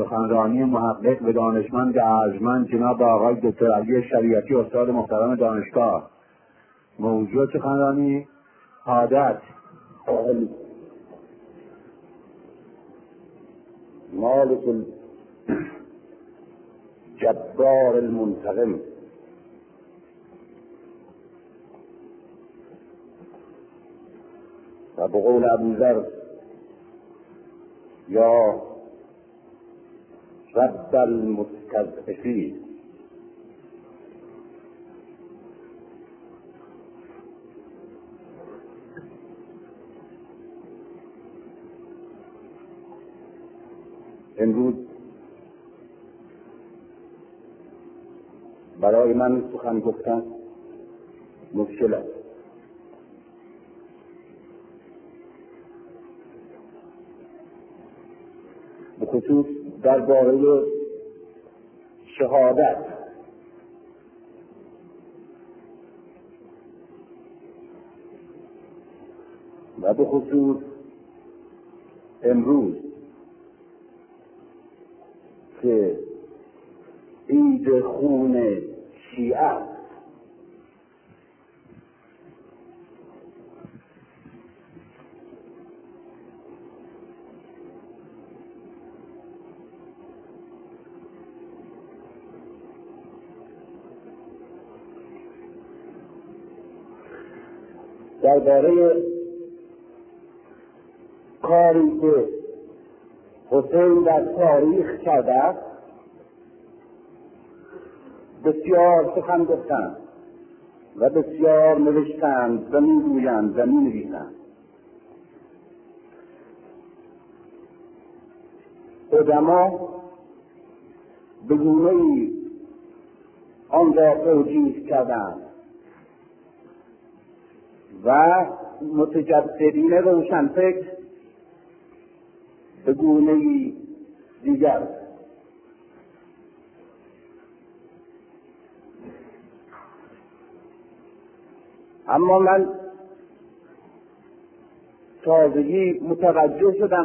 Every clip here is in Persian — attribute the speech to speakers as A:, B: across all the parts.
A: سخنرانی محقق و دانشمند ارجمند جناب آقای دکتر علی شریعتی استاد محترم دانشگاه. موضوع سخنرانی عادت
B: مالک الجبار المنتقم. و به قول ابوذر یا رب المستضعفین. امروز برای من سخن گفتن مشکل است. به خصوص درباره شهادت و به خصوص امروز که عید خون شیعه است. درباره کاری که حسین در تاریخ کرده است بسیار سخن گفتند و بسیار نوشتند و میگویند و مینویسند. علما به گونه‌ای آن را توجیه کردند و متجددین روشنفکر به گونه‌ای دیگر. اما من تازگی متوجه شدم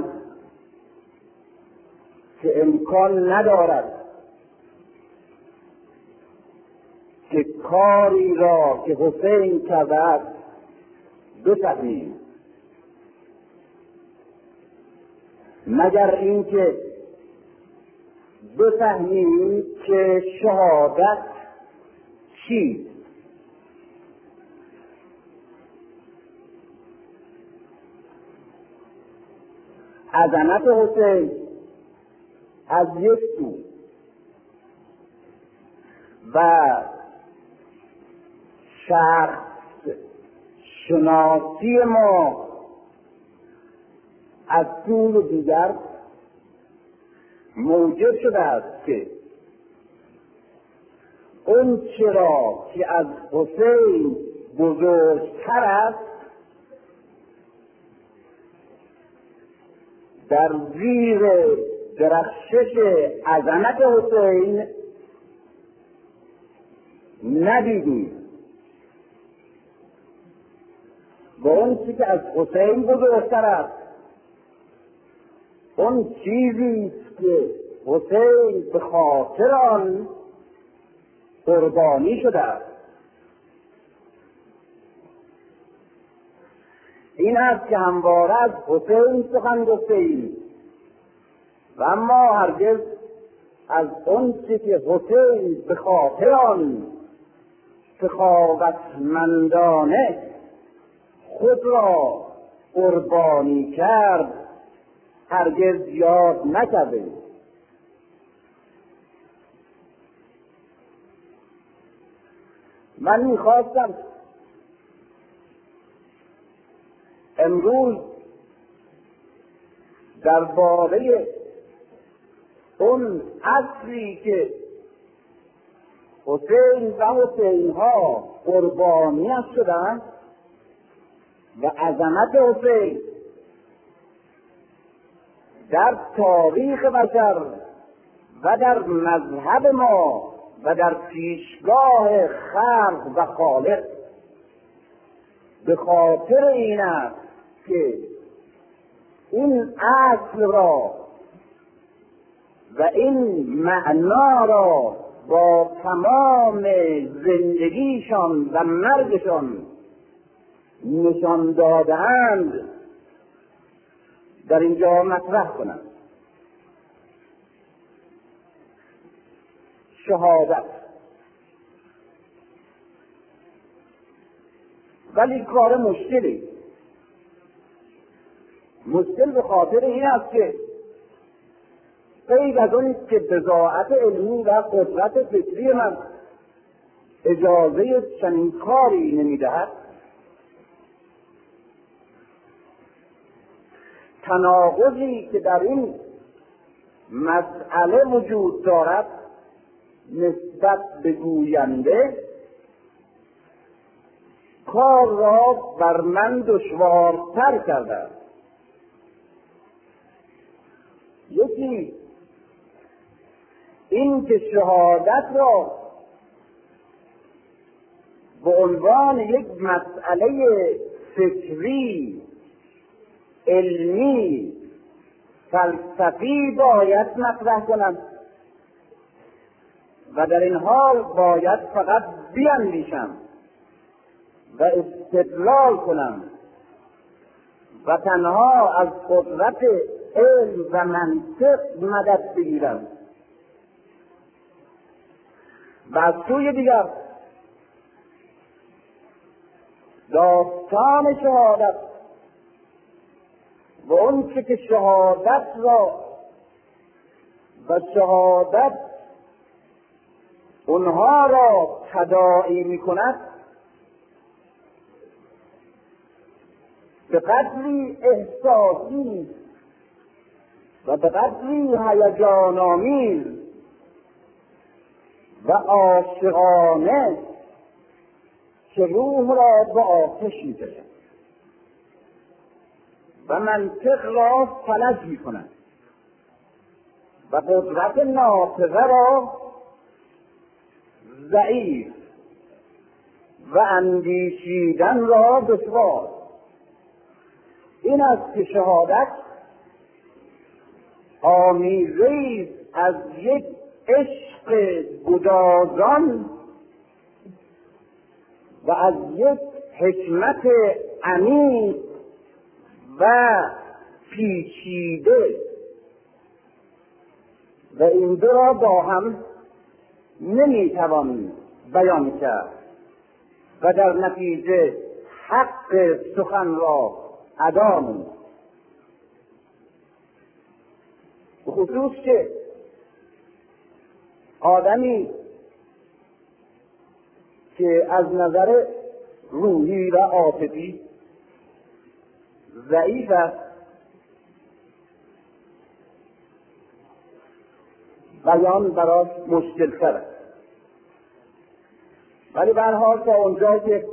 B: که امکان ندارد که کاری را که حسین کرده است بفهمیم مگر اینکه بفهمیم که شهادت چیست. عظمت حسین از یک سو و شخص شناسی ما از سوی دیگر موجب شده است که اون چرا که از حسین بزرگتر است در زیر درخشش عظمت حسین ندیدیم و اون چیزی که از حسین بزرگتر است اون چیزی که حسین به خاطر آن قربانی شده است. این است که همواره از حسین سخن گفته ایم و اما هرگز از اون چیزی که حسین به خاطر آن سخاوتمندانه خود را قربانی کرد هرگز یاد نکرده. من میخواستم امروز درباره اون عصری که حسین و حسین‌ها قربانیت شدند و عظمت حسین در تاریخ بشر و در مذهب ما و در پیشگاه خلق و خالق به خاطر این است که این اصل را و این معنا را با تمام زندگیشان و مرگشان نشان داده‌اند در اینجا مطرح کنند. شهادت. ولی کار مشکلی، مشکل به خاطر این است که غیر از اون که بضاعت علمی و قدرت فکری من اجازه چنین کاری نمیدهد، تناقضی که در این مسئله وجود دارد نسبت به گوینده کار را بر من دشوارتر کرده. یکی این که شهادت را به عنوان یک مسئله فکری، علمی، فلسفی باید مطرح کنم و در این حال باید فقط بیاندیشم و استدلال کنم و تنها از قدرت علم و منطق مدد بگیرم. و از سوی دیگر داستان شهادت و اون که شهادت را و شهادت اونها را تداعی می کند به قدری احساسی و به قدری هیجان‌آمیز و عاشقانه که روح را به آتش می‌کشد و منطق را فلج می‌کند و قدرت ناطقه را ضعیف و اندیشیدن را دشوار. این است که شهادت آمیزه‌ای از یک عشق گدازان و از یک حکمت عمیق و پیچیده و این دو را با هم نمیتوان بیان کرد و در نتیجه حق سخن را ادا نمود. به خصوص که آدمی که از نظر روحی و عاطفی ضعیف است بیان براش مشکل تر است، ولی به هر حال تا اونجا که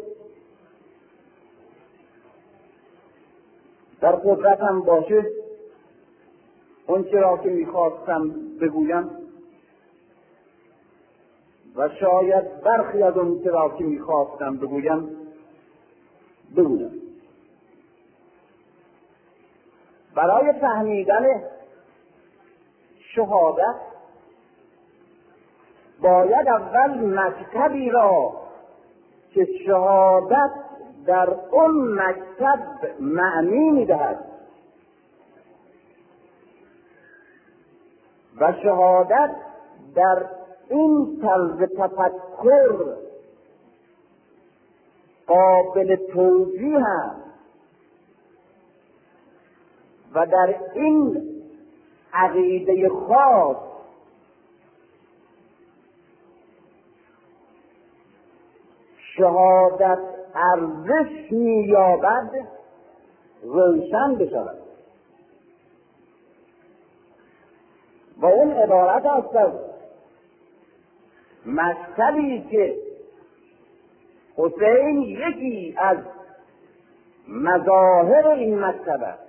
B: در قدرتم باشه اون چه را که میخواستم بگویم و شاید برخی از اون چه را که میخواستم بگویم برای فهمیدن شهادت باید اول مکتبی را که شهادت در اون مکتب معنی میدهد و شهادت در این طرز تفکر قابل توجیه است و در این عقیده خاص شهادت ارزش می‌یابد روشن بشود و اون عبارت است از مکتبی که حسین یکی از مظاهر این مکتب است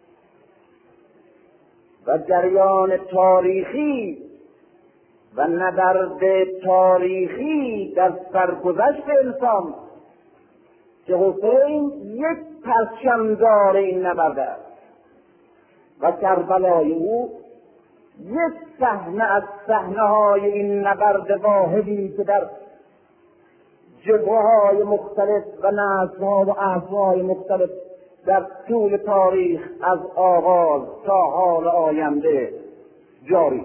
B: و جریان تاریخی و نبرد تاریخی در سرگذشت انسان که حسین یک پرچمدار این نبرد است و کربلای او یک صحنه از صحنه‌های این نبرد واحدی که در جبهه‌های مختلف و نسل‌ها و عصرهای مختلف در طول تاریخ از آغاز تا حال آینده جاری.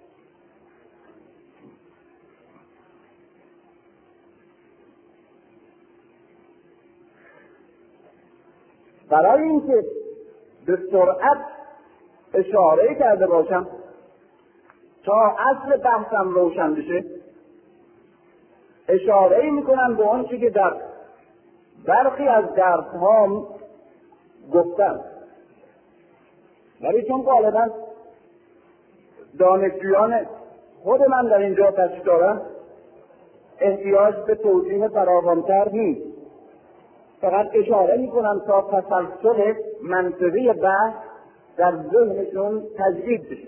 B: برای اینکه به سرعت اشاره کرده باشم تا اصل بحثم روشن بشه، اشاره میکنم به آنچه که در برخی از درس‌ها گفتم، ولی چون غالبا دانشجویان خود من در اینجا تشریف دارم احتیاج به توضیح فراوان‌تر نیست، فقط اشاره میکنم تا تسلسل منطقی بحث در ذهنشون تجدید بشه.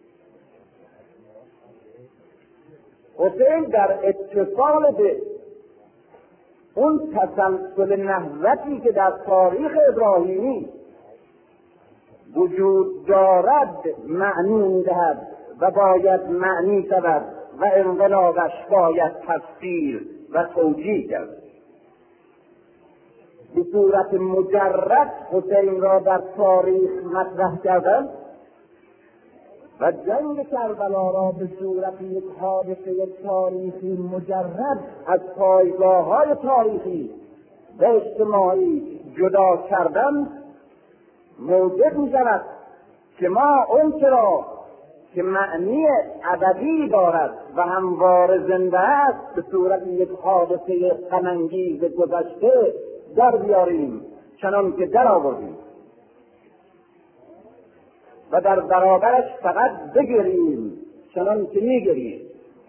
B: حسین در اتصال به اون تسلسل نهضتی که در تاریخ ابراهیمی وجود دارد معنی میدهد و باید معنی شود و انقلابش باید تفسیر و توجیه کرد. به صورت مجرد حسین را در تاریخ مطرح کردن و جنگ کربلا را به صورت یک حادثه تاریخی مجرد از پایگاه‌های تاریخی و اجتماعی جدا کردن موجب می‌شود که ما اون را که معنی ابدی دارد و همواره زنده است به صورت یک حادثه غم‌انگیز گذشته در بیاریم چنان که در آوردیم و در برابرش فقط بگریم چنان که میگریم.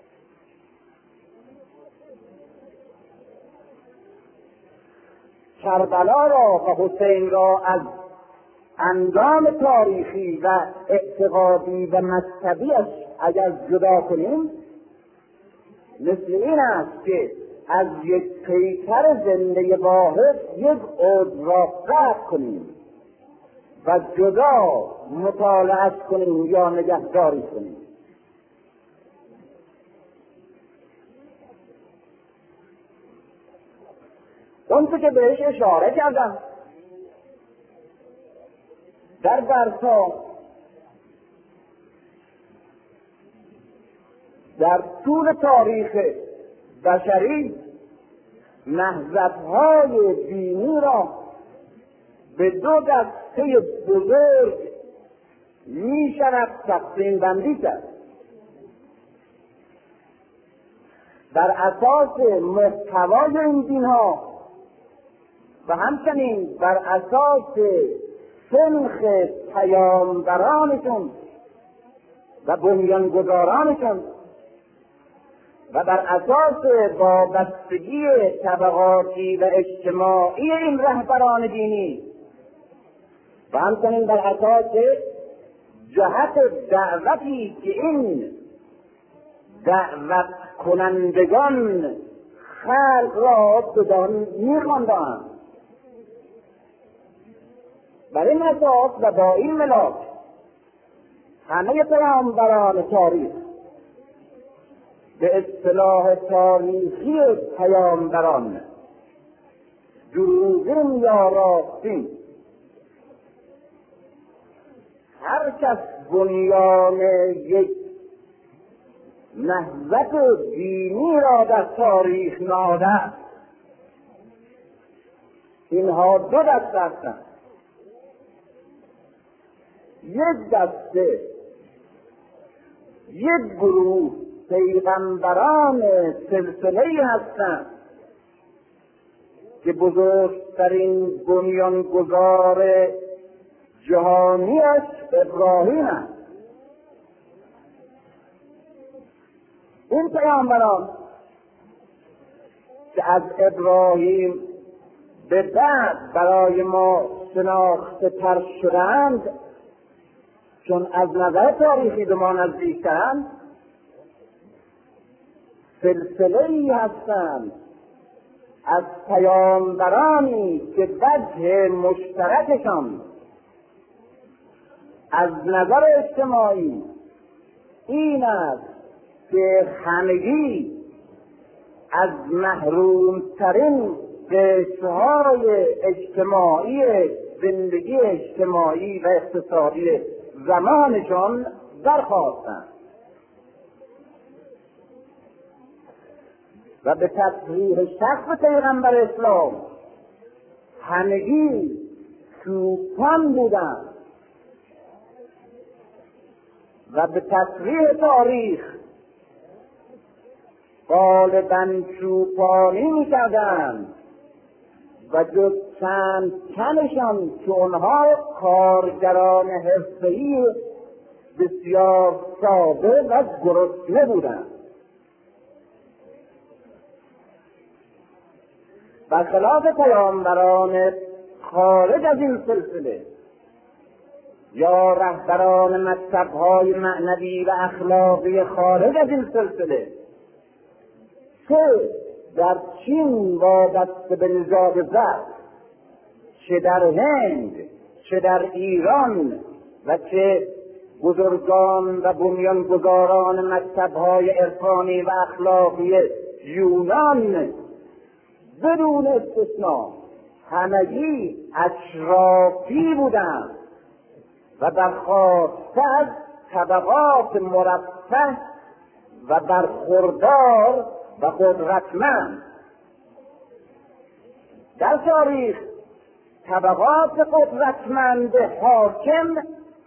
B: کربلا را و حسین را از اندام تاریخی و اعتقادی و مذهبیش اگر جدا کنیم مثل این است که از یک پیکر زنده واحد یک عضو را قطع کنیم و جدا مطالعه کنیم یا نگهداری کنیم. اون که بهش اشاره کردم در درس‌ها در طول تاریخ بشری نهضت‌های دینی را به دو دسته بزرگ می‌شود تقسیم بندی کرد. بر اساس محتوای این دین‌ها و همچنین بر اساس سنخ پیامبرانشون و بنیانگذارانشون و بر اساس وابستگی طبقاتی و اجتماعی این رهبران دینی و همچنین بر اساس جهت دعوتی که این دعوت کنندگان خلق را بدان می‌خواندند. بر این اساس و با این ملاک همه پیامبران تاریخ به اصطلاح تاریخی پیامبران دروغین یا راستین هر کس بنیان یک نهضت دینی را در تاریخ نهاده. اینها دو دسته هستند. یک دسته یک گروه پیغمبران سلسله‌ای هستند که بزرگترین بنیانگذار جهانیش ابراهیم است. این پیامبران که از ابراهیم به بعد برای ما شناخته تر شدند چون از نظر تاریخی به ما نزدیکترند سلسله‌ای هستند از پیامبرانی که وجه مشترکشان از نظر اجتماعی این است که همگی از محرومترین قشرهای اجتماعی زندگی اجتماعی و اقتصادی زمانشان برخاستند و به تصریح شخص پیغمبر اسلام همگی چوپان بودند و به تصریح تاریخ غالباً چوپانی می‌کردند و جز چند تنشان که آنها کارگران حرفه‌ای بسیار ساده و گرسنه بودند. برخلاف پیامبران خارج از این سلسله یا رهبران مذهب‌های معنوی و اخلاقی خارج از این سلسله چه در چین وابسته به نژاد زرد، چه در هند، چه در ایران و چه بزرگان و بنیانگذاران مکتب‌های عرفانی و اخلاقی یونان بدون استثنا همگی اشرافی بودند و برخاسته از طبقات مرفه و برخوردار و قدرتمند. در تاریخ طبقات قدرتمند حاکم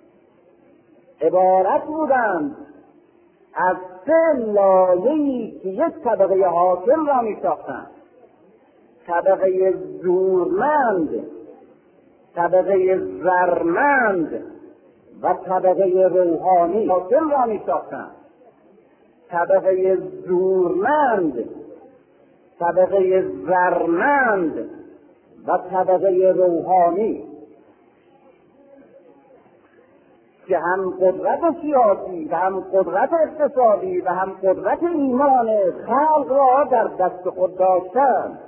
B: عبارت بودند از سه لایه‌ای که یک طبقه حاکم را می‌ساختند: طبقه زورمند، طبقه زرمند و طبقه روحانی. حاکم را می‌ساختند. طبقه زورمند، طبقه زرمند و طبقه روحانی که هم قدرت سیاسی و هم قدرت اقتصادی و هم قدرت ایمان خلق را در دست خود داشتند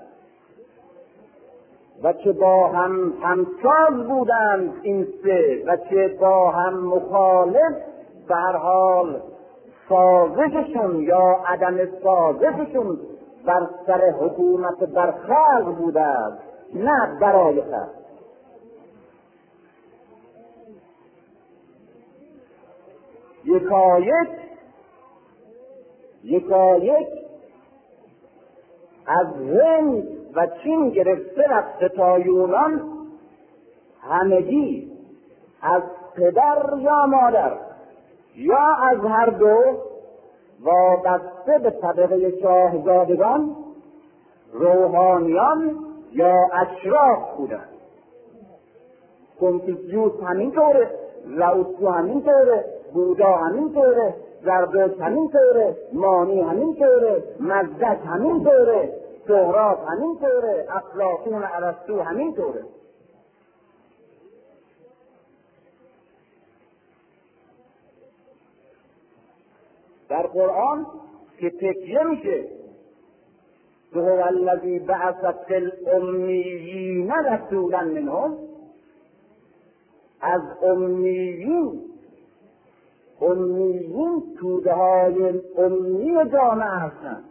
B: و چه با هم همساز بودند این سه و چه با هم مخالف، به هر حال سازششون یا عدم سازششون بر سر حکومت بر خلق بوده است، نه برای خلق. یکایک از هند و چین گرفته رفته تا یونان همگی از پدر یا مادر یا از هر دو وابسته به طبقه شاهزادگان، روحانیان یا اشراف بودند. کنفوسیوس همینطوره، لاوتسو همینطوره، بودا همینطوره، زردشت همینطوره، مانی همینطوره، مزدک همینطوره، سقراط همینطوره، افلاطون ارسطو همینطوره. در قرآن که تکیه میشه هو الذی بعث فی الامیین رسولا منهم، از امیین توده های امی جامعه هستند.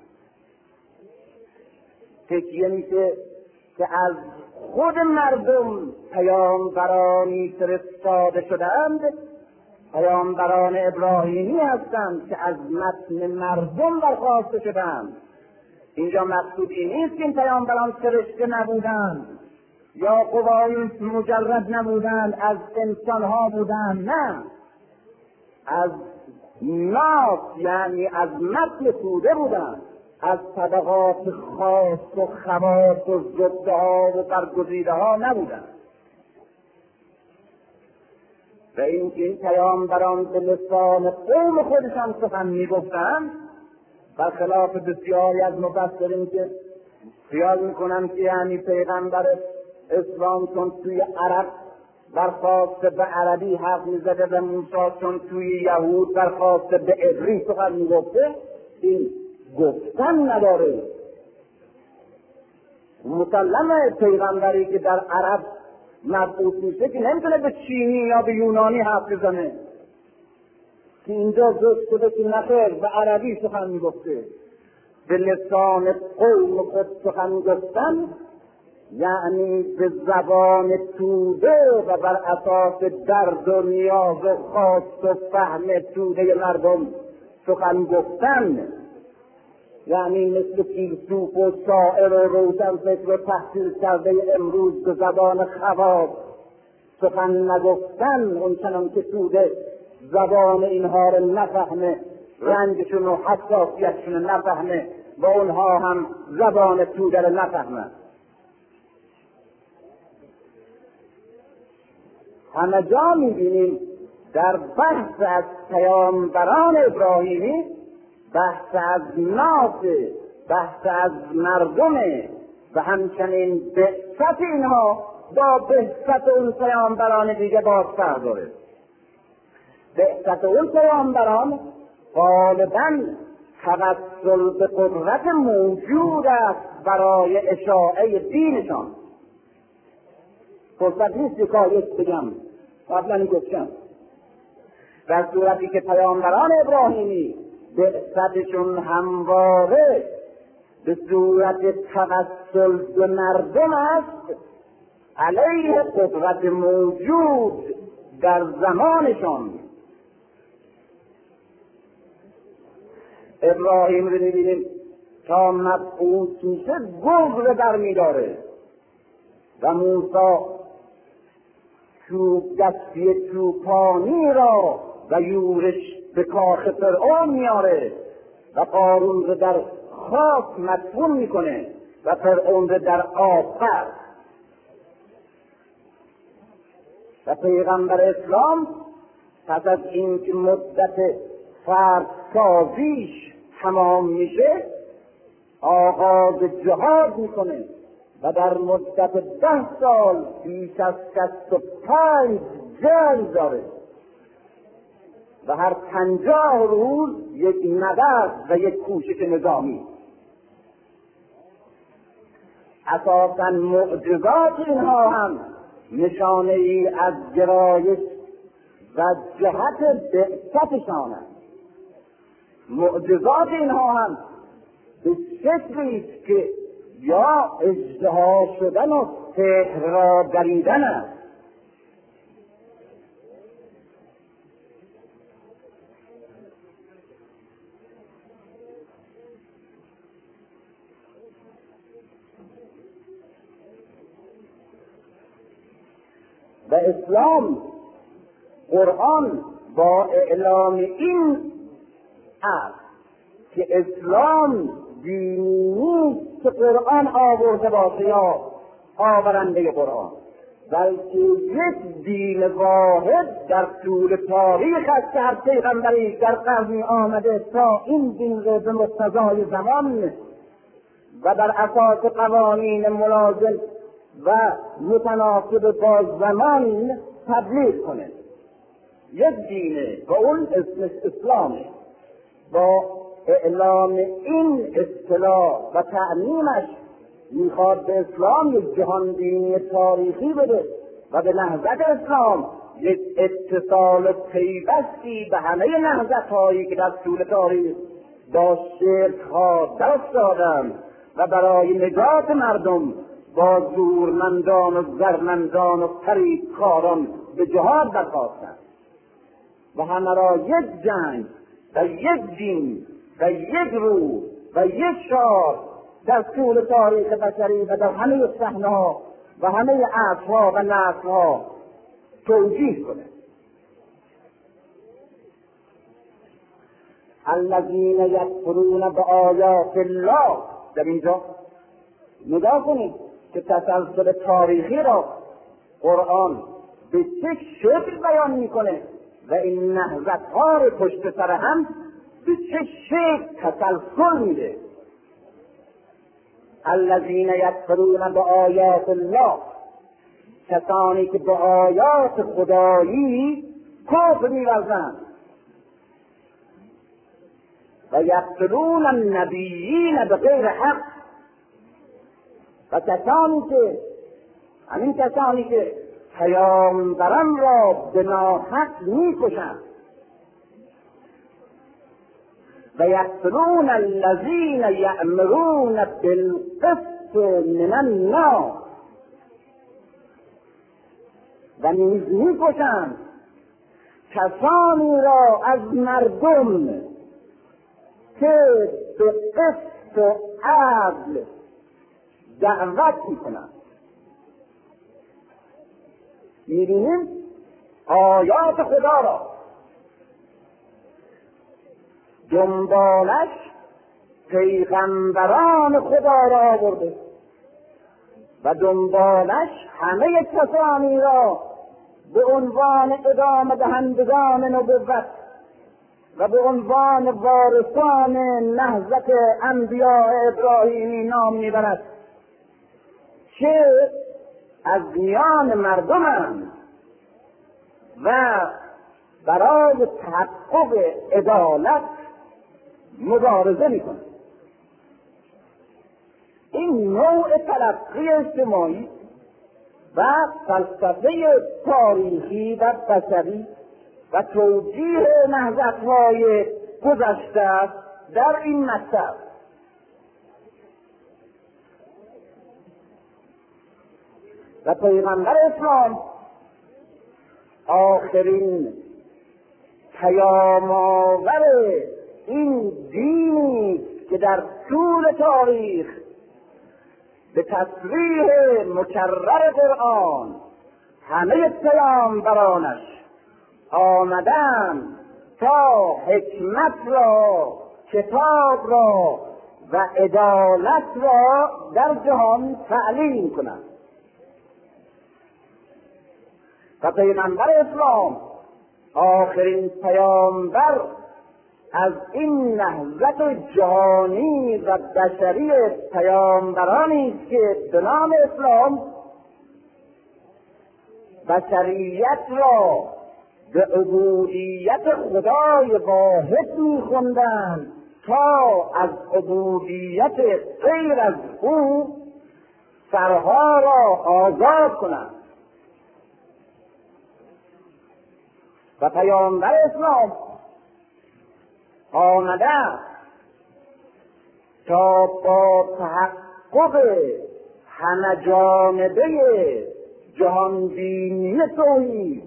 B: تکیه میشه که از خود مردم پیامبرانی فرستاده شدند، پیامبران ابراهیمی هستند که از متن مردم برخواسته شدند. اینجا مقصود این نیست که این پیامبران فرشته نبودند یا قوای مجرد نبودند، از انسانها بودند، نه، از ناس یعنی از متن توده بودند، از طبقات خاص و خواص و زبده ها و برگزیده ها نبودند. و این پیامبران به لسان قوم خودشان سخن میگفتند، برخلاف بسیاری از مفسرین که خیال میکنن که یعنی پیغمبر اسلام چون توی عرب برخواسته به عربی حرف میزده و موسی چون توی یهود برخواسته به عبری سخن میگفته، این گفتن نداره. مسلمه پیغمبری که در عرب مبعوث میشه که نمیتونه به چینی یا به یونانی حرف بزنه، که اینجا جز شده که نخیر به عربی سخن میگفته، به لسان قوم خود سخن گفتن، یعنی به زبان توده و بر اساس درد و نیاز و خواست و فهم توده مردم سخن گفتن، یعنی مثل فیلسوف و شاعر و روشنفکر و تحصیل کرده امروز به زبان خواص سخن نگفتن، اون چنان که توده زبان اینها رو نفهمه، رنجشون و حساسیتشون رو نفهمه و اونها هم زبان توده رو نفهمه. همه جا میبینیم در بحث از پیامبران ابراهیمی، بحث از ناس، بحث از مردم و همچنین بعثت اینها با بعثت اون پیامبران دیگه بازتر داره. بعثت اون پیامبران غالباً توسل به قدرت موجود است برای اشاعه دینشان. فرصت نیست یکایک بگم، قبلا گفتم در صورتی که پیامبران ابراهیمی بعثتشون همواره به صورت توسل به مردم است علیه قدرت موجود در زمانشان. ابراهیم رو می‌بینیم تا مبعوث میشه گرز رو در می‌داره و موسی چوب دستی چوپانی را و یورش به کاخ فرعون میاره و قارون رو در خاک مدفون میکنه و فرعون رو در آب غرق. و پیغمبر اسلام پس از اینکه مدت فرض‌سازیش تمام میشه آغاز جهاد میکنه و در مدت 10 سال بیش از 65 جنگ داره و هر 50 روز یک نبرد و یک کوشش نظامی. اساساً معجزات اینها هم نشانه ای از گرایش و جهت بعثتشان است. معجزات اینها هم به شکلی است که یا اژدها شدن و سحر را دریدن است. و اسلام قرآن با اعلام این است که اسلام دینی نیست که قرآن آورده باشه یا آورنده قرآن، بلکه یک دین واحد در طول تاریخ است که هر پیغمبری در قرنی آمده تا این دین را به مقتضای زمان و بر اساس قوانین ملازم و متناسب با زمان تبلیغ کنه. یک دینه و اون اسمش اسلامه. با اعلام این اصطلاح و تعمیمش میخواد به اسلام یک جهان دینی تاریخی بده و به نهضت اسلام یک اتصال و پیوستی به همه نهضت‌هایی که در طول تاریخ با شرک‌ها دست دادند و برای نجات مردم با زورمندان و زرمندان و فریبکاران به جهاد برخاستند و همه را یک جنگ و یک دین و یک روح و یک شعار در طول تاریخ بشری و در همه صحنه‌ها و همه عصرها و نسل‌ها توجیه کنه. الذین یکفرون بآیات الله. در اینجا نگاه کنید که تسلسل تاریخی را قرآن به چه شکل بیان میکنه و این نهضت‌ها رو پشت سر هم به چه شکل تسلسل میده. الذین یکفرون بآیات الله، کسانی که به آیات خدایی کفر می‌ورزند و یقتلون النبیین بغیر حق، و همین کسانی که پیامبران را به ناحق می‌کشند و یقتلون الذین یأمرون بالقسط من الناس و نیز می‌کشند کسانی را از مردم که به قسط و عدل دعوت می‌کنند. می‌بینیم آیات خدا را دنبالش پیغمبران خدا را آورده و دنبالش همه کسانی را به عنوان ادامه دهندگان نبوت و به عنوان وارثان نهضت انبیاء ابراهیمی نام میبرد که از میان مردمند و برای تحقق عدالت مبارزه میکنند. این نوع تلقی اجتماعی و فلسفه تاریخی و بشری و توجیه نهضت‌های گذشته است در این مطلب. و پیغمبر اسلام آخرین پیام آور این دینی که در طول تاریخ به تصریح مکرر قرآن همه پیامبرانش آمدن تا حکمت را، کتاب را و عدالت را در جهان تعلیم کنند. و پیغمبر اسلام آخرین پیامبر از این نهضت جهانی و بشری پیامبرانی است که به نام اسلام بشریت را به عبودیت خدای واحد می‌خواندند تا از عبودیت غیر از او سرها را آزاد کنند. و پیامبر اسلام آمده تا با تحقق همه جانبه جهانبینی توحید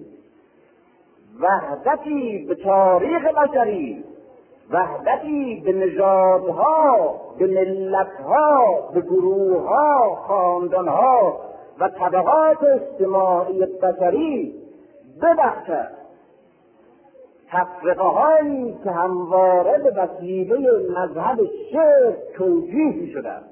B: وحدتی به تاریخ بشری، وحدتی به نژادها، به ملتها، به گروهها، خاندانها و طبقات اجتماعی بشری ببخشد تفرقه هایی که همواره به وسیله مذهب شرک توجیه شدند.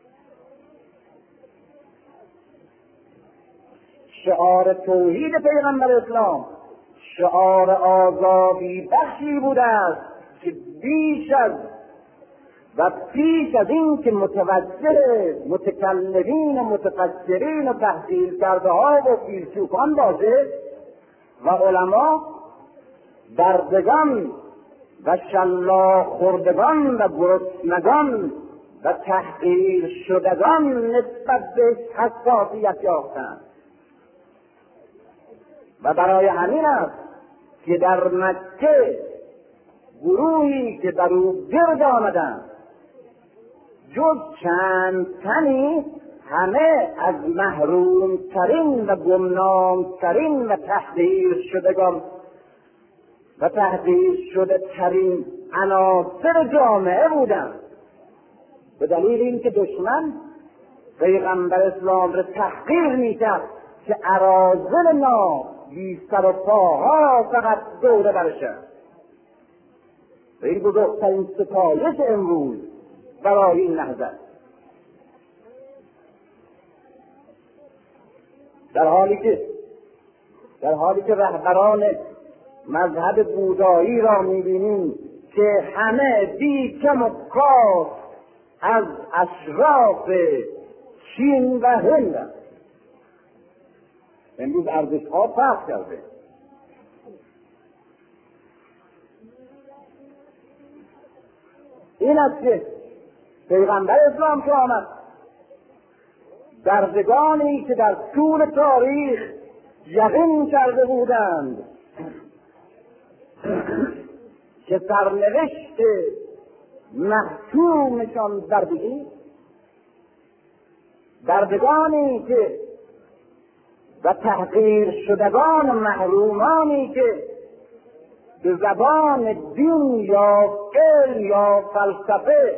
B: شعار توحید پیغمبر اسلام شعار آزادی بخشی بوده است که بیش از و پیش از این که متوجه متکلمین و متفکرین و تحصیل کرده ها و فیلسوفان باشه و علما، بردگان و شلاق خوردگان و گرسنگان و تحقیر شدگان نسبت به حساسیت یافتند. و برای همین است که در مکه گروهی که در او گرد آمدند جز چند تنی همه از محرومترین و گمنامترین و تحقیر شدگان و تحقیر شده ترین عناصر جامعه بودند، به دلیل اینکه دشمن پیغمبر اسلام را تحقیر میکرد که اراذل نام بی سر و پاها فقط دوره برشن. و این بزرگترین ستایش امروز برای این نهضت. در حالی که رهبران مذهب بودایی را می‌بینیم که همه بی کم و کاست از اشراف چین و هند امروز ارزش‌ها فرق کرده. این است که پیغمبر اسلام که آمد بردگانی که در طول تاریخ یقین کرده بودند که سرنوشت محکومشان بردگی، بردگانی که و تحقیر شدگان و محرومانی که به زبان دین یا علم یا فلسفه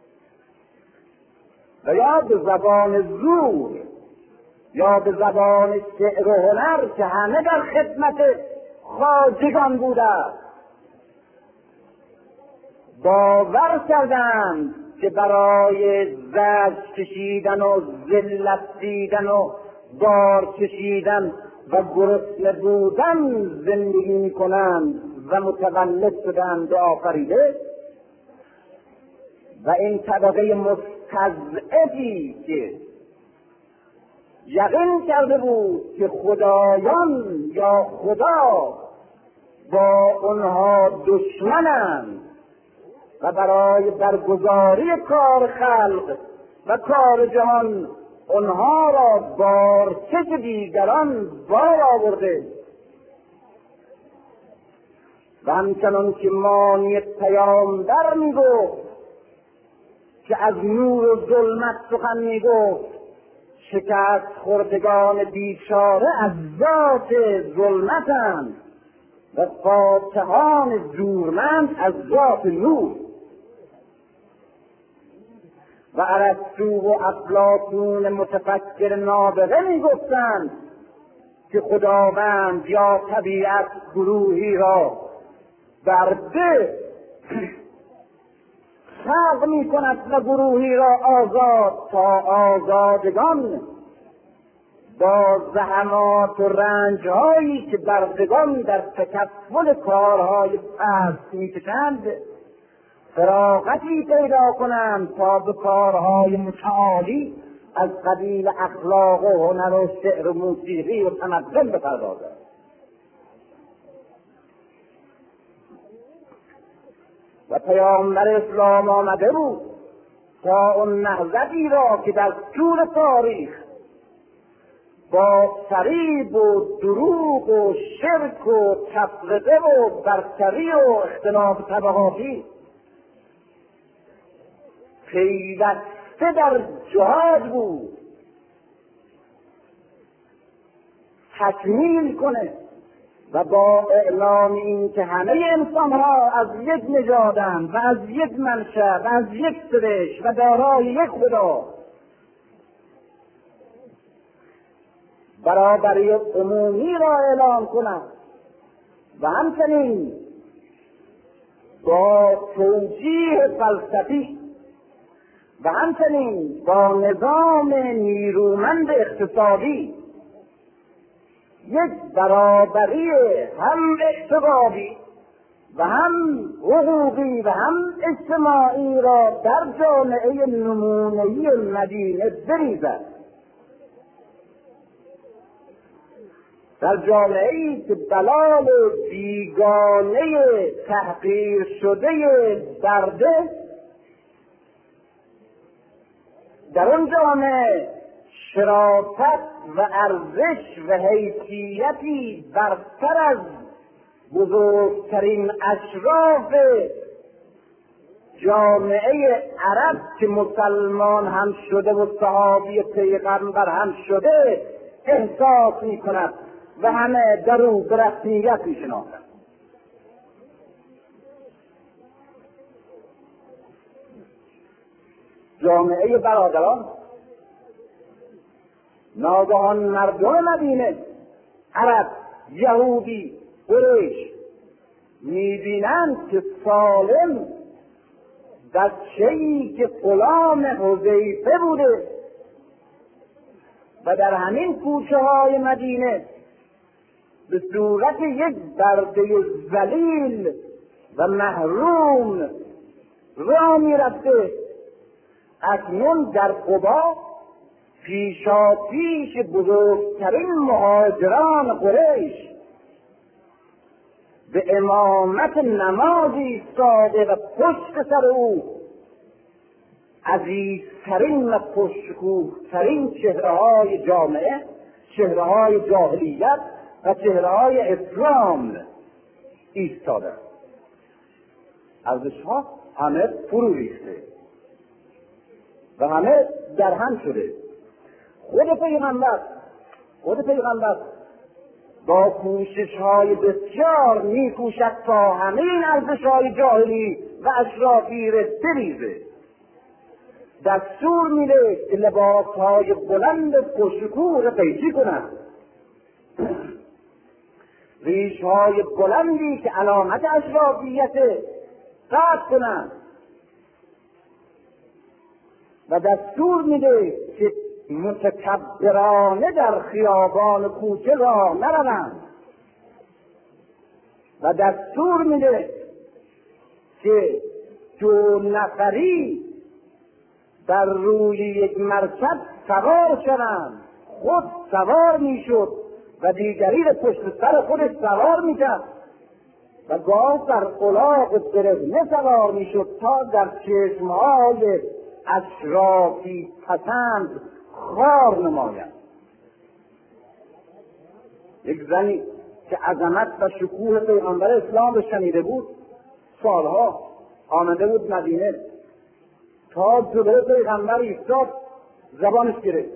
B: و یا به زبان زور یا به زبان شعر و هنر که همه در خدمت خواجگان بوده باور کردند که برای زجر کشیدن و ذلت دیدن و بار کشیدن و گرسنه بودن زندگی میکنند و متولد شدند به آفریده، و این طبقه مستضعفی که یقین کرده بود که خدایان یا خدا با اونها دشمنند و برای برگزاری کار خلق و کار جهان اونها را بارکش دیگران بار آورده، و همچنان که مانی پیامبر میگفت که از نور و ظلمت سخن میگفت، شکست خوردگان بیچاره از ذات ظلمتند و فاتحان زورمند از ذات نور. و ارسطو و افلاطون متفکر نابغه میگفتند که خداوند یا طبیعت گروهی را در ده خلق میکند و گروهی را آزاد تا آزادگان با زحمات و رنجهایی که بردگان در تکفل کارهای پست میکشند فراغتی پیدا کنند تا به کارهای متعالی از قبیل اخلاق و هنر و شعر و موسیقی و تمدن بپردازند. و پیامبر اسلام آمده بود تا اون نهضتی را که در طول تاریخ با فریب و دروغ و شرک و تفرقه و برتری و اختلاف طبقاتی پیوسته در جهاد بود تکمیل کنه و با اعلام این که همه انسان ها از یک نژادند و از یک منشأ و از یک سرشت و دارای یک خدا برابری عمومی را اعلام کنند و همچنین با توجیه فلسفی و همچنین با نظام نیرومند اقتصادی یک برابری هم اقتصادی و هم حقوقی و هم اجتماعی را در جامعه نمونه‌ای مدینه بریزد، در جامعه‌ای که دلال بیگانه تحقیر شده برده در اون جامعه شرافت و ارزش و حیثیتی برتر از بزرگترین اشراف جامعه عرب که مسلمان هم شده و صحابی پیغمبر هم شده احساس می کند و همه در او به رسمیت می شناسند. جامعه برادران ناگهان مردم مدینه، عرب، یهودی، قریش میبینند که سالم بچه‌ای که غلام حذیفه بوده و در همین کوچه های مدینه به صورت یک برده ذلیل و محروم راه میرفته، اکنون در قبا پیشاپیش بزرگترین مهاجران قریش به امامت نماز ایستاده و پشت سر او عزیزترین و پرشکوهترین چهره‌های جامعه، چهره‌های جاهلیت و چهره‌های اسلام ایستاده. ارزش‌ها
A: همه فرو ریخته و همه در هم شده. خود پیغمبر با کوشش‌های بسیار می‌کوشد تا همه این ارزش‌های جاهلی و اشرافی را بریزه. دستور میده که لباس‌های بلند خوش‌وشکوه را قیچی کنند، ریش‌های بلندی که علامت اشرافیت قطع کنند و دستور میده که متکبرانه در خیابان کوچه راه نروند و دستور میده که 2 نفری بر روی یک مرکب سوار شوند. خود سوار میشد و دیگری را پشت سر خودش سوار میکرد و گاه در الاغ برهنه سوار میشد تا در چشمهای اشرافی پسند خار نماید. یک زنی که عظمت و شکوه پیغمبر اسلام رو شنیده بود، سالها آمده بود مدینه، تا جلوی پیغمبر ایستاد زبانش گرفت.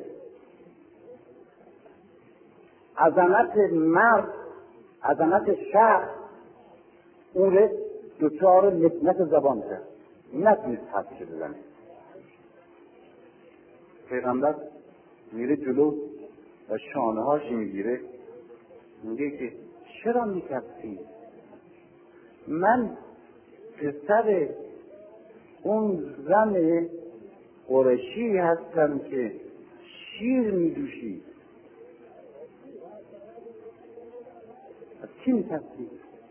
A: عظمت مرد، عظمت شخص اون رو دچار لکنت زبان کرد، نتونست حرفش بزنه. پیغمبر میره جلو و شانه هاش میگیره، میگه که چرا میکفی؟ من پسر اون زن قرشی هستم که شیر میدوشی. از کی میکفی؟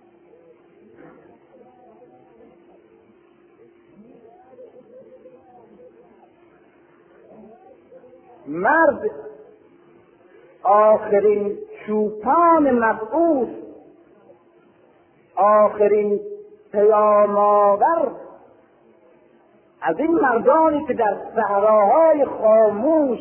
A: مرد آخرین چوپان مبعوث، آخرین پیام آور از این مردانی که در صحراهای خاموش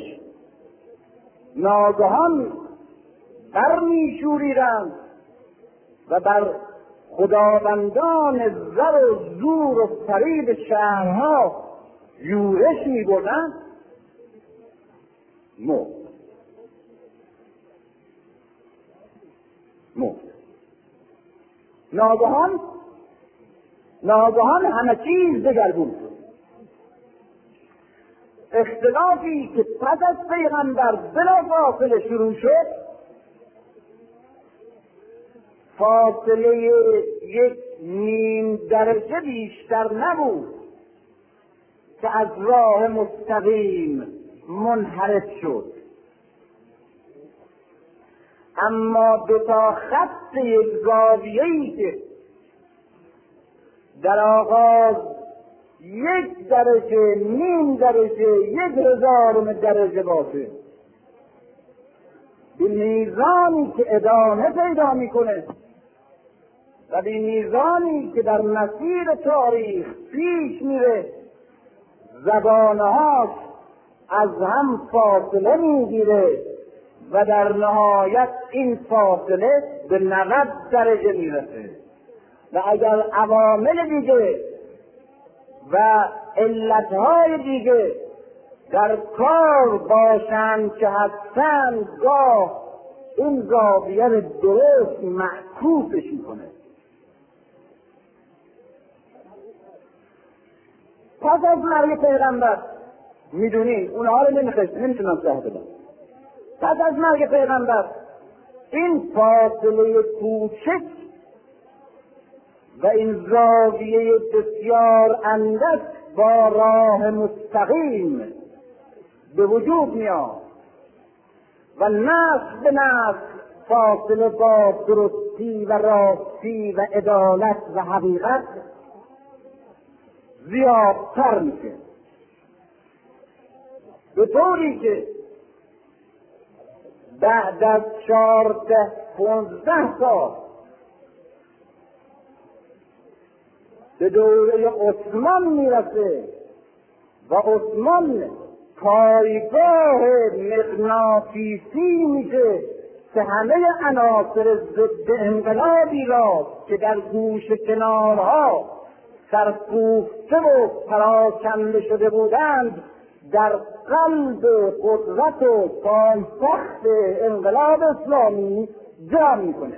A: ناگهان برمیشوریدند و بر خداوندان زر و زور و فریب شهرها یورش می‌بردند، ناگهان همه چیز دگرگون شد. اختلافی که پس از پیغمبر بلافاصله شروع شد، فاصله 1.5 درجه بیشتر نبود که از راه مستقیم منحرف شد. اما 2 خط یک زاویه‌ای که در آغاز 1 درجه، 0.5 درجه، 1/1000 درجه باشه، به میزانی که ادامه پیدا میکنه و به میزانی که در مسیر تاریخ پیش میره، زبانهاش از هم فاصله میگیره و در نهایت این فاصله به 90 درجه میرسه و اگر عوامل دیگه و علتهای دیگه در کار باشند که هستند، گاه این زاویه رو درست معکوسش میکنه. پس از مرگ پیغمبر میدونین اونها رو نمیتونم شرح بدم. پس از مرگ پیغمبر این فاصله کوچک و این زاویه بسیار اندک با راه مستقیم به وجود میاد و نسل به نسل فاصله با درستی و راستی و عدالت و حقیقت زیادتر میشه، به طوری که بعد از 14-15 سال به دوره عثمان میرسه و عثمان پایگاه مغناطیسی میشه که همه عناصر ضد انقلابی را که در گوش کنارها
B: سرکوفته و پراکنده شده بودند در قلب قدرت و پایتخت انقلاب اسلامی جا میکنه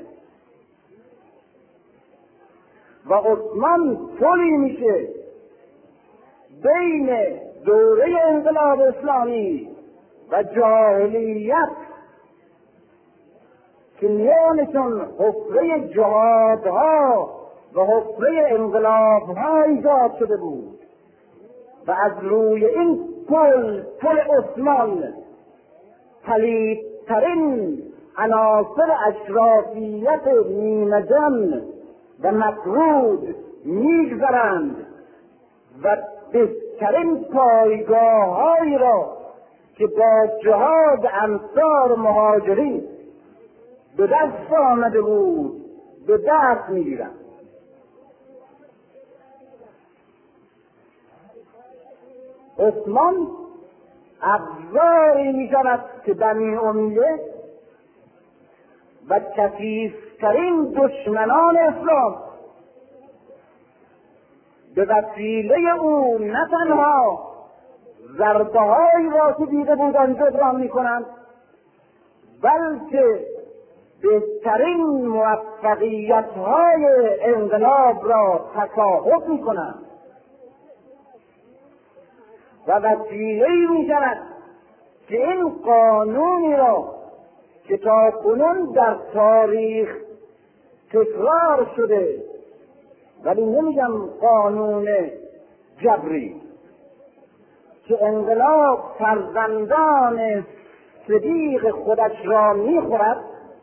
B: و عثمان پلی میشه بین دوره انقلاب اسلامی و جاهلیت که میانشون حفره جهادها و حفره انقلابها ایجاد شده بود و از روی این پل عثمان پلیدترین عناصر اشرافیت نیمه‌جان و مطرود میگذرند و بهترین پایگاه‌هایی را که با جهاد انصار مهاجرین به دست آمده بود به دست میگیرند. عثمان ابزاری میشود که بنی امیه و کثیف‌ترین دشمنان اسلام به وسیله او نه تنها ضربه‌هایی را که دیده بودند جبران میکنند بلکه بهترین موفقیت‌های انقلاب را تصاحب میکنند و وسیله‌ای میشود که این قانونی را که تاکنون در تاریخ تکرار شده، ولی نمیگم قانون جبری، که انقلاب فرزندان صدیق خودش را میخورد،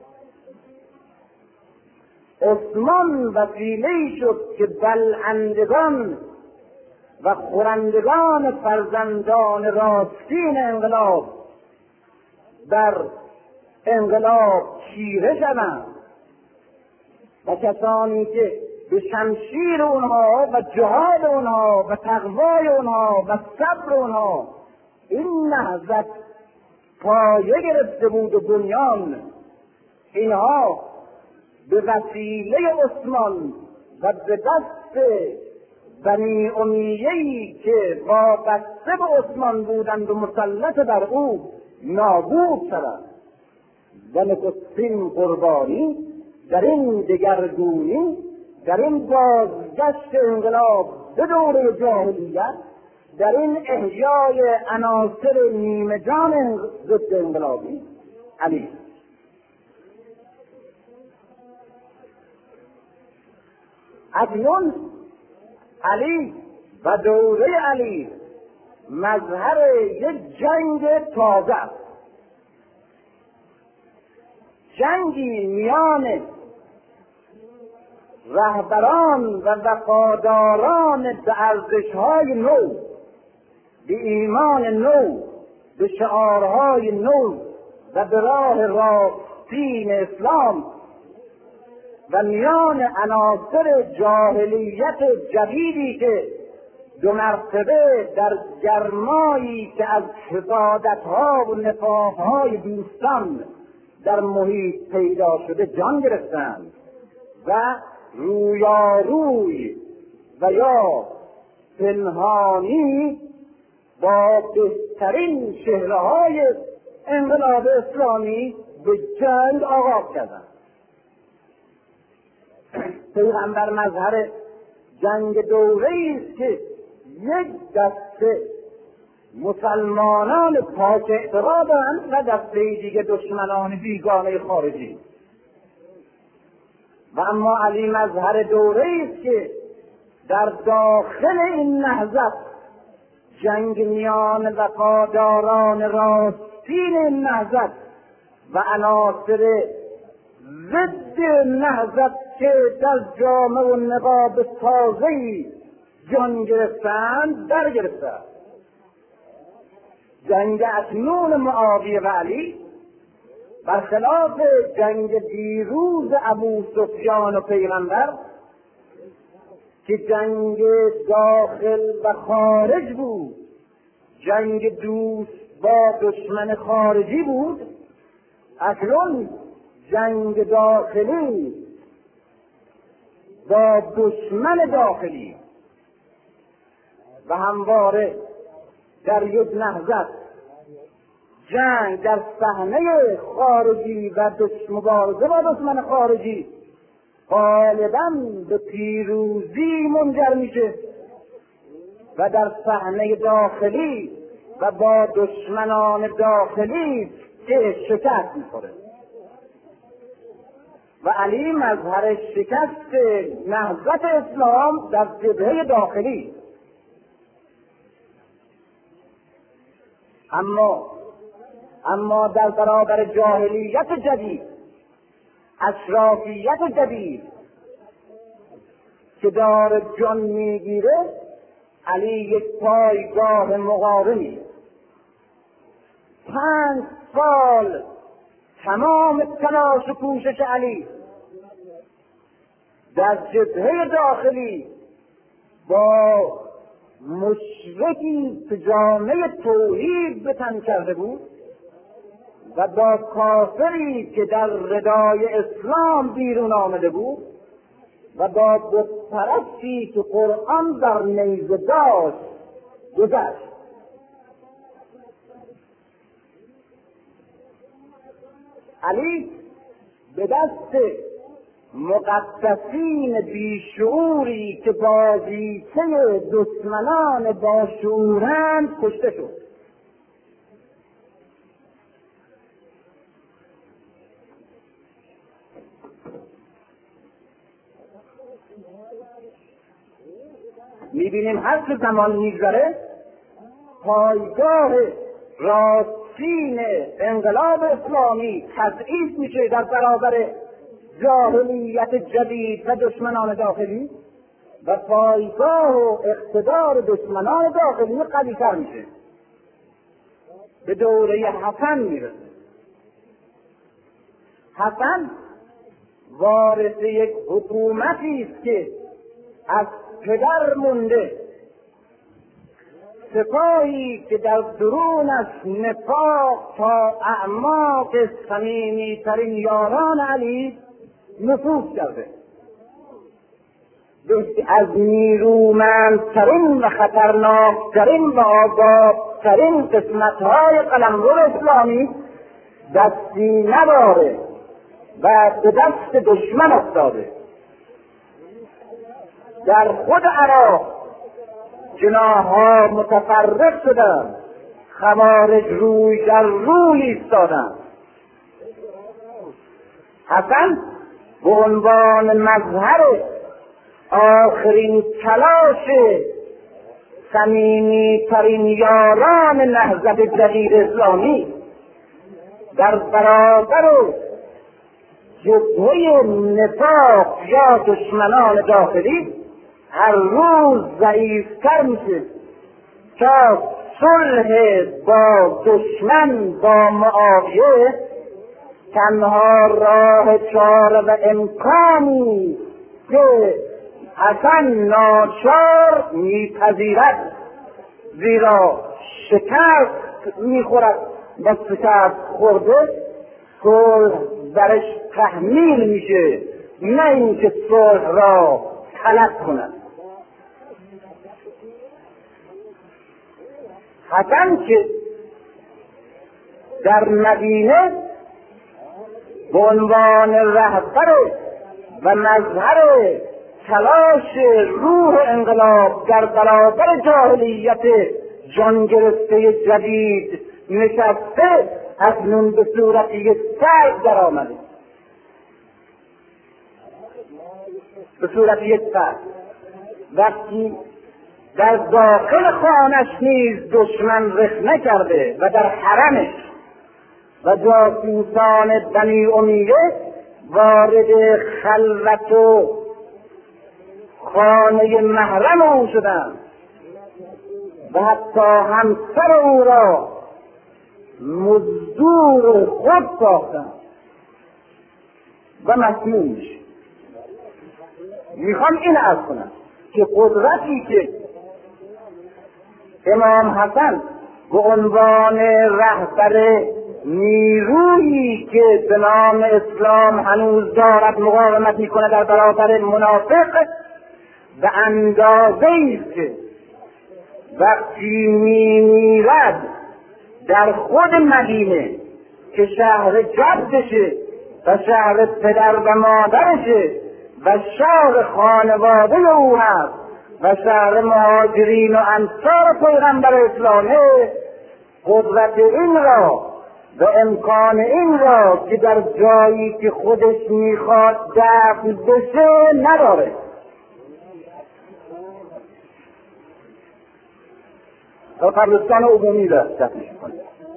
B: عثمان وسیله‌ای شد که بلعندگان و خورندگان فرزندان راستین انقلاب در انقلاب چیره شدند و کسانی که به شمشیر اونها و جهاد اونها و تقوای اونها و صبر اونها این نهضت پایه گرفته بود و بنیان، اینها به وسیله عثمان و به دست بنی امیه‌ای که وابسته به عثمان بودند و مسلط بر او نابود شدند و نخستین قربانی در این دگرگونی، در این بازگشت انقلاب به دوره جاهلیت، در این احیای عناصر نیمه جان ضد انقلابی علی. اکنون علی و دوره علی مظهر یک جنگ تازه است، جنگی میان رهبران و وفاداران به ارزش‌های نو، به ایمان نو، به شعارهای نو و به راه راستین اسلام و میان عناصر جاهلیت جدیدی که دو مرتبه در گرمایی که از حسادت‌ها و نفاق‌های دوستان در محیط پیدا شده جان گرفتند و رویاروی و یا پنهانی با بهترین چهره‌های انقلاب اسلامی به جنگ آغاز کردند. پیغمبر مظهر جنگ دوره‌ای است که یک دسته مسلمانان پاک اعتقادند و دسته دیگه دشمنان بیگانه خارجی، و اما علی مظهر دوره‌ای است که در داخل این نهضت جنگ میان وفاداران راستین این نهضت و عناصر ضد نهضت که در جامه و نقاب تازه‌ای جان گرفتند در گرفتند. جنگ اکنون معاویه و علی برخلاف جنگ دیروز ابو سفیان و پیغمبر که جنگ داخل و خارج بود، جنگ دوست با دشمن خارجی بود، اکنون جنگ داخلی با دشمن داخلی
A: و همواره در یک نهضت جنگ در صحنه خارجی و مبارزه با دشمن خارجی غالبا به پیروزی منجر میشه و در صحنه داخلی و با دشمنان داخلی شکست میخوره و علی مظهر شکست نهضت اسلام در جبهه داخلی. اما در برابر جاهلیت جدید، اشرافیت جدید که داره جان میگیره، علی یک پایگاه مقارنی 5 سال تمام تلاش و کوشش علی در جبهه داخلی با مشرکی که جامعه توحید به تن کرده بود و با کافری که در ردای اسلام بیرون آمده بود و با بتپرستی که قرآن در نیزه داشت گذشت. علی به دست مقدسین بیشعوری که بازیچه دشمنان باشعورند کشته شد. میبینیم هر که زمان میگذره پایگاه راستین انقلاب اسلامی تضعیف میشه در برابر جاهلیت جدید و دشمنان داخلی و پایگاه و اقتدار دشمنان داخلی قوی‌تر میشه. به دوره حسن میرسه. حسن وارث یک حکومتی است که از پدر مونده، سپاهی که در درونش نفاق تا اعماق صمیمی‌ترین یاران علی نفوذ کرده، از نیرومندترین و خطرناکترین و آگاهترین قسمت‌های قلمرو اسلامی دستی نداره و به دست دشمن افتاده. در خود عراق جناح‌ها متفرق شدند، خوارج روی در روی ایستادند. حسن به عنوان مظهر آخرین تلاش صمیمی‌ترین یاران نهضت جدید اسلامی در برابر جبهه نفاق یا دشمنان داخلی هر روز ضعیفتر میشه تا صلح با دشمن با معاویه تنها راه چاره و امکانی که حسن ناچار میپذیرد، زیرا شکست میخورد و شکست خورده صلح درش تحمیل میشه، نه اینکه صلح را طلب کند. حسن که در مدینه به عنوان رهبر و مظهر تلاش روح انقلاب در برابر جاهلیت جان گرفته جدید نشسته، اکنون به صورت یک فرد در آمده، به صورت یک فرد. وقتی در داخل خانش نیز دشمن رخنه کرده و در حرمش و جاسوسان بنی امیه وارد خلوت و خانه محرم او شدند و حتی همسر او را مزدور خود ساختند و مسموم میشه. میخوام این عرض کنم که قدرتی که امام حسن به عنوان رهبر نیرویی که به نام اسلام هنوز دارد مقاومت میکنه در برابر منافق، به اندازه‌ای که وقتی میمیرد در خود مدینه که شهر جدشه و شهر پدر و مادرشه و شهر خانواده او هست و شهر مهاجرین و انصار پیغمبر اسلامه، قدرت این را و امکان این را که در جایی که خودش میخواد دفن بشه نداره. تا قبرستان عمومی دفنش کنه.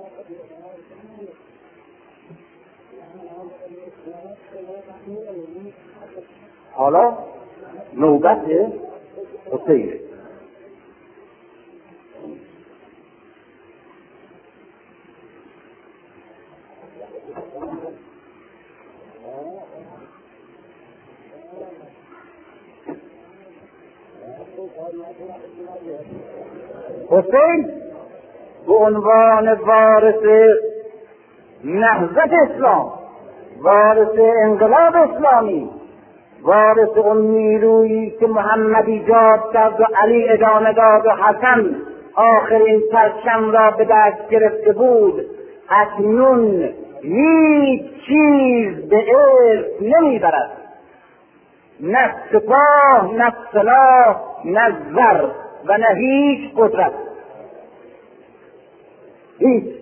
A: حالا نوبت حسین. حسین به عنوان وارث نهضت اسلام، وارث انقلاب اسلامی، وارث اون نیرویی که محمد ایجاد کرد و علی ادامه داد و حسن آخرین پرچم را به دست گرفته بود، اکنون هیچ چیز به ارث نمیبرد، نه سپاه، نه سلاح، نه زر و نه هیچ قدرت. هیچ.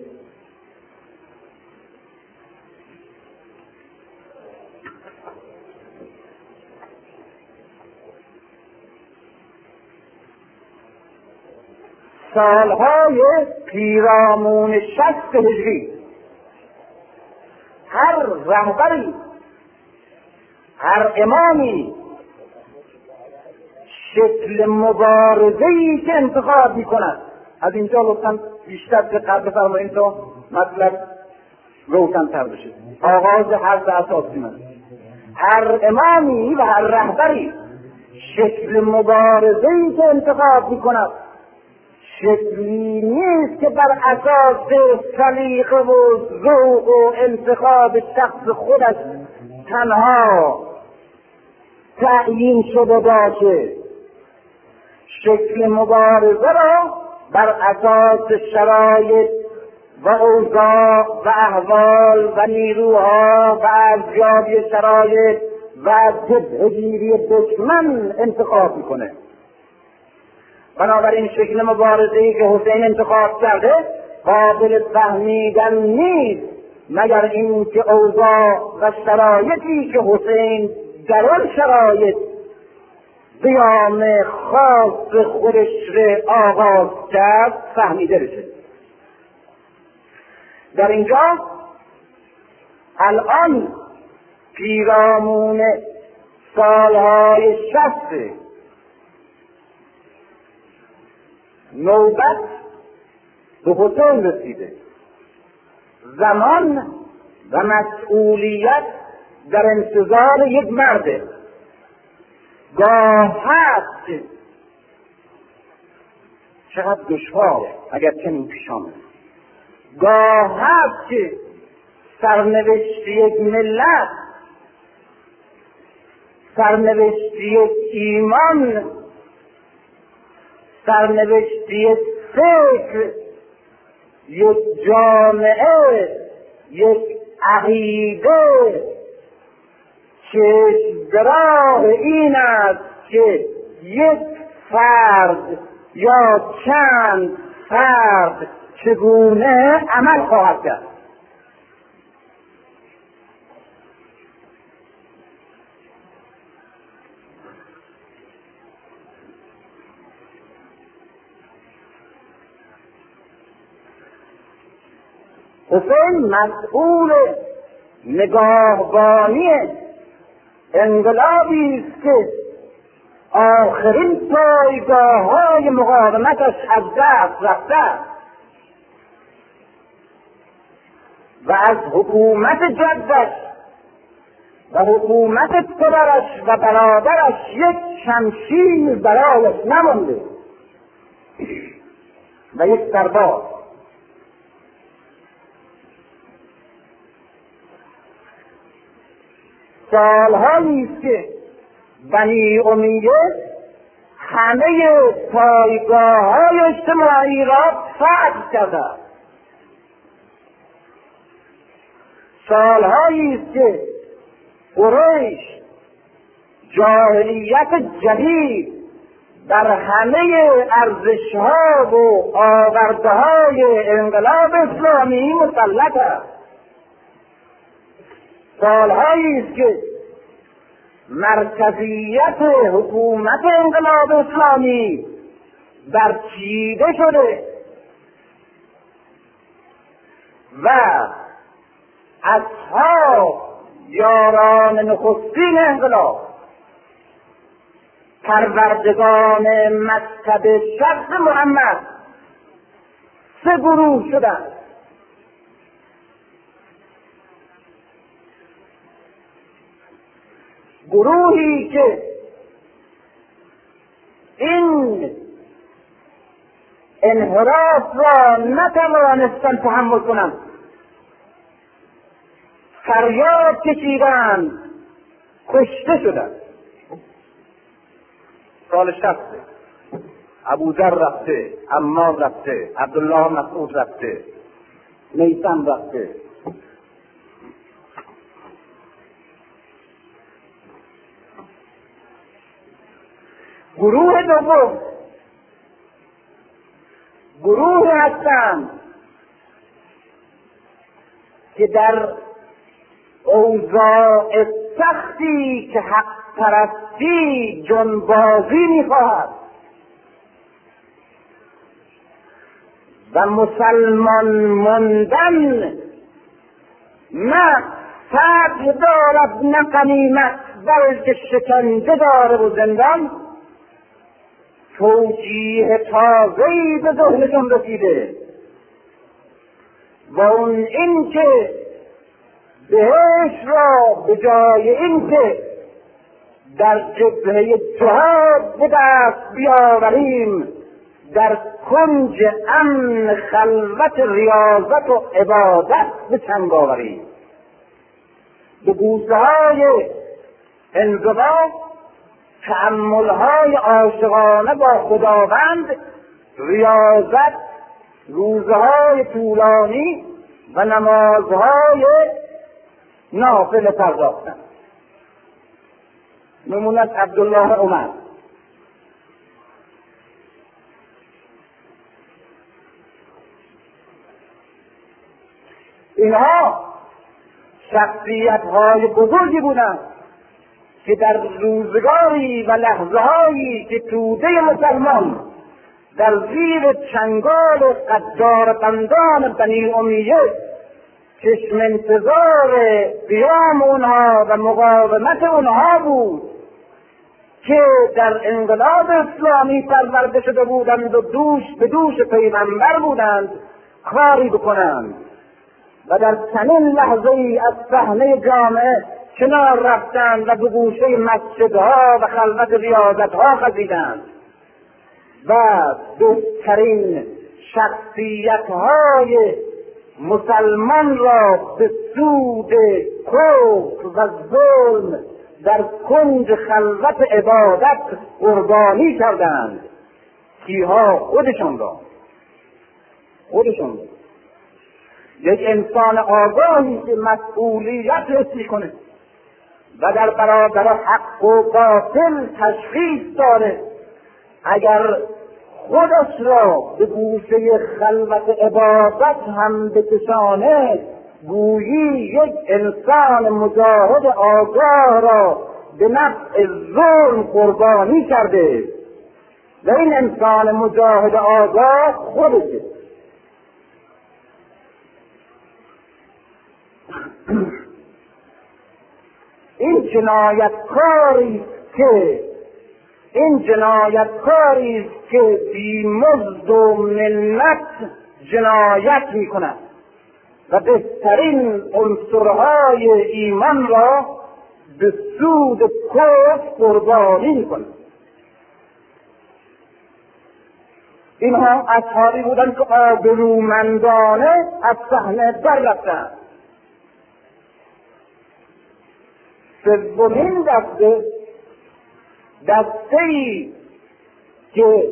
A: سالهای پیرامون 60 هجری هر رهبری، هر امامی شکل مبارزه‌ای که انتخاب می‌کند، از اینجا لطفاً بیشتر دقت بفرمایید تا مطلب روشن‌تر بشه. آغاز حرف اساسی من، هر امامی و هر رهبری شکل مبارزه‌ای که انتخاب می‌کند شکلی نیست که بر اساس سلیقه و ذوق و انتخاب شخص خودش تنها تعیین شده باشه. شکل مبارزه را بر اساس شرایط و اوضاع و احوال و نیروها و ارزیابی شرایط و جبهه‌گیری دشمن انتخاب میکنه. بنابراین شکل مبارزه‌ای که حسین انتخاب کرده قابل فهمیدن نیست مگر این که اوضاع و شرایطی که حسین در آن شرایط قیام خاص خودش را آغاز کرد فهمیده بشه. در اینجا الان پیرامون سالهای 60 نوبت به حسین رسیده. زمان و مسئولیت در انتظار یک مرده. گاه هست چقدر دشواره اگر چنین پیش آمد، گاه هست که سرنوشت یک ملت، سرنوشت یک ایمان، سرنوشت یک فکر، یک جامعه، یک عقیده چشم‌دراه این است که یک فرد یا چند فرد چگونه عمل خواهد کرد. حسین مسئول نگاهبانی انقلابی است که آخرین پایگاه‌های مقاومتش از دست رفته و از حکومت جدش و حکومت پدرش و برادرش یک شمشیر برایش نمانده و یک سرباز. سالهایی است که بنی امیه همه پایگاه‌های اجتماعی را فتح کرده. سالهایی است که قریش جاهلیت جدید بر همه ارزش‌ها و آورده‌های انقلاب اسلامی مسلط است. سالهایی است که مرکزیت حکومت انقلاب اسلامی برچیده شده و اصحاب یاران نخستین انقلاب، پروردگان مکتب شخص محمد، سه گروه شدند. گروهی که این انحراف را نتوانستند تحمل کنند، فریاد کشیدند، کشته شدند. سال 60 ابوذر رفته، عمار رفته، عبدالله مسعود رفته، میثم رفته. گروه دوم گروه هستند که در اوضاع سختی که حق پرستی جنبازی می‌خواهد و مسلمان ماندن نه فتح دارد نه غنیمت، بلکه شکنجه داره و زندان. توجیه تازه‌ای به ذهنشون رسیده و اون این که بهشت را به جای این که در جبهه جهاد به دست بیاوریم، در کنج امن خلوت ریاضت و عبادت به چنگ آوریم. به بوسه های انزوا، تأمل‌های عاشقانه با خداوند، ریاضت، روزهای طولانی و نمازهای نافله پرداختن. نمونت عبدالله عمر. اینها شخصیت‌های بزرگی بودند که در روزگاری و لحظه‌هایی که توده مسلمان در زیر چنگال قجاربندان بنی امیه چشم انتظار قیام اونها و مقاومت اونها بود که در انقلاب اسلامی پرورده شده بودند و دوش به دوش پیغمبر بودند، کاری بکنند و در چنین لحظه‌ای از صحنه جامعه کنار رفتند و به گوشه مسجدها و خلوت ریاضتها خزیدند و بهترین شخصیت‌های مسلمان را به سود کفر و ظلم در کنج خلوت عبادت قربانی کردند. کیها؟ خودشون را. یک انسان آگاهی که مسئولیت حس می‌کنه و در برابر حق و باطل تشخیص داره، اگر خودش را به گوشه خلوت عبادت هم بکشانه، گویی یک انسان مجاهد آگاه را به نفع ظلم قربانی کرده و این انسان مجاهد آگاه خودشه. این جنایتکاری است که بی مزد و منت جنایت می کند و بهترین عنصرهای ایمان را به سود کفر قربانی می کند. اینها اصحابی بودند که آبرومندانه از صحنه در رفتند. سومین دسته‌ای که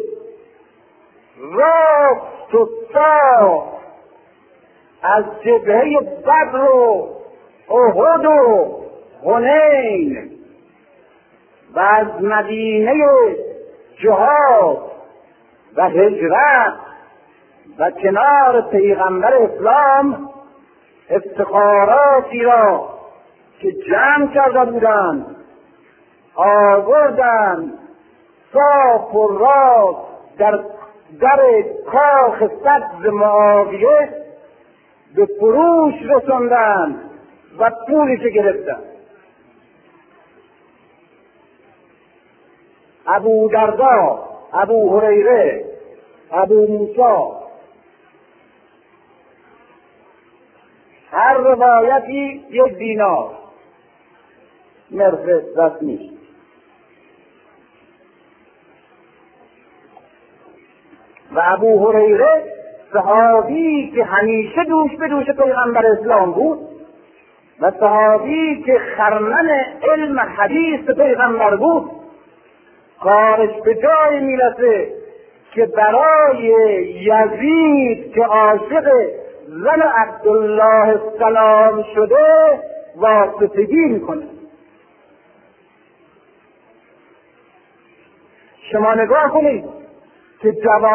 A: راست و صاف از جبهه بدر و احد و حنین و از مدینه جهاد و هجرت و کنار پیغمبر اسلام افتخاراتی را که جمع کرده بودند آوردند صاف و راست در کاخ سبز معاویه به فروش رساندند و پولش گرفتند. ابو دردا، ابو هریره، ابو موسی، هر روایتی 1 دینار نرخ رسمی. و ابو هریره صحابی که همیشه دوش به دوش پیغمبر اسلام بود و صحابی که خرمن علم حدیث پیغمبر بود، کارش به جای میرسه که برای یزید که عاشق زن عبدالله السلام شده واسطگی میکنه. شما نگاه کنید که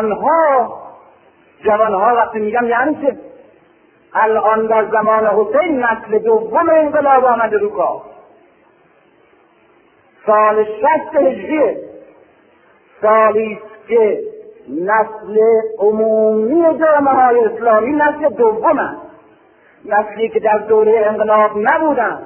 A: جوانها وقتی میگم یعنی که الان در زمان حسین نسل دوم انقلاب آمده رو کار، سال 60 هجریه، سالی که نسل عمومی جامعه های اسلامی نسل دوم هست، نسلی که در دوره انقلاب نبودن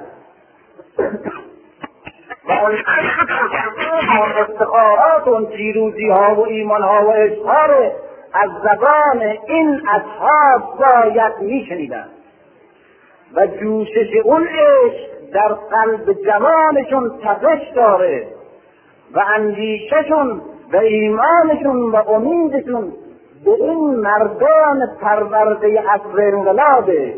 A: و اون افتخارات و اون پیروزی ها و ایمان ها و اشعار از زبان این اصحاب باید میشنیدن و جوشش اون عشق در قلب جوانشون تپش داره و اندیششون و ایمانشون و امیدشون به این مردان پرورده عصر انقلابه.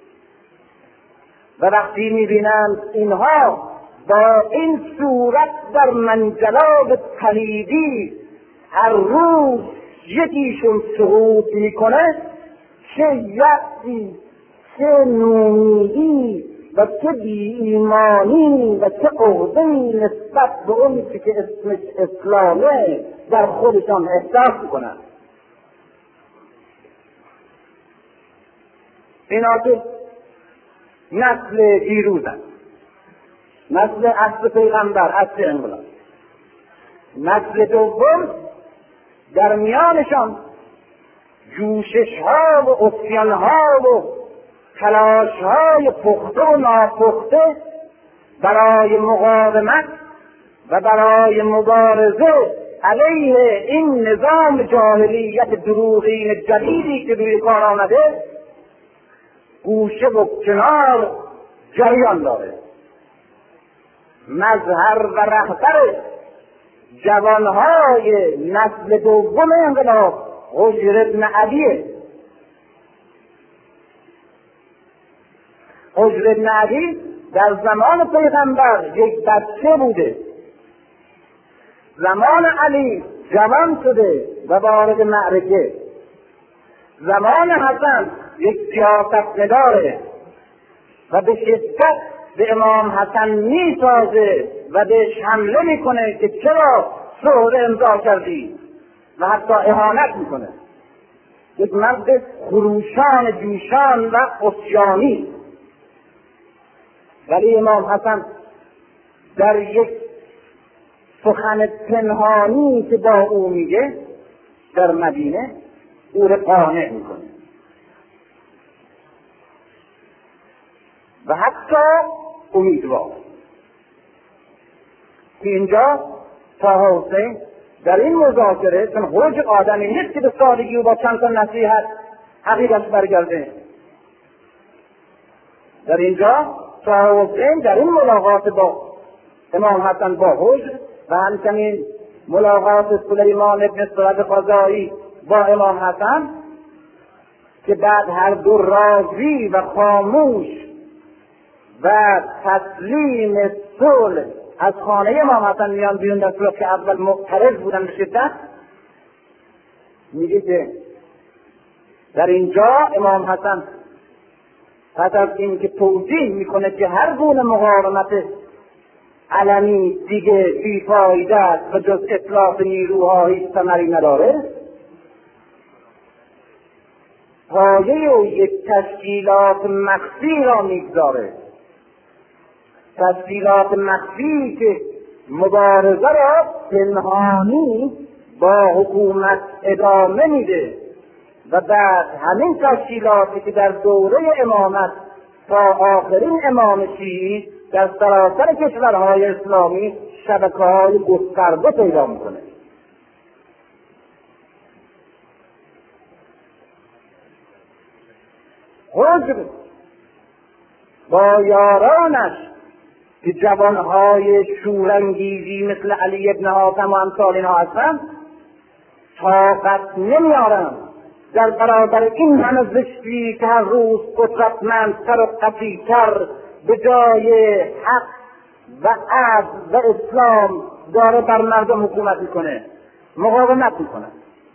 A: و وقتی میبینند اینها با این صورت در منجلاب پلیدی هر روز یکیشون سقوط میکنه، چه یأسی، چه نومیدی و چه بی ایمانی و چه عقده‌ای نسبت به اون که اسمش اسلامه در خودشان احساس میکنند. اینا که نسل دیروزن، نسل عصر پیغمبر، عصر انقلاب. نسل دوم در میانشان جوشش ها و اسیان ها و تلاش های پخته و ناپخته برای مقاومت و برای مبارزه علیه این نظام جاهلیت دروغین جدیدی که روی کار آمده گوشه و کنار جریان داره. مظهر و رهبر جوانهای نسل دوم انقلاب حجر ابن عدیه. حجر ابن عدی در زمان پیغمبر یک بچه بوده، زمان علی جوان شده و وارد معرکه، زمان حسن یک سیاستمداره و به شدت به امام حسن میتازه و بهش حمله میکنه که چرا صلح امضا کردی و حتی اهانت میکنه. یک مرد خروشان جوشان و عصیانی. ولی امام حسن در یک سخن پنهانی که با او میگه در مدینه او را قانع میکنه و حتی امیدوار که اینجا تا حسین در این مذاکره، چون حج آدمی نیست که به سادگی و با چند تا نصیحت حقیقت برگرده، در اینجا تا حسین در این ملاقات با امام حسن با حج و همچنین ملاقات سلیمان ابن سعد خزاعی با امام حسن که بعد هر دو راضی و خاموش و تسلیم صلح از خانه امام حسن میان بیرون، در صورت که اول معترض بودن به شدت میگه که در اینجا امام حسن پس از این که توضیح میکنه که هر گونه مقاومت علمی دیگه بیفایده است و جز اتلاف نیروها هیچ ثمری نداره، پایه و یک تشکیلات مخفی را میگذاره، تشکیلات مخفی که مبارزه را پنهانی با حکومت ادامه میده و بعد همین تشکیلاتی که در دوره امامت تا آخرین امام شیعی در سراسر کشورهای اسلامی شبکه‌های گسترده پیدا میکنه. حجر با یارانش که جوانهای شورانگیزی مثل علی ابن حاتم و امثال اینها هستند طاقت نمیارند در برابر این همه زشتی که هر روز قدرتمندتر و قوی‌تر به جای حق و عدل و اسلام داره بر مردم حکومت میکنه، مقاومت میکنه.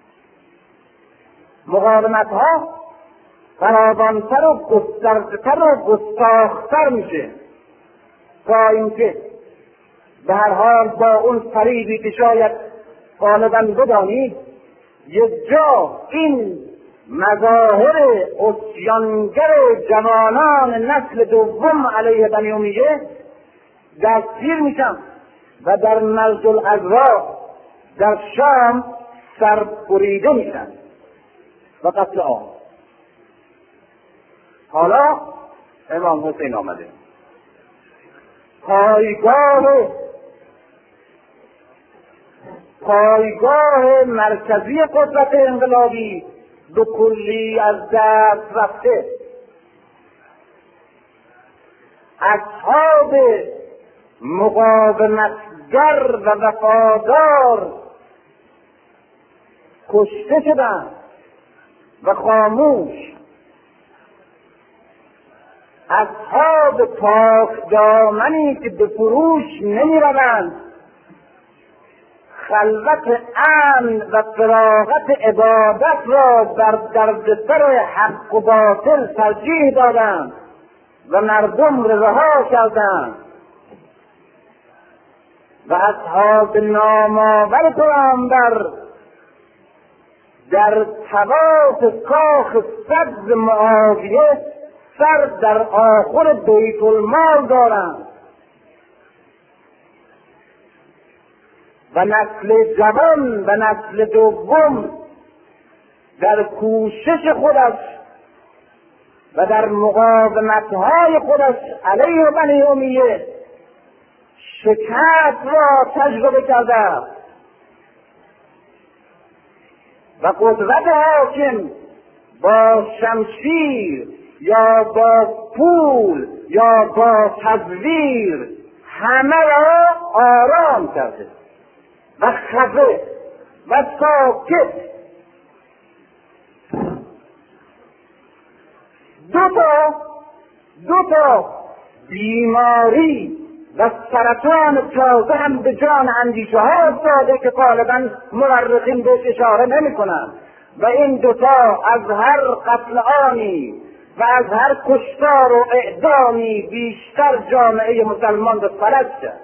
A: مقاومت ها فراوانتر و گسترده‌تر و گستاخ‌تر میشه تا اینکه به هر حال با اون فریبی که شاید غالباً بدانید یک جا این مظاهر عصیانگر جوانان نسل دوم علیه بنی امیه دستگیر میشن و در مرج الازرق در شام سربریده میشن و قتل عام. حالا امام حسین آمده، پایگاه مرکزی قدرت انقلابی به کلی از دست رفته. اصحاب مقاومتگر و وفادار کشته شدند و خاموش. اصحاب پاک دامنی که به فروش نمی روند، خلوت امن و فراغت عبادت را در دردسر حق و باطل ترجیح دادند و مردم رها کردند و اصحاب نامآور پیامبر در طواف کاخ سبز معاویه سر در آخر بیت المال دارند و نسل جوان و نسل دوم در کوشش خودش و در مقاومت‌های خودش علیه بنی امیه شکست را تجربه کرده و قدرت حاکم با شمشیر یا با پول یا با تزویر همه را آرام کرده و خفه و ساکت. دو تا بیماری و سرطان تازه هم به جان اندیشه ها افتاده که غالبا مورخین بهش اشاره نمی کنند و این دوتا از هر قتل عامی و از هر کشتار و اعدامی بیشتر جامعه مسلمان به فلج کرد.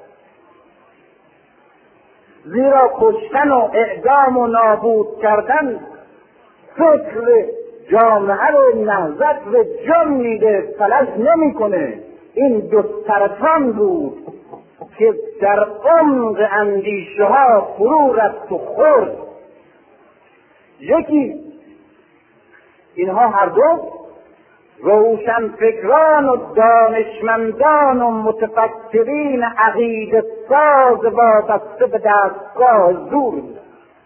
A: زیرا کشتن و اعدام و نابود کردن فکر جامعه رو نهضت و جان میده، فلج نمیکنه. این دو سرطان بود که در عمق اندیشه ها فرو رفت و خورد. یکی اینها هر دو روشن فکران و دانشمندان و متفکرین عقیده ساز وابسته به دستگاه زور بودند.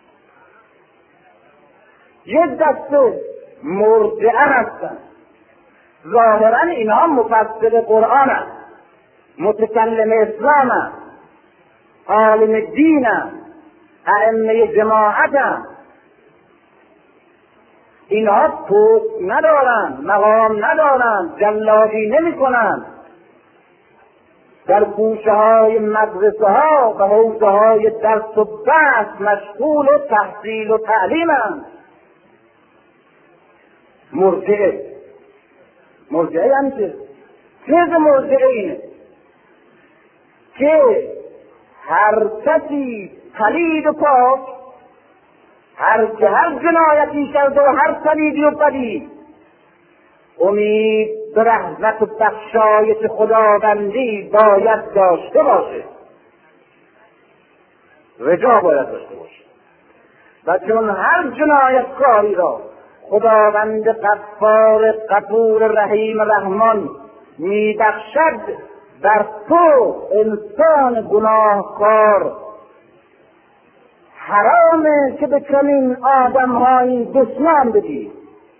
A: یک دسته مرجعه هستند، ظاهرا اینها مفسر قرآن هستند، متکلم اسلام هستند، عالم دین هستند، ائمه جماعت هستند. اینها پوست ندارند، مقام ندارند، جلادی نمی کنند، در گوشه های مدرسه ها و حوزه های درس و بحث مشغول و تحصیل و تعلیمند مرجعه یعنی چه؟ تز مرجعه اینه که هر کسی پلید و پاک، هر جنایتی کرده و هر پلیدی و پلید امید به رحمت و بخشایش خداوندی باید داشته باشه، رجا باید داشته باشه. و چون هر جنایتکاری را خداوند غفار غفور رحیم رحمان میبخشد، بر تو انسان گناهکار حرامه که به چنین آدم‌هایی دشمن بگی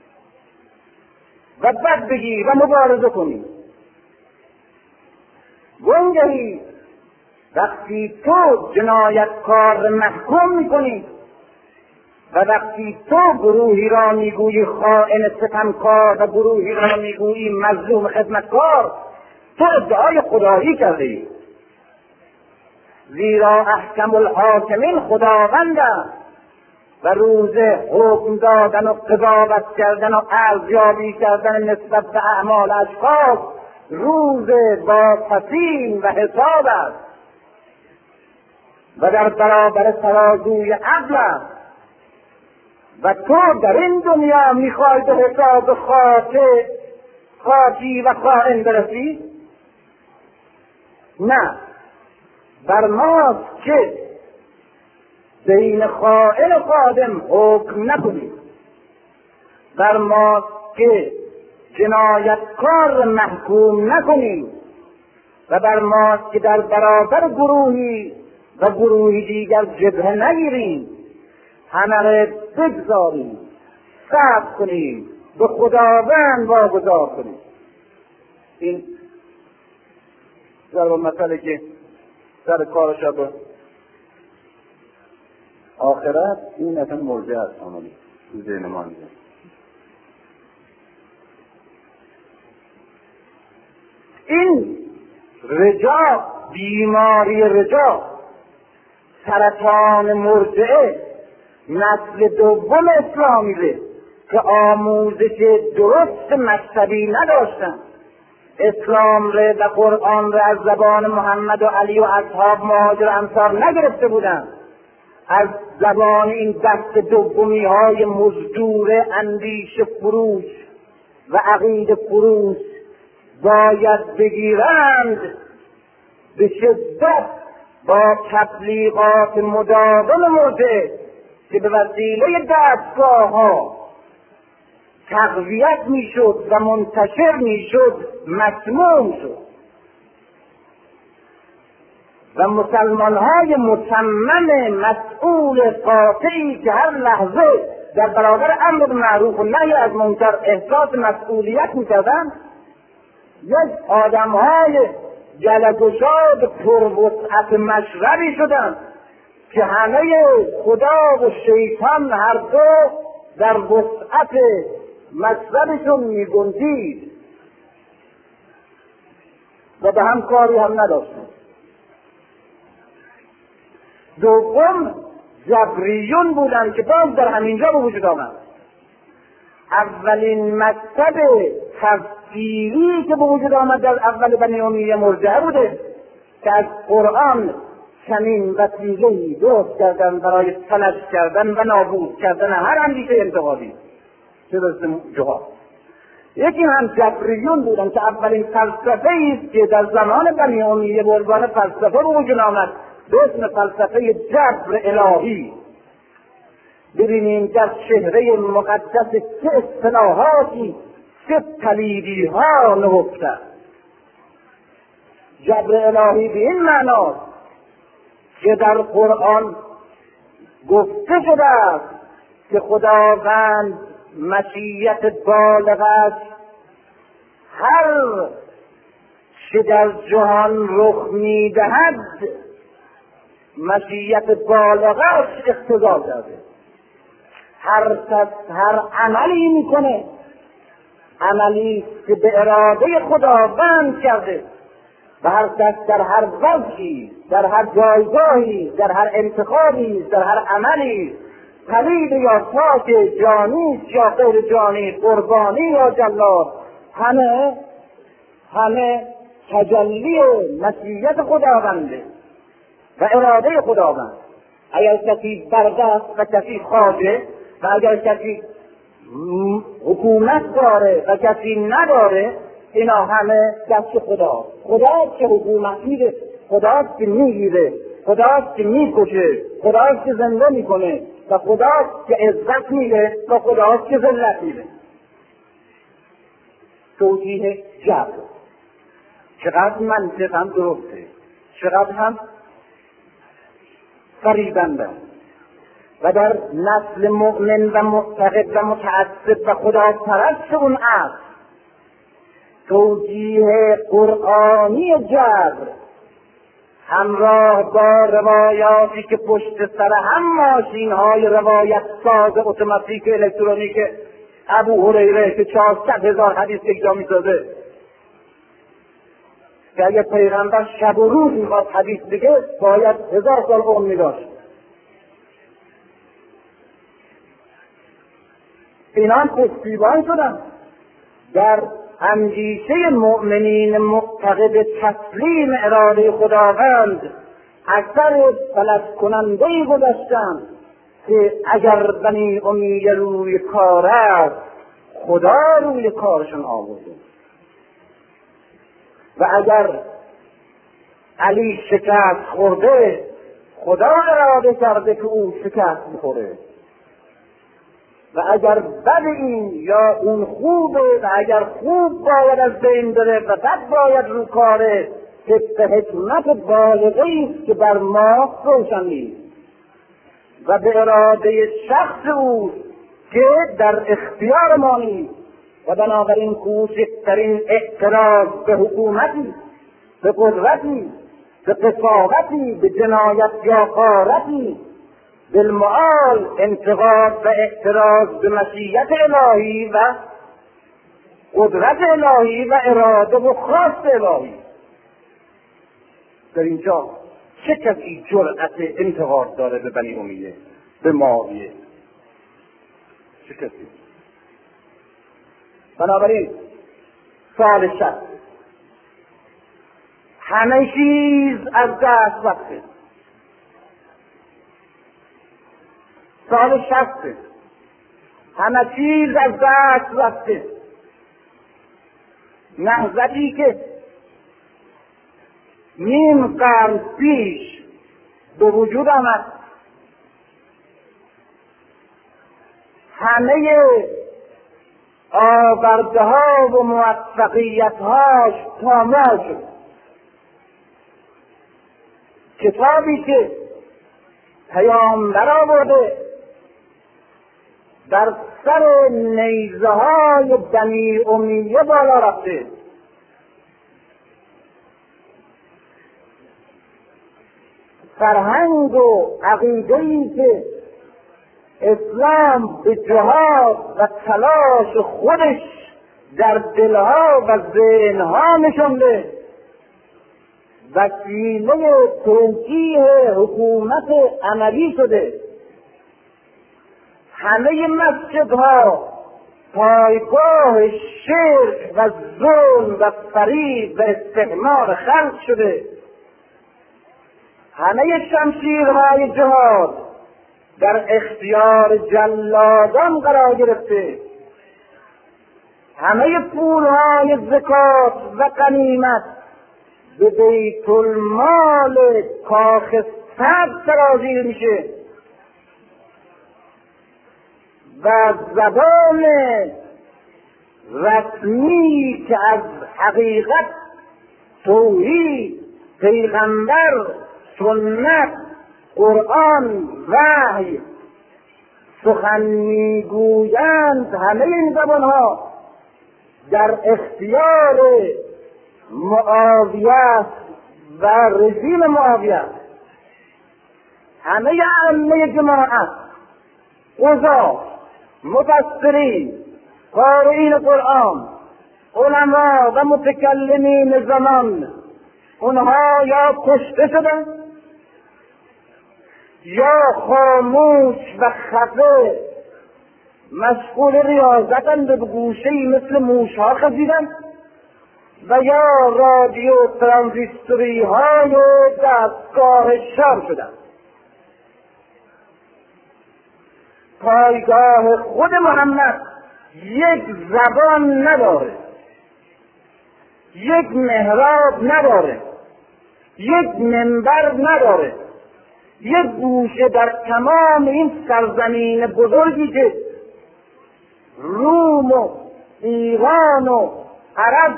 A: و بد بگی و مبارزه کنی. گنگهی وقتی تو جنایتکار محکوم میکنی و وقتی تو گروهی را میگویی خائن ستمکار و گروهی را میگویی مظلوم خدمتکار، تو ادعای خدایی کرده ای. زیرا احکم الحاکمین خداوند است و روز حکم دادن و قضاوت کردن و ارزیابی کردن نسبت به اعمال اشخاص روز واپسین و حساب است و در برابر ترازوی عدل است. و تو در این دنیا میخوای به حساب خاطی و خائن برسی؟ نه، بر ماست که بین خائن و خادم حکم نکنیم، بر ماست که جنایتکار محکوم نکنیم و بر ماست که در برابر گروهی و گروهی دیگر جبهه نگیریم، همه را بگذاریم، صبر کنیم، به خداوند واگذار کنیم. این ضرب المثل که سر کارش به آخرت این اصلا مرجع است. عملی تو ذهن ما میاد. این رجا، بیماری رجا، سرطان مرجعه، نسل دوم اسلامیه که آموزش درست مذهبی نداشتن، اسلام را و قرآن را از زبان محمد و علی و اصحاب مهاجر و انصار نگرفته بودند، از زبان این دست دومی های مزدور اندیشه فروش و عقیده فروش باید بگیرند. به شدت با تبلیغات مداوم مرجع که به وسیله دستگاه ها تقویت میشد و منتشر میشد مسموم شد و مسلمان های مصمم مسئول قاطعی که هر لحظه در برابر امر معروف و نهی از منکر احساس مسئولیت میکردند، یک آدم های جلگشاد پروسعت مشربی شدند که همه خدا و شیطان هر دو در وسعت مشربشون میگنجید و به هم کاری هم نداشتند. دوم جبریون بودند که باز در همینجا به وجود آمد. اولین مکتب تفسیری که به وجود آمد در اول بنی امیه مرجعه بوده که از قرآن چنین وسیله‌ای درست کردن برای فلج کردن و نابود کردن هر اندیشه انتقادی چه برسه جهاد. یکی هم جبریون بودن که اولین فلسفه‌ای است که در زمان بنی امیه به عنوان فلسفه به وجود آمد به اسم فلسفه جبر الهی. ببینیم در چهره مقدس چه اصطلاحاتی، چه پلیدی ها نهفته. جبر الهی به این معناست که در قرآن گفته شده است که خداوند مشیت بالغ است، هر چه در جهان رخ میدهد مشیت بالغش اقتضا کرده. هر کس هر عملی میکنه، عملی که به اراده خداوند کرده و هر کس در هر وجهی، در هر جایگاهی، در هر انتخابی، در هر عملی پلید یا پاک، جانی یا غیر جانی، قربانی یا جلاد، همه تجلی مشیت خداونده و اراده خداوند. اگر کسی برده و کسی خواجه و اگر کسی حکومت داره و کسی نداره، اینا همه دست خداست. خداست که حکومت میده، خداست که میگیره، خداست که میکشه، خداست که زنده میکنه و خداست که عزت میده و خداست که ذلت میده. توجیه جبر چقدر منطق هم درسته، چقدر هم فریبنده و در نسل مؤمن و معتقد و متعصب و خدا پرست اون عصر توجیه قرآنی جبر همراه با روایاتی که پشت سر هم ماشین های روایت ساز اتوماتیک الکترونیک ابو هریره که 400,000 حدیث یک جا میسازه، که اگر پیغمبر شب و روز میخواد حدیث بگه باید 1000 سال عمر میداشت. اینا هم پشتیبان شدن در اندیشه مؤمنین معتقد تسلیم اراده خداوند. اکثر فلج کنندهی گذاشتن که اگر بنی امیه روی کار است، خدا روی کارشون آورده، و اگر علی شکست خورده، خدا اراده کرده که او شکست بخوره، و اگر بد این یا اون خوبه و اگر خوب باید از بین بره و بد باید رو کاره، که به حکمت بالغی است که بر ما روشن نیست و به اراده شخص او که در اختیار ما نیست. و بنابراین کوچکترین اعتراض به حکومتی، به قدرتی، به قساوتی، به جنایت یا غارتی، بالمعال انتقاد و اعتراض به مشیت الهی و قدرت الهی و اراده و خواست الهی. در اینجا چه کسی جرأت انتقاد داره به بنی امیه، به معاویه؟ چه کسی؟ بنابراین سال 60 همه چیز از دست رفته. سال 60 همه چیز از دست رفته. نهضتی که نیم قرن پیش به وجود آمد، همه آورده ها و موفقیت هاش پامال شد. کتابی که پیامبر آورده در سر نیزه های بنی امیه بالا رفته. فرهنگ و عقیده‌ای که اسلام به جهاد و تلاش خودش در دلها و ذهنها نشانده، وسیله توجیه حکومت عملی شده. همه مسجدها پایگاه شرک و ظلم و فریب و استعمار خلق شده. همه شمشیرهای جهاد در اختیار جلادان قرار گرفته. همه پولهای زکات و غنیمت به بیت المال کاخ سبز سرازیر میشه و زبان رسمی که از حقیقت، توحید، پیغمبر، سنت، قرآن، وحی سخن میگویند، همه این زبانها در اختیار معاویه و رژیم معاویه. همه ائمه جماعت، قضات، مفسرین، قارئین قرآن، علما و متکلمین زمان، اونها یا کشته شدن یا خاموش و خفه مشغول ریاضتند به گوشه‌ای مثل موشها خزیدند و یا رادیو ترانزیستوری های دستگاه شام شدند. پایگاه خود محمد یک زبان نداره، یک محراب نداره، یک منبر نداره، یک گوشه در تمام این سرزمین بزرگی که روم و ایران و عرب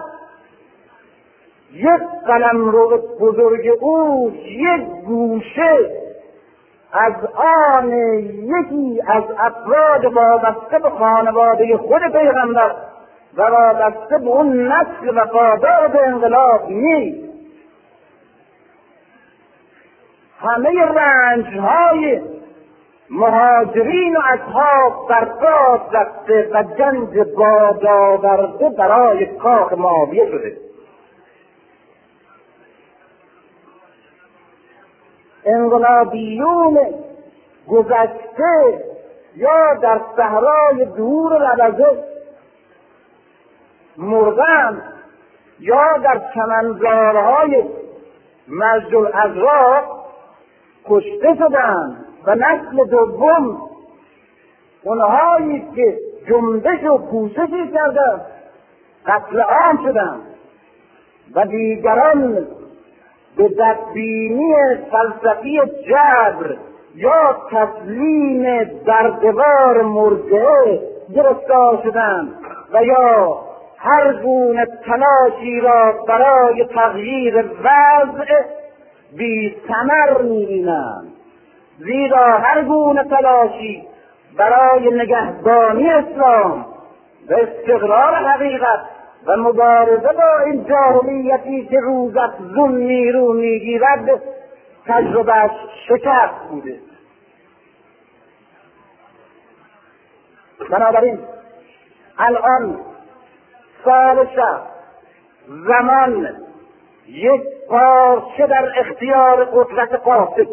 A: یک قلمرو بزرگ او یک گوشه از آن یکی از افراد وابسته به خانواده خود پیغمبر و وابسته به اون نسل وفادار به انقلاب نیست. همه رنجهای مهاجرین و اصحاب بر پاس رفته و گنج باد آورده برای کاخ معاویه شده. انقلابیون گذشته یا در صحرای دور ربضه مردن یا در چمنزارهای مرج الازرق کشته شدند و نسل دوم اونهایی که جنبش و کوششی کردند قتل عام شدند و دیگران به بدبینی فلسفی جبر یا تسلیم دردوار مرجعه گرفتار شدند و یا هر گونه تلاشی را برای تغییر وضع بی ثمر می‌بینند، زیرا هر گونه تلاشی برای نگهداری اسلام و استقرار حقیقت و مبارزه با این جاهلیتی که روز افزون نیرو میگیرد تجربهش شکست بوده. بنابراین الان سال شب زمان یک پارچه در اختیار قدرت قاصد،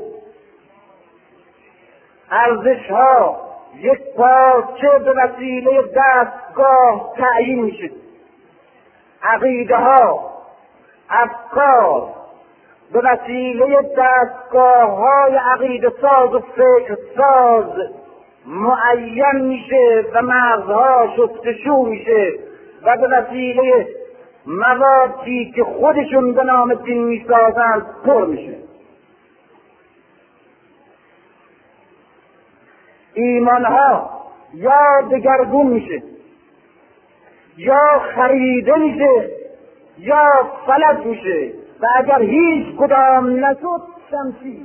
A: ارزشها یک پارچه به وسیله دستگاه تعیین میشه، عقیده ها، افکار به وسیله دستگاه های عقیده ساز و فکر ساز معین میشه و مغزها شستشو میشه و به وسیله موادی که خودشون به نام دین میسازند پر میشه. ایمانها یا دگرگون میشه یا خریده میشه یا فلج میشه و اگر هیچ کدام نشد شمشیر.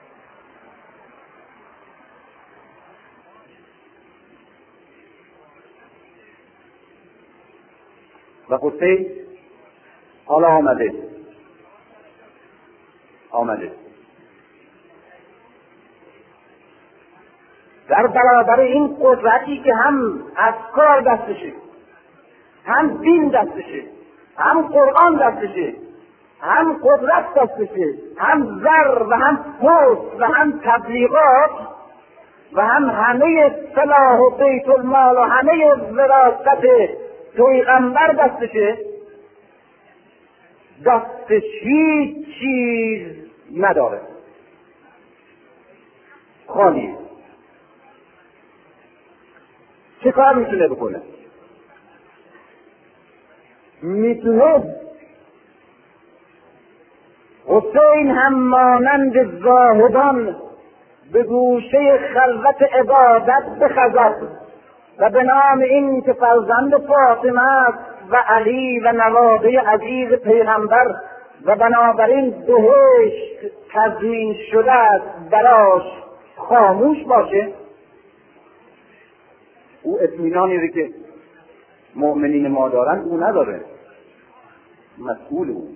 A: و قصه حالا آمده در برابر این قدرتی که هم افکار دستشه، هم دین دستشه، هم قرآن دستشه، هم قدرت دستشه، هم زر و هم پست و هم تبلیغات و هم همه صلاح و بیت المال و همه وراثت پیغمبر دستشه، دستش هیچ چیز نداره، خالیه. چه کار میتونه بکنه؟ میتونه حسین هم مانند زاهدان به گوشه خلوت عبادت بخزد و به نام این که فرزند فاطمه است و علی و نواده عزیز پیغمبر و بنابراین بهشت تضمین شده است براش خاموش باشه. او اطمینانی رو که مؤمنین ما دارن او نداره، مسئول او.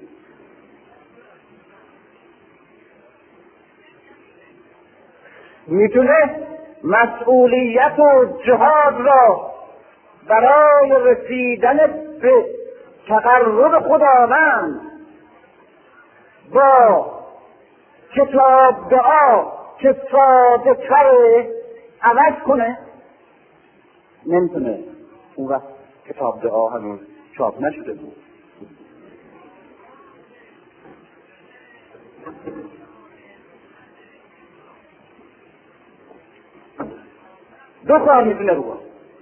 A: میتونه مسئولیت و جهاد را برای رسیدن به تقرب خداوند با کتاب دعا که ساده تره عوض کنه؟ نمیتونه. اون وقت کتاب دعا هنوز چاپ نشده بود. دو کار میتونه بکنه.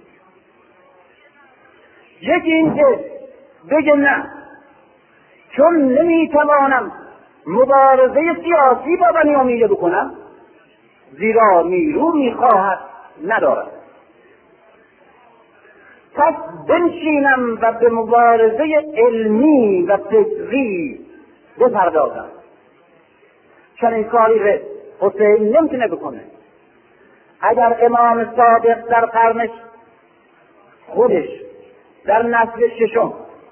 A: یکی این که بگه نه، چون نمیتوانم مبارزه سیاسی با بنی امیه بکنم، زیرا نیرو میخواهد ندارد، پس بنشینم و به مبارزه علمی و فکری بپردازم. چنین کاری را حسین نمیتونه بکنه. اگر امام صادق در قرن خودش در نسل ششم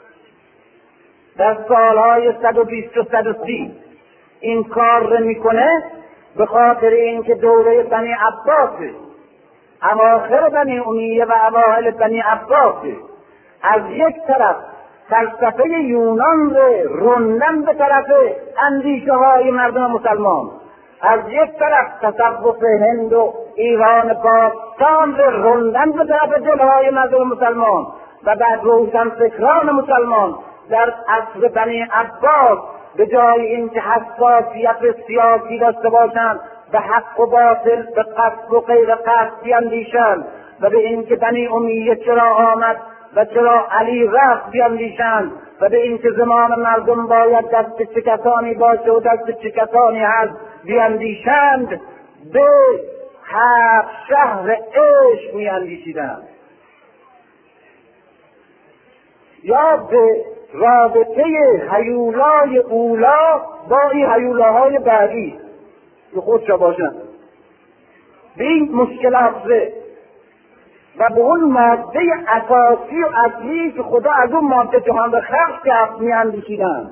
A: در سالهای 120 و 130 این کار را میکنه، به خاطر اینکه دوره بنی عباسه، اواخر بنی امیه و اوائل بنی عباسه، از یک طرف فلسفه یونان را راندن به طرف اندیشه های مردم مسلمان، از یک طرف تصوف هند و ایران باستان را راندن به طرف دلهای مردم مسلمان، و بعد روشن فکران مسلمان در عصر بنی عباس به جای اینکه حساسیت سیاسی داشته باشند، به حق و باطل، به قصد و غیر قصد بیندیشند، و به اینکه بنی امیه چرا آمد و چرا علی رفت بیندیشند، و به اینکه زمان مردم باید دست چه کسانی باشه و دست چه کسانی هست بیندیشند، به هفت شهر عشق میاندیشیدند، یا به رابطه هیولای اولا با این هیولاهای بعدی که خودشا باشن، به این مشکلات و به اون ماده اساسی و اصلی که خدا از اون ماده جهان را خلق کرد میاندیشیدن،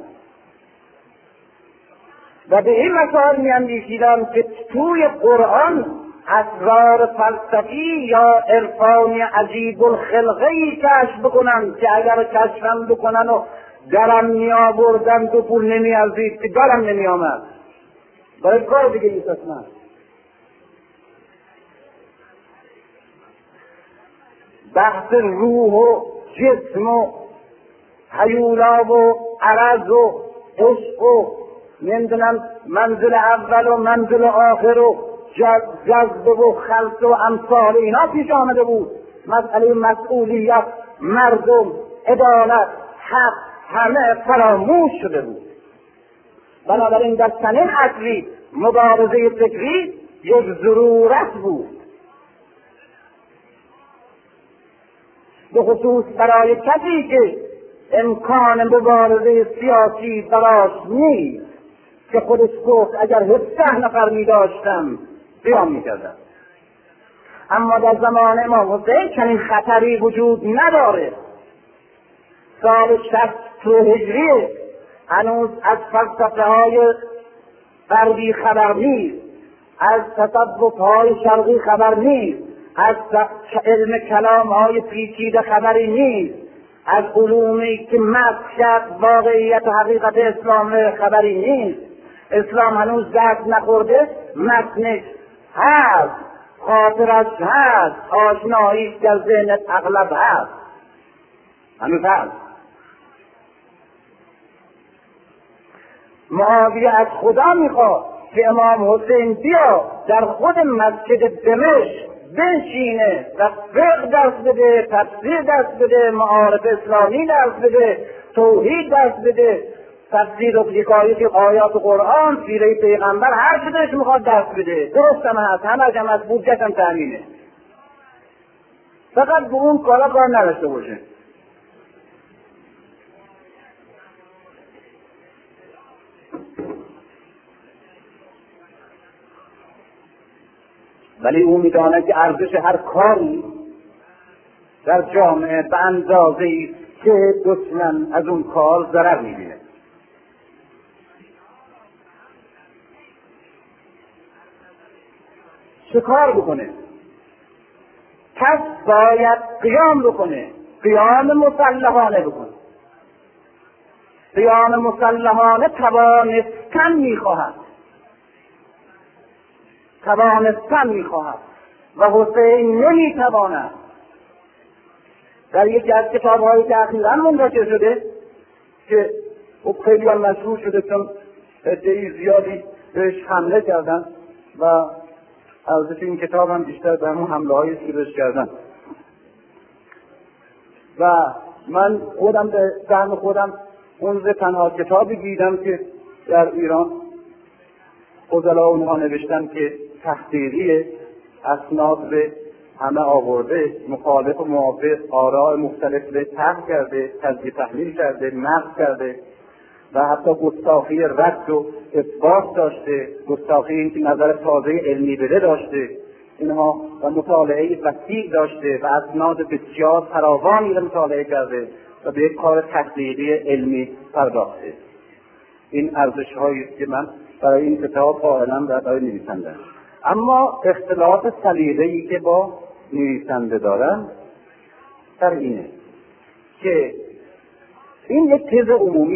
A: و به این مسائل میاندیشیدن که توی قرآن اسرار فلسفی یا عرفانی عجیب الخلقه‌ای کشف بکنن که اگر کشفم بکنن و درم می آوردن تو پول نمی ارزید که درم نمی آمد. برای کار دیگه نیست اصلا. بحث روح و جسم و هیولا و عرض و عشق و نمیدونم منزل اول و منزل آخر و جذب و خلط و امثال اینا پیش آمده بود. مسئله مسئولیت، مردم، عدالت، حق همه فراموش شده بود. بنابراین در چنین عصری مبارزه فکری یک ضرورت بود، به خصوص برای کسی که امکان مبارزه سیاسی براش نیست، که خودش گفت اگر 17 نفر می داشتم قیام می کردم. اما در زمان امام حسین چنین خطری وجود نداره. سال 60 هجری هنوز از فلسفه های غربی خبر نیست، از تصوف های شرقی خبر نیست، از علم کلام های پیچیده خبری نیست، از علومی که مسجد واقعیت و حقیقت اسلام خبری نیست. اسلام هنوز دست نخورده، متنش هست، خاطرش هست، آشناییش در ذهنت اغلب هست، هنوز هست. معاویه از خدا میخواد که امام حسین بیا در خود مسجد دمشق بنشینه و فقه درس بده، تفسیر درس بده، معارف اسلامی درس بده، توحید درس بده، تفسیر و حکایت آیات قرآن، سیره پیغمبر، هر چی دلش میخواد درس بده. درست هم هست، همه هم هست، بودجه‌ش هم تامینه. فقط به اون کارا کار نداشته باشه. ولی او میدانه که ارزش هر کاری در جامعه به اندازه‌ای که دشمن از اون کار ضرر میبینه. چه کار بکنه؟ پس باید قیام بکنه، قیام مسلحانه بکنه. قیام مسلحانه توانستن میخواهد. توانستن میخواهد و حسین نمیتواند. در یکی از کتاب‌هایی که اخیراً منتشر شده که خیلی هم مشهور شده چون عده‌ای زیادی بهش حمله کردن و ارزش این کتاب هم بیشتر در همون حمله‌هایی که بهش کردن و من خودم به سهم خودم اون تنها کتابی دیدم که در ایران فضلا اونها نوشتن که تحقیری اسناد به همه آورده، مخالف و موافق آراء مختلف به طرح کرده، تجزیه تحلیل کرده، نقد کرده و حتی گستاخی رد و اثبات داشته، گستاخی این که نظر تازه علمی بده داشته اینها و مطالعه وسیع داشته و اسناد بسیار فراوانی را مطالعه کرده و به یک کار تحقیقی علمی پرداخته. این ارزش هایی که من برای این کتاب قائلم و برای نویسنده. اما اختلاف سلیقه‌ای که با نویسنده دارم در اینه که این یک تز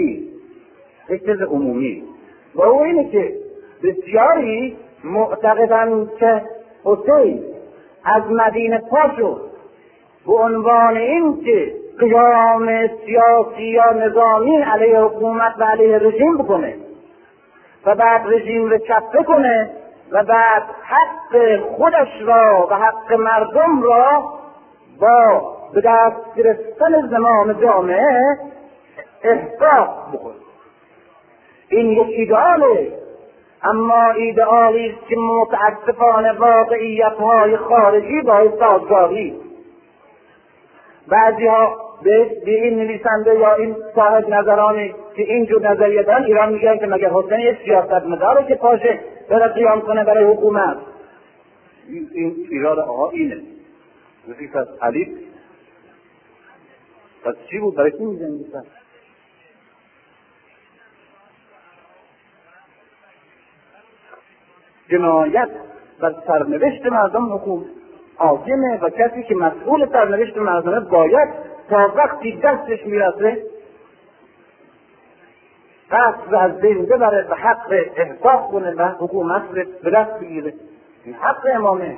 A: عمومی و او اینه که بسیاری معتقدند که حسین از مدینه پا شد به عنوان این که قیام سیاسی یا نظامی علیه حکومت و علیه رژیم بکنه و بعد رژیم رو چپه کنه و بعد حق خودش را و حق مردم را با به دست گرفتن زمام جامعه احقاق بکنه. این یک ایدئاله، اما ایدئالی است که متاسفانه واقعیت‌های خارجی با سازگاری. بعضی‌ها به این نویسنده یا این صاحب نظرانی که اینجور نظریه دارن ایران میگن که مگر حسین یک سیاستمداره که پاشه بره قیام کنه برای حکومت. این ایراد آقا اینه رفیق از علی پس چی بود؟ برای چی می‌جنگیدن؟ جنایت بر سرنوشت مردم حاکمه و کسی که مسئول سرنوشت مردمه باید تا وقتی دستش میرسه قصد از بین ببره و حق احقاق کنه و حکومت رو به دست بگیره. این حق امامه.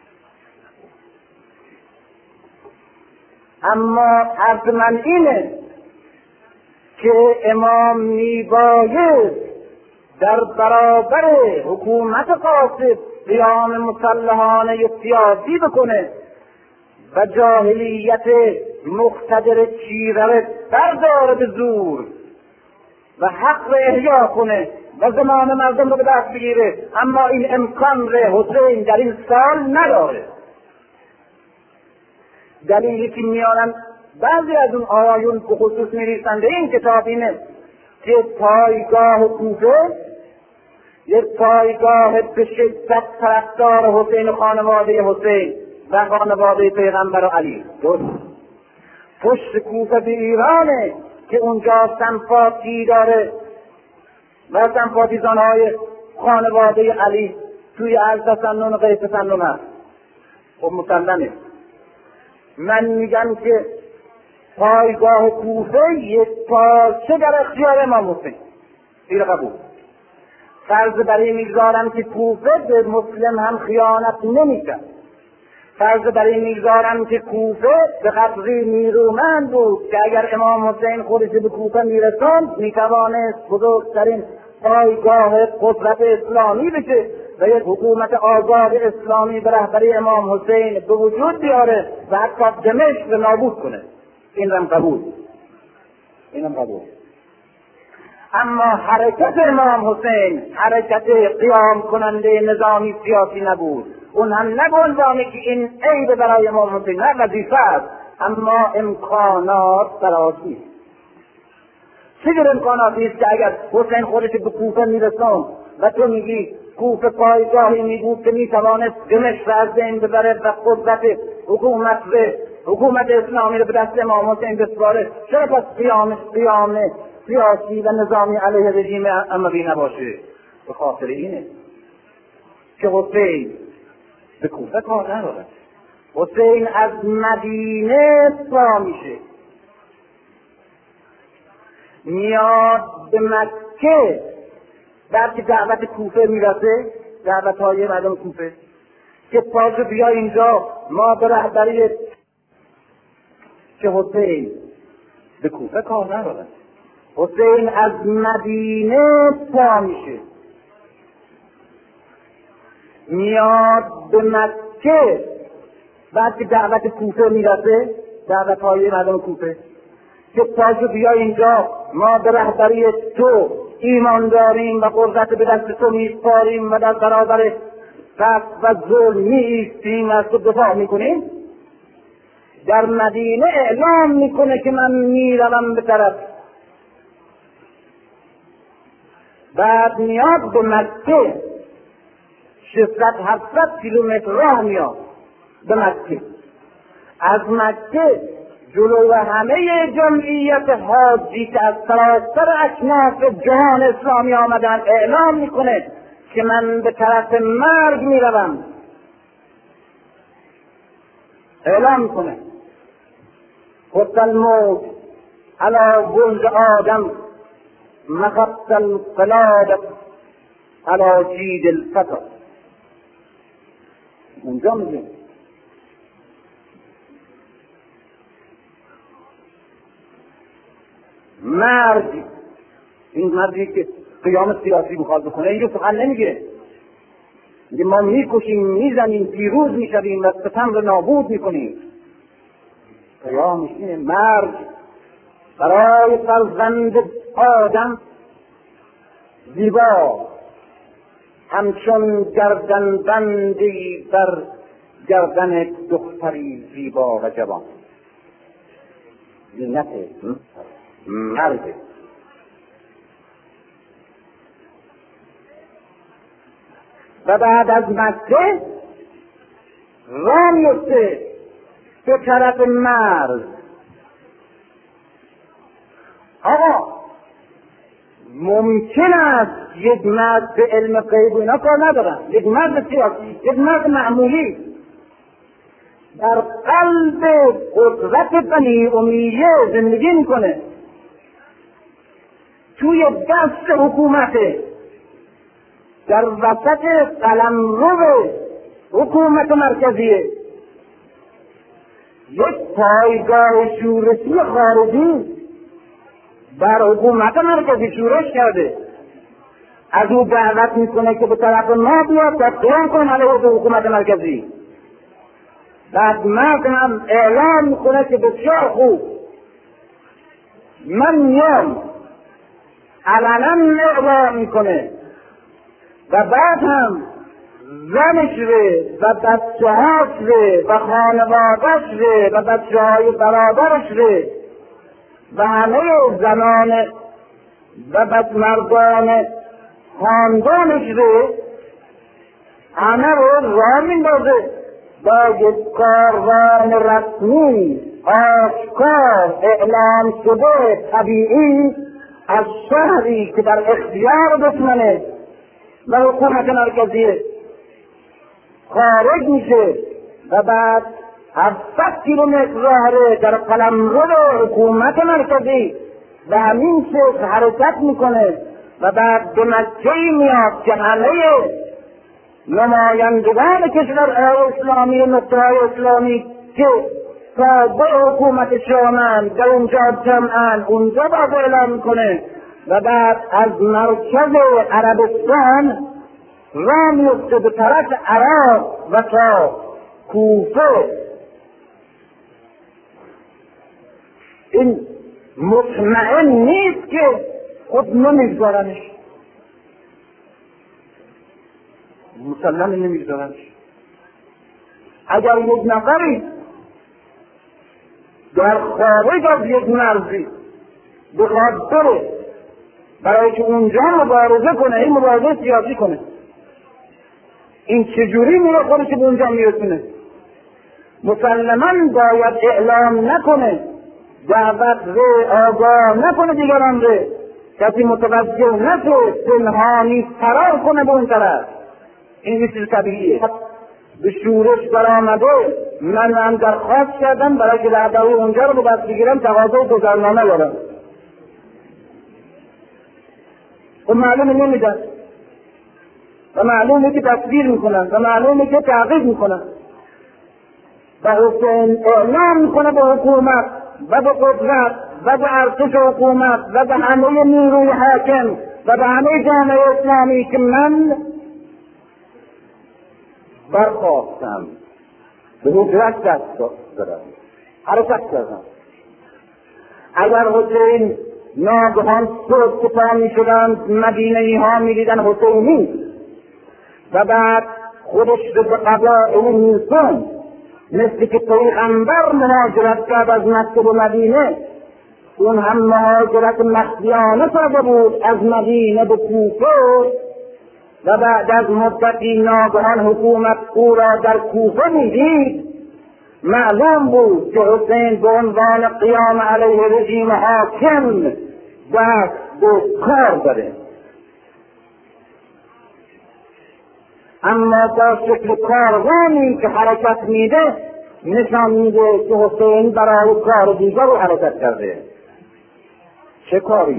A: اما حرف من اینه که امام میباید در برابر حکومت قاصد قیام مسلحانه سیاسی بکنه و جاهلیت مقتدر چیره برداره به زور و حق را احیا کنه و زمان مردم رو به دست بگیره. اما این امکان را حسین در این سال نداره. دلیلی که میارن بعضی از اون آیون که خصوص نویسنده این کتاب اینه که پایگاه کوفه یک پایگاه به شدت طرفدار حسین و خانواده حسین و خانواده پیغمبر و علی. پشت کوفه به ایرانه که اونجا سمپاتی داره و سمپاتیزانهای خانواده علی توی از تسنن و غیر تسنن هست. خب مسلمه. من میگم که پایگاه کوفه یک پارچه در اختیار امام حسین. این قبول. فرض برای میگذارم که کوفه به مسلم هم خیانت نمیکرد. فرض برای میگذارم که کوفه به قدری نیرومند بود که اگر امام حسین خودش به کوفه میرساند میتوانست بزرگترین پایگاه قدرت اسلامی بشه و یک حکومت آزاد اسلامی به رهبری امام حسین به وجود بیاره و حتی دمشق رو نابود کنه. این هم قبول. اما حرکت امام حسین حرکت قیام کننده نظامی سیاسی نبود. اون هم نگونده که این عیب برای امام حسین نه وظیفه است، اما امکانات فراوانی. چه امکانات نیست که اگر حسین خودش به کوفه میرسون و تو میگی کوفه پایگاهی میبود که میتوانست دمشق را از بین ببره و قدرت حکومت اسلامی رو به دست امام حسین بسپاره، چرا پس قیام سیاسی و نظامی علیه رژیم اموی نباشه؟ به خاطر اینه که حسین به کوفه کار نداره. حسین از مدینه پا میشه میاد به مکه. بعد که دعوت کوفه میرسه دعوتهای مردم کوفه که پاشو بیا اینجا ما به رهبری که حسین به کوفه کار ندارن. حسین از مدینه پا میشه میاد به مکه، بعد که دعوت کوفه میرسه، دعوتهای مردم کوفه که پاشو بیا اینجا ما به رهبری تو ایمان داریم و قدرت به دست تو میسپاریم و در برابر فقر و ظلم میایستیم و از تو دفاع میکنیم، در مدینه اعلام میکنه که من میروم به طرف، بعد میاد به مکه 600-700 کیلومتر راه میاد به مکه. از مکه جلو همه جمعیت حاجی که از سراسر اکناف جهان اسلامی آمدن اعلام میکنه که من به طرف مرگ میروم. اعلام میکنه خط الموت علی گنج آدم مخط القلادة علی جید الفتى. اونجا میگه مرد، این مردی که قیام سیاسی بخواد بکنه اینجا سخن نمیگه، میگه ما میکشیم میزنیم پیروز میشویم و ستم رو نابود میکنیم. قیامش اینه، مرد برای فرزند آدم زیبا همچون گردن بندی بر گردن دختری زیبا و جوان. زینت مرد. و بعد از مکه راه میفته به طرف مرز. آقا ممکن است یک مرد به علم غیب اینا کار ندارن، یک مرد سیاسی، یک مرد معمولی در قلب قدرت بنی امیه زندگی میکنه، توی دست حکومته، در وسط قلمرو حکومت مرکزیه، یک پایگاه شورشی خارجی بر حکومت مرکزی شورش کرده، از او دعوت میکنه که به طرف ما بیاد و قیام کن علیه حکومت مرکزی. بعد مرد هم اعلام میکنه که بسیار خوب من میام، علنا اعلام میکنه و بعد هم زنش ره و بچه‌هاش ره و خانواده‌اش ره و بچه‌های برادرش ره و همه زنان و مردان خاندانش ره همه رو راه میندازه با یک کاروان رسمی آشکار اعلام شده طبیعی از شهری که در اختیار دشمنه و حکومت مرکزیه خارج میشه و بعد 700 کیلومتر راه در قلمرو حکومت مرکزی و همین شکل حرکت میکنه و بعد به مکه‌ای میاد که همه نمایندگان کشورهای اسلامی و نقطه‌های اسلامی که تابع حکومت شامن در اونجا جمعن اونجا باید اعلام میکنه و بعد از مرکز عربستان راه میفته به طرف عراق و تا کوفه. این مطمئن نیست که خود نمیگذارنش، مسلم نمیگذارنش. اگر یک نفری در خارج از یک مرزی بخواد بره برای که اونجا مبارزه کنه، این مبارزه سیاسی کنه، این چجوری میره خودش به اونجا میرسونه؟ مسلمان باید اعلام نکنه، دعوت ره آگاه نکنه دیگران ره، کسی متوجه نشه پنهانی فرار کنه به اون طرف. این چیز طبیعیه. به شورش برآمده من هم درخواست کردم برای که دعوی اونجا رو به دست بگیرم تقاضای گذرنامه دارم. خب معلومه نمیدن. و معلومه که تصویر میکنن و معلومه که تعقیب میکنن و حسین اعلام میکنه به حکومت و به قدرت و به ارتش حکومت و به همه نیروی حاکم و به همه جامعه اسلامی که من برخواستم به قدرت دست دادم، حرکت کردم. اگر حسین ناگهان صبح که پا میشدند مدینه‌ای ها میدیدن حسین نیست و بعد خودش به قبائل میرسوند، مثل که پیغمبر مهاجرت کرد از مکه به مدینه، اون هم مهاجرت مخفیانه کرده بود از مدینه به کوفه و بعد از مدتی ناگهان حکومت او را در کوفه میدید، معلوم بود که حسین به عنوان قیام علیه رژیم حاکم دست به کار داره. اما با شکل کاروانی که حرکت میده نشان میده که حسین برای کار دیگر رو حرکت کرده. چه کاری؟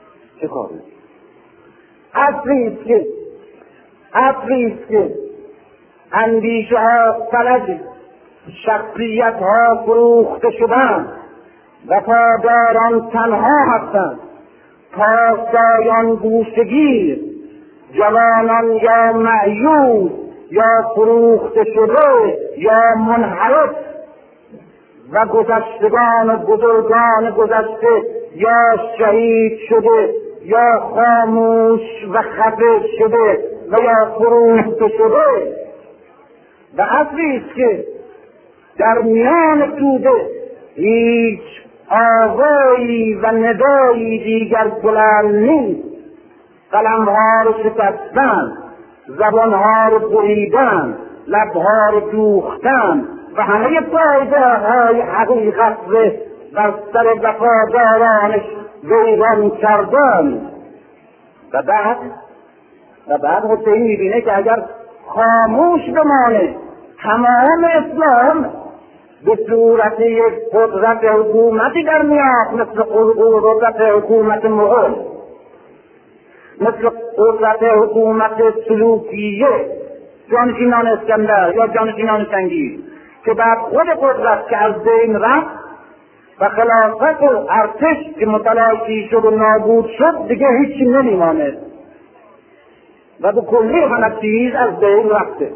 A: عصریست که اندیشه ها فلج، شخصیت ها فروخته شدن، وفاداران تنها هستند، پاسداران گوشه‌گیر، جوانان یا معیوب یا فروخته شده یا منحرف و گذشتگان و بزرگان گذشته یا شهید شده یا خاموش و خفه شده و یا فروخته شده. و عصریست که در میان توده هیچ آوایی و ندایی دیگر بلند نیست. قلمها رو شکستن، زبانها رو بریدن، لبها رو دوختن و همه پایگاه‌های حقیقت رو بر سر وفادارانش ویران کردن. و بعد حسین میبینه که اگر خاموش بمانه تمام اسلام به صورت یک قدرت حکومتی در میاد، مثل قدرت حکومت مغول، مثل قدرت حکومت سلوکیه جانشینان اسکندر یا جانشینان چنگیز، که بعد خود قدرت که از بین رفت و خلافت و ارتش که متلاشی شد و نابود شد دیگه هیچی نمیمانه و به کلی همه چیز از بین رفته.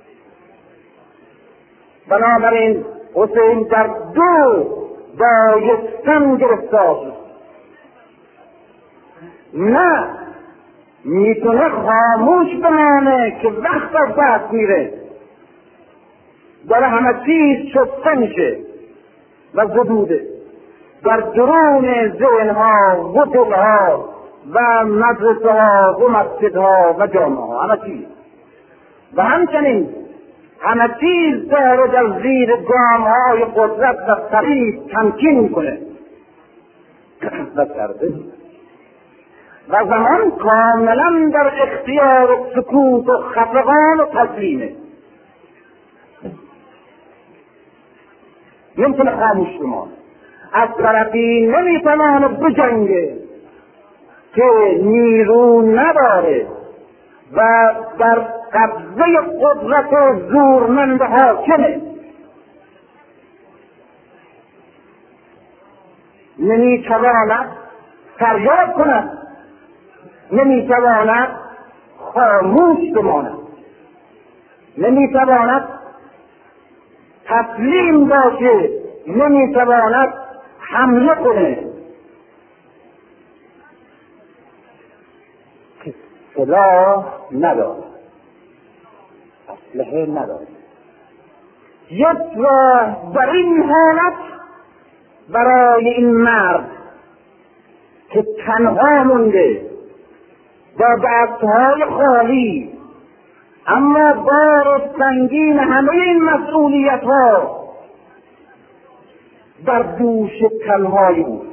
A: بنابراین حسین در دو بایستن گرفتار شد. نه میتونه خاموش بمانه که وقت از دست میره، داره همه چیز شسته میشه و زدوده در درون ذهنها و دلها و مدرسه ها و مسجدها و جامعه ها، همه چیز. و همچنین همه چیز داره در زیر گامهای قدرت و فریب تمکین میکنه و کرده و زمان کاملا در اختیار سکوت و خفقان و تسلیمه. نمیتونه خاموش بمانه. از طرفی نمیتونه بجنگه که نیرو نداره و در قبضه قدرت و زورمند حاکمه. نمیتواند فریاد کند، نمیتواند خاموش بماند، نمیتواند تسلیم باشه، نمیتواند حمله کنه. سلاح نداره، اسلحه نداره. یک راه در این حالت برای این مرد که تنها مونده با دستهای خالی اما بار سنگین همه این مسئولیت ها در دوش تنهایی بود،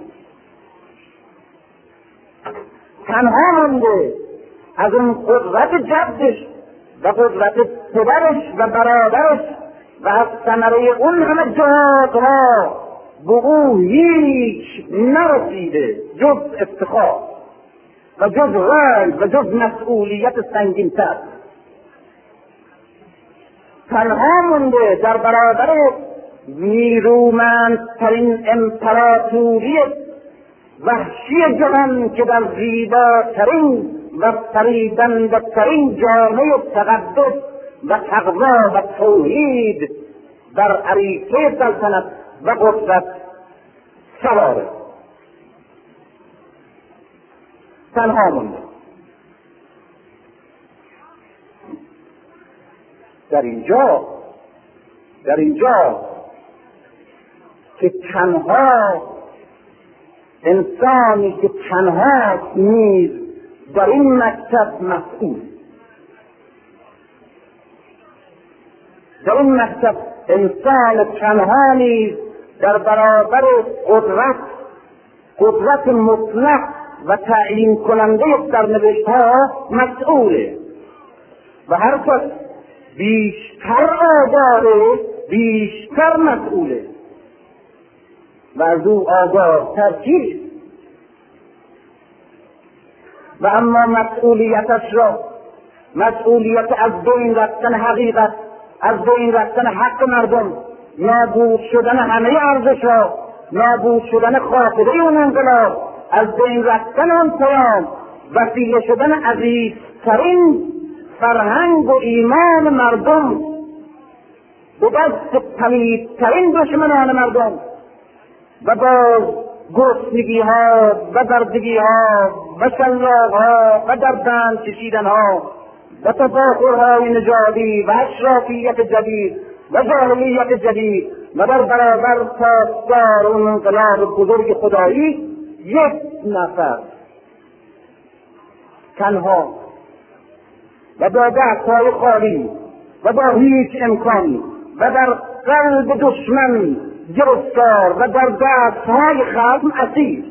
A: تنها مونده از اون قدرت جدش و قدرت پدرش و برادرش و از ثمره اون همه جهادها به او هیچ نرسیده جز افتخار و جز رنج و جز مسئولیت سنگین‌تر. تنها مونده در برابر نیرومندترین امپراتوری وحشی جهان که در زیباترین و فریبنده‌ترین جامعه تقدس و تقوا و توحید در عریصه سلطنت و قدرت سواره. تنها مونده. در اینجا که تنها انسانی که تنها نیز در این مکتب مسئول، در این مکتب انسان تنها نیز در برابر قدرت مطلق و تعیین کننده سرنوشت ها مسئوله و هر کس بیشتر آگاهه بیشتر مسئوله و از او آگاه‌تر کیست. و اما مسئولیتش را، مسئولیت از بین رفتن حقیقت، از بین رفتن حق مردم، نابود شدن همه ارزش‌ها، نابود شدن خاطره اون انقلاب، از بین رفتن آن پیام، وسیله شدن عزیزترین فرهنگ و ایمان مردم به دست پلیدترین دشمنان مردم و با گرسنگی‌ها و بردگی‌ها و شلاق‌ها و در بند کشیدن‌ها و تفاخرهای نژادی و اشرافیت جدید و جاهلیت جدید و در برابر پاسدار اون انقلاب بزرگ خدایی یک نفر تنها و با دست‌های خالی و با هیچ امکانی و در قلب دشمن گرفتار و در دست‌های خصم اسیر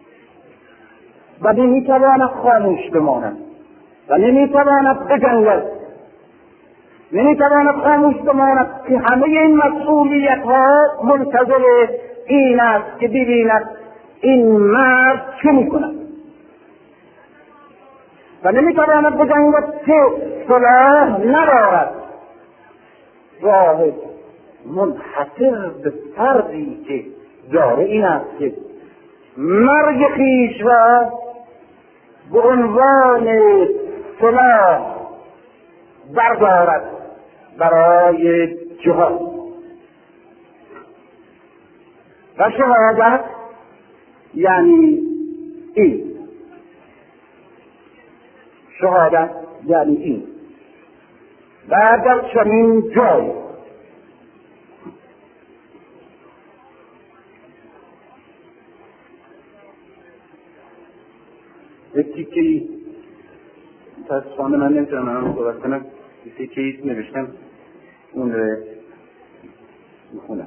A: و نمی‌تواند خاموش بماند و نمی‌تواند بجنگد، نمی‌تواند خاموش بماند که همه این مسئولیت‌ها منتظر این است که ببیند این مرد چه می‌کند و نمی‌تواند بجنگد که صلاح ندارد. واحد منحصر به فردی که داره این است که مرگ خویش را به عنوان سلاح بردارد برای جهاد و شهادت یعنی این، شهادت یعنی این. و در چنین جای یک تیکه‌ای تصفانه من نمیتونم صحبت کنم، یک تیکه‌ای نوشتم اون رو میخونم.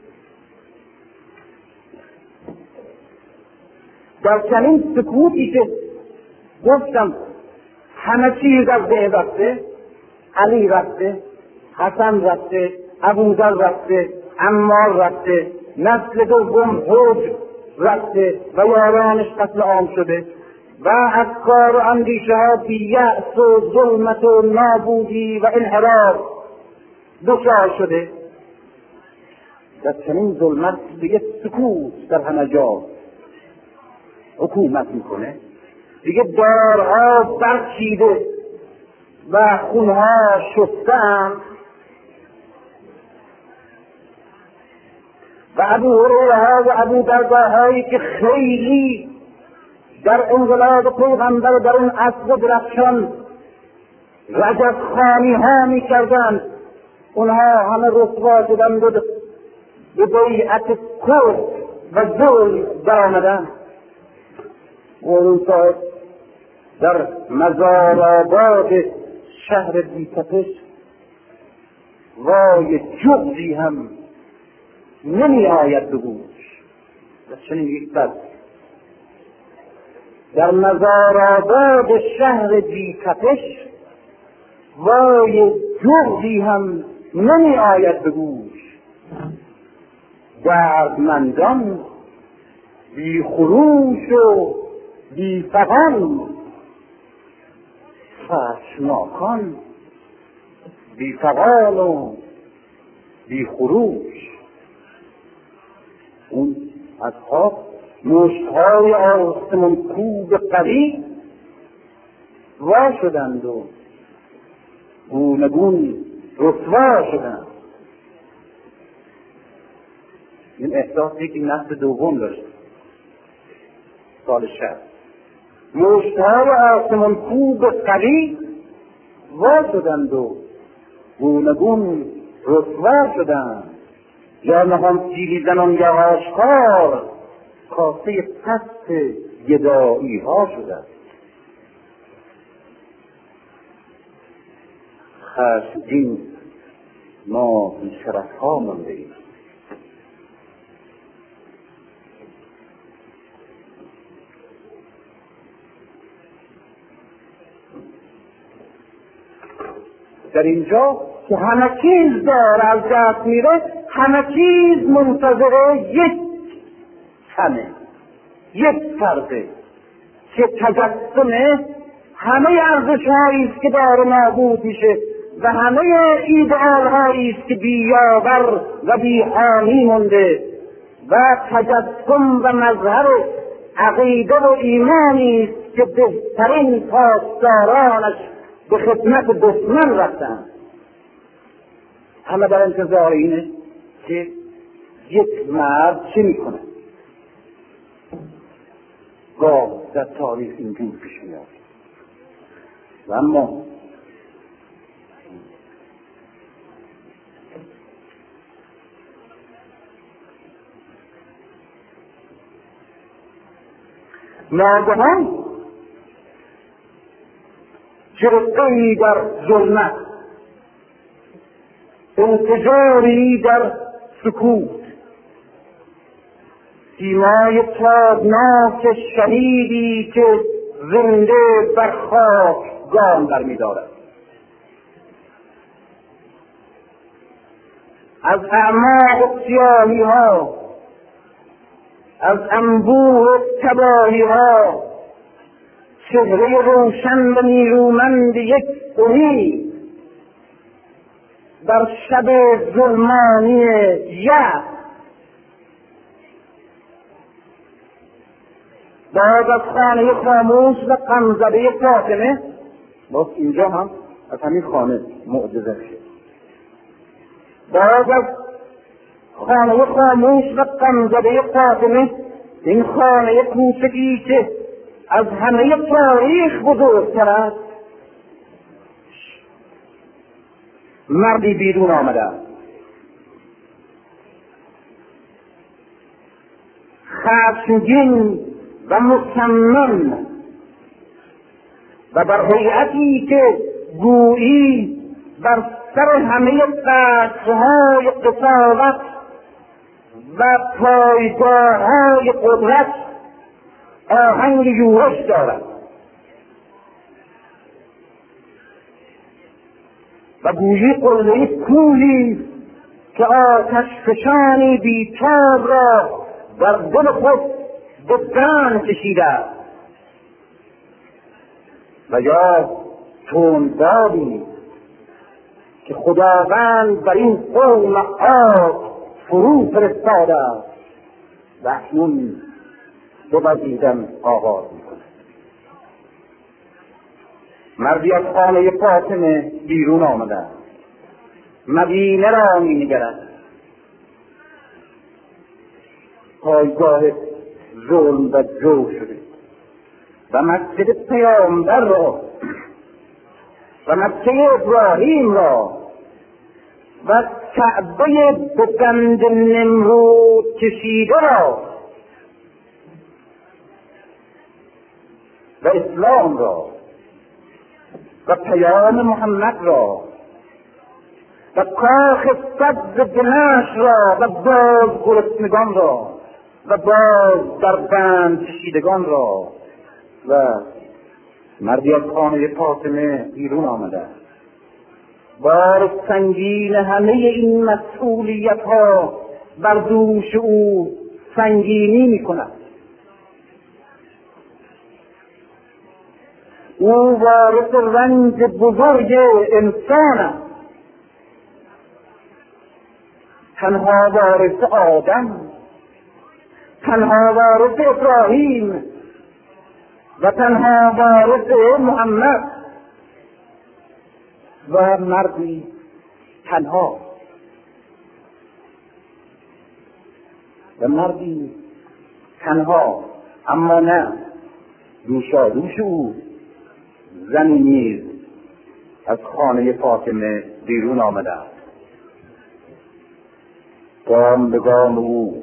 A: در چنین سکوتی که گفتم همه چیز از بین رفته، علی رفته، حسن رفته، ابوذر رفته، عمار رفته، نسل دوم حجر رفته و یارانش قتل عام شده و افکار و اندیشه ها بی‌یأس و ظلمت و نابودی و انحراف دچار شده. در چنین ظلمت دیگه سکوت در همه جا حکومت میکنه، دیگه دارها برچیده و خونها شسته‌اند و ابو هریره‌ها و ابو درداهایی که خیلی در انقلاب پیغمبر در اون عصر درخشان رجب خوانی ها می کردند، اونها همه رسوا شدند و به بیعت کفر و ظلم در آمدند. قرون صاحب در مزارآباد شهر بی‌تپش وای جغدی هم نمی آید به گوش. چنین یک بد در مزارآباد شهر بی‌تپش وای جغدی هم نمی آید به گوش. دردمندان بی خروش و بی فغان، خشمناکان بی فغان و بی خروش. اون از خواب مشتهای آسمان کوب قوی وا شدند و گونگون رسوا شدند. این احساسی که نسل دوم داشت سال 60. مشتهای آسمان کوب قوی وا شدند و گونگون رسوا شدند. یا نهان سیلی زنان یا آشکار کاسه پست گدایی ها شدند. خشمگین ما بی شرف ها مانده ایم. در اینجا که همه چیز داره از دست میره، همه چیز منتظر یک تنه، یک فرده که تجسم همه ارزش‌هایی است که داره نابود میشه و همه ایدئال‌هایی است که بی‌یاور و بی‌حامی مونده و تجسم و مظهر عقیده و ایمانی است که بهترین پاسدارانش به خدمت دشمن رفتند. همه در انتظار اینه که یک مرد چه میکنه. گاه در تاریخ اینجور پیش میاد و اما ناگهان جرقه‌ای در ظلمت، انفجاری در سکوت، سیمای تابناک شهیدی که زنده بر خاک گام برمی‌دارد. از اعماق سیاهی‌ها، از انبوه تباهی‌ها، چهره روشن و نیرومند یک امید در شب ظلمانی یأس باز از خانه خاموش و غمزده فاطمه. باز اینجا هم از همین خانه معجزه شد. باز از خانه خاموش و غمزده فاطمه، این خانه کوچکی که از همه تاریخ بزرگتر است، مردی بیرون آمده است، خشمگین و مصمم و بر هیئتی که گویی بر سر همه قصرهای قساوت و پایگاه‌های قدرت آهنگ یورش دارد و گویی قله‌ای کوهی که آتش فشانی بیتاب را در دل خود به بند کشیده است و یا تندبادی که خداوند بر این قوم آب فرو فرستاده است و اکنون بوزیدن آغاز میکنه. مردی از خانه فاطمه بیرون آمده، مدینه را مینگرد، پایگاه ظلم و جور شده و مسجد پیامبر را و مکه ابراهیم را و کعبه به بند نمرود کشیده را و اسلام را و پیام محمد را و کاخ سبز دمشق را و باز گرسنگان را و باز در بند کشیدگان را و مردی از خانه فاطمه بیرون آمده. بار سنگین همه این مسئولیت ها بر دوش او سنگینی می کند. او وارث رنج بزرگ انسان است تنها وارث آدم، تنها وارث ابراهیم و تنها وارث محمد، و مردی تنها و مردی تنها، اما نه دوشادوش او زنی نیز از خانه فاطمه بیرون آمده است. گام به گام او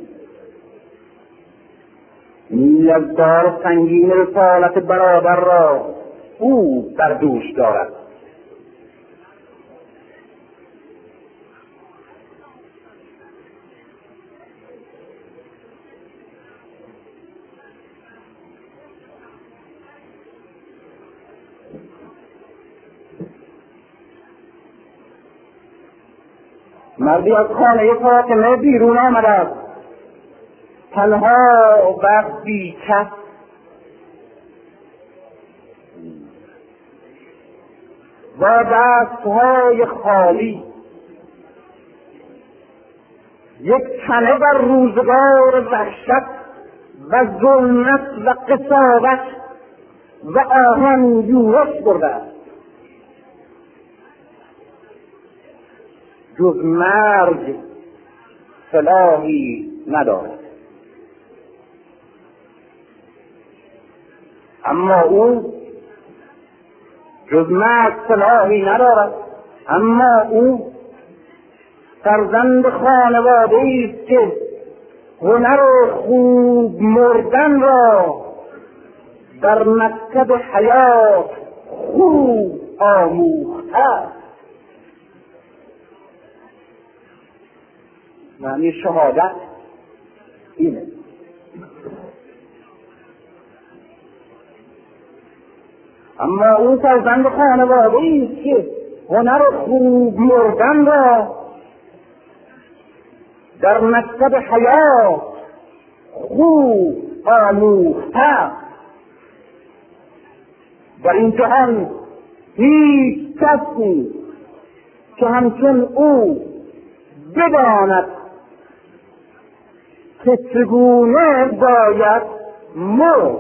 A: نیل از بار سنگین رسالت برادر را او بر دوش دارد. مردی از خانه فاطمه بیرون آمده است، تنها و بی‌کس، با دستهای خالی، یک تنه بر روزگار وحشت و ظلمت و قساوت و آهن یورش برده است. جز مرگ سلاحی ندارد. اما او جز مرگ سلاحی ندارد، اما او فرزند خانواده‌ای است که هنر خوب مردن را در مکتب حیات خوب آموخته است. معنی شهادت اینه. اما او فرزند خانواده‌ای است که هنر خوب مردن را در مکتب حیات خوب آموخته. در این جهان هیچ کسی که همچون او بداند که چگونه باید مرد.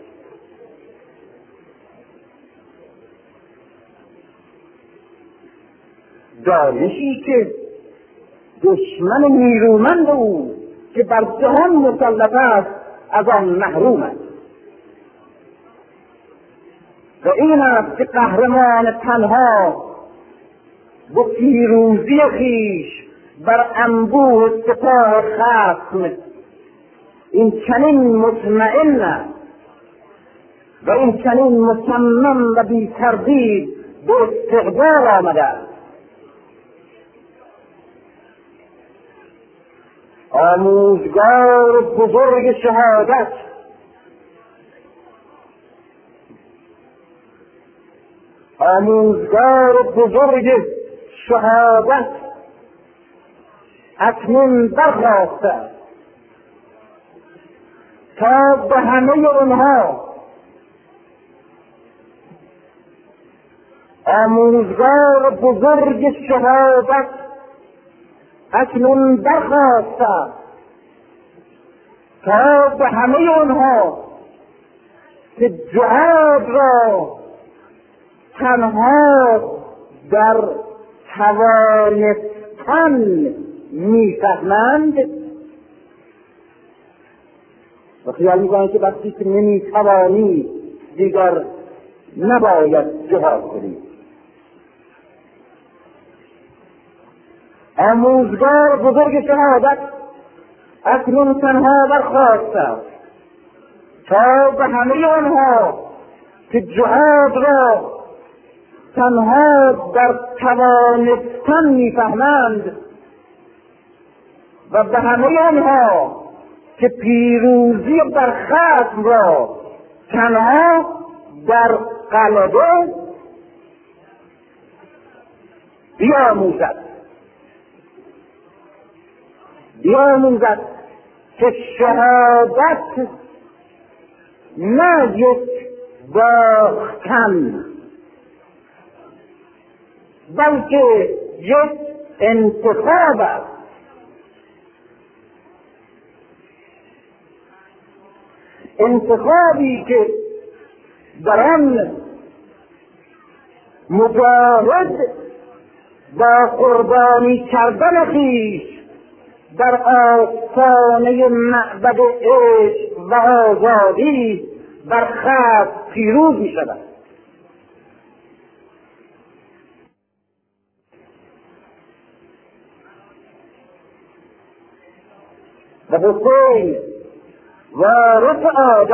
A: دانشی که دشمن نیرومند او که بر جهان مسلط است از آن محروم است. و این است که قهرمان تنها با پیروزی خویش بر انبوه سپاه خصم این چنین مطمئن است و این چنین مصمم و بی تردید به استقبال آمده است. آموزگار بزرگ شهادت، آموزگار بزرگ شهادت اکنون برخاسته تا به همه اونها آموزگار بزرگ شهادت اکنون برخاسته تا به همه اونها که جهاد را تنها در توانستن میفهمند و خیال میکنند که وقتی که نمیتوانی دیگر نباید جهاد کنی. آموزگار بزرگ شهادت اکنون تنها برخاسته تا به همه آنها که جهاد را تنها در توانستن میفهمند و به همه آنها که پیروزی بر خصم را تنها در غلبه بیاموزد که شهادت نه یک باختن بلکه یک انتخاب است انتخابی که در آن مجاهد با قربانی کردن خویش در آستانه معبد عشق و آزادی بر خلق پیروز می شود. و حسین وارث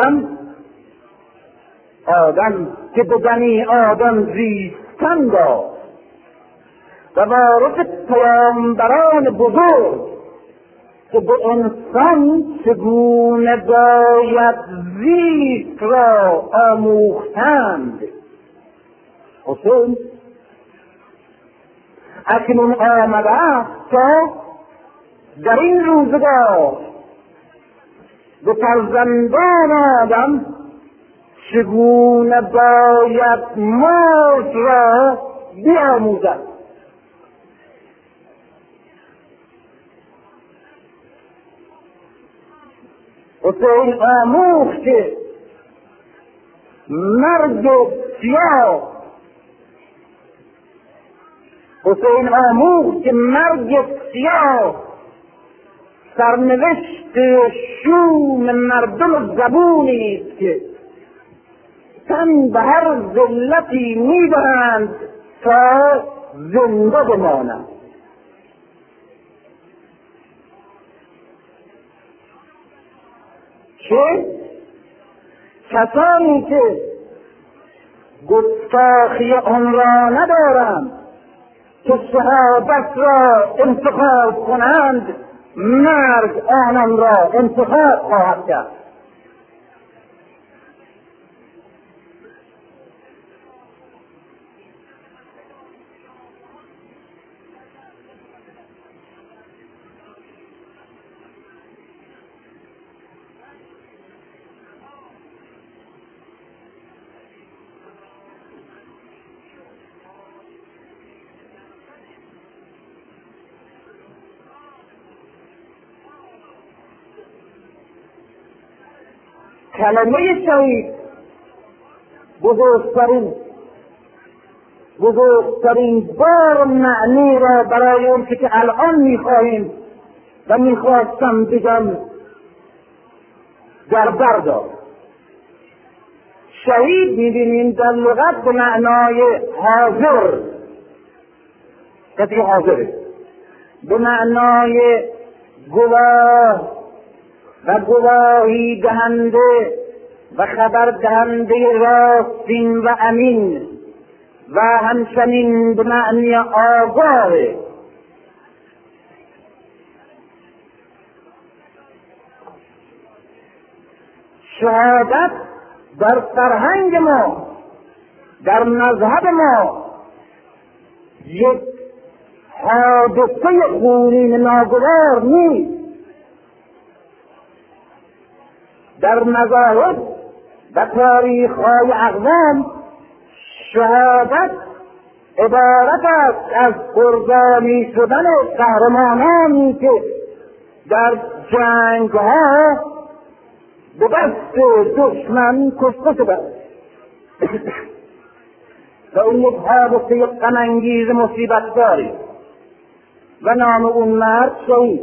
A: آدم که به بنی آدم زیستن داد و وارث پیامبران بزرگ که به انسان چگونه باید زیست را آموختند. حسین اکنون آمده است تا در این روزگار به فرزندان آدم چگونه باید مرد را بیاموزد. حسین آموخت که مرگ سیاه سرنوشت شوم مردم زبونی است که تن به هر ذلتی میدهند تا زنده بمانند. که کسانی که گستاخی آن را ندارند که شهادت را انتخاب کنند، مرگ آنان را انتخاب خواهد کرد. کلمه شهید بزرگترین بار معنی را برای اون که الان میخواهیم و میخواستم بگم در بر دارد. شهید میبینیم در لغت به معنای حاضر، کسی حاضره، به معنای گواه و گواهی دهنده و خبر دهنده راستین و امین و همچنین به معنی آگاه. شهادت در فرهنگ ما، در مذهب ما، یک حادثه خونین ناگوار نیست. در مذاهب و تاریخ‌های اقوام شهادت عبارت است از قربانی شدن قهرمانانی که در جنگ‌ها به دست دشمن کشته شدند و اون یک حادثه غم‌انگیز مصیبت داری و نام اون مرد شهید.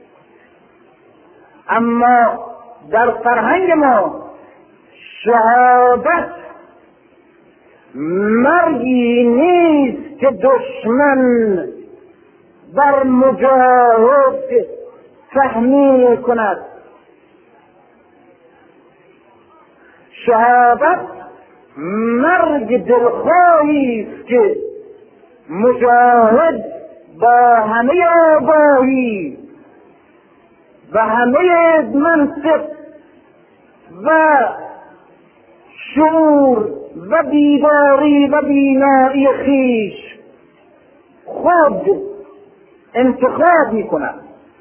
A: اما در فرهنگ ما شهادت مرگی نیست که دشمن بر مجاهد تحمیل کند. شهادت مرگ دلخواهی است که مجاهد با همه آگاهی و همه منطق و شعور و بیداری و بینایی خویش خود انتخاب می‌کند.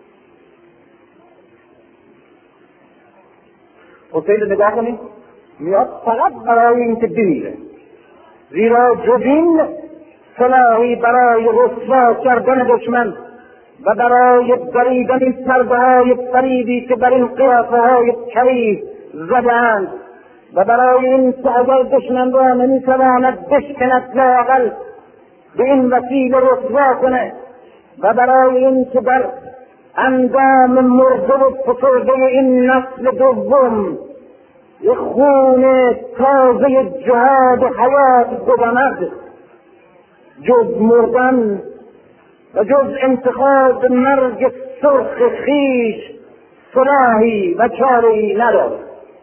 A: حسین رو نگاه کنید، میاد فقط برای اینکه بمیره، زیرا جز این سلاحی برای رسوا کردن دشمن و برای بریدن این پرده‌های فریبی که بر این قیافه‌های کریه زدند و برای این که اگر دشمن را نمیتواند بشکند لااقل به این وسیله رسوا کنه و برای این که در اندام مرده و فسرده این نسل دوم یک خون تازه جهاد و حیات بدمد، جز مردن و جز انتخاب مرگ سرخ خویش صلاحی و چاره‌ای ندارد.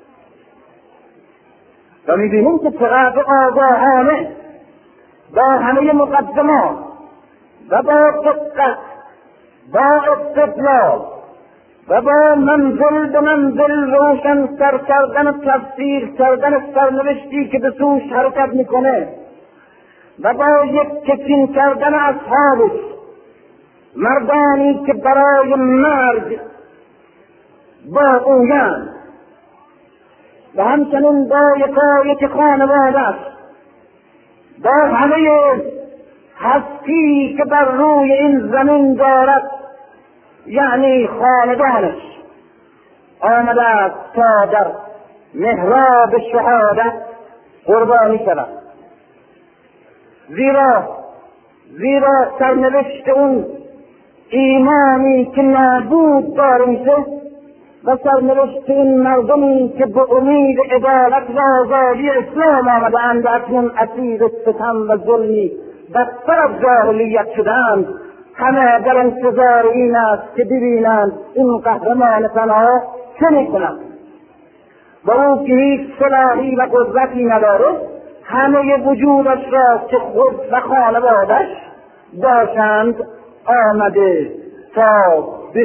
A: و می‌بینیم که چقدر آگاهانه با همه مقدمات و با دقت، با استدلال و با منزل به منزل روشن سر کردن و تفسیر کردن سرنوشتی که به سوش حرکت میکنه و با یک تکین کردن اصحابش، مردانی که برای مرگ با اویند و همچنین با یکایک خانواده‌اش، با همه هستی که بر روی این زمین دارد، یعنی خاندانش، آمده است تا در محراب شهادت قربانی شود. زیرا سرنوشت اون ایمانی که نابود داره میشه و سرنوشت این مردمی که به امید عدالت و آزادی اسلام آمده‌اند اکنون اسیر ستم و ظلمی بدتر از جاهلیت شده‌اند، همه در انتظار این است که ببینند این قهرمان تنها چه می‌کند و او که هیچ صلاحی و قدرتی نداره، همه وجودش را که خود و خانوادش باشند آمده تا به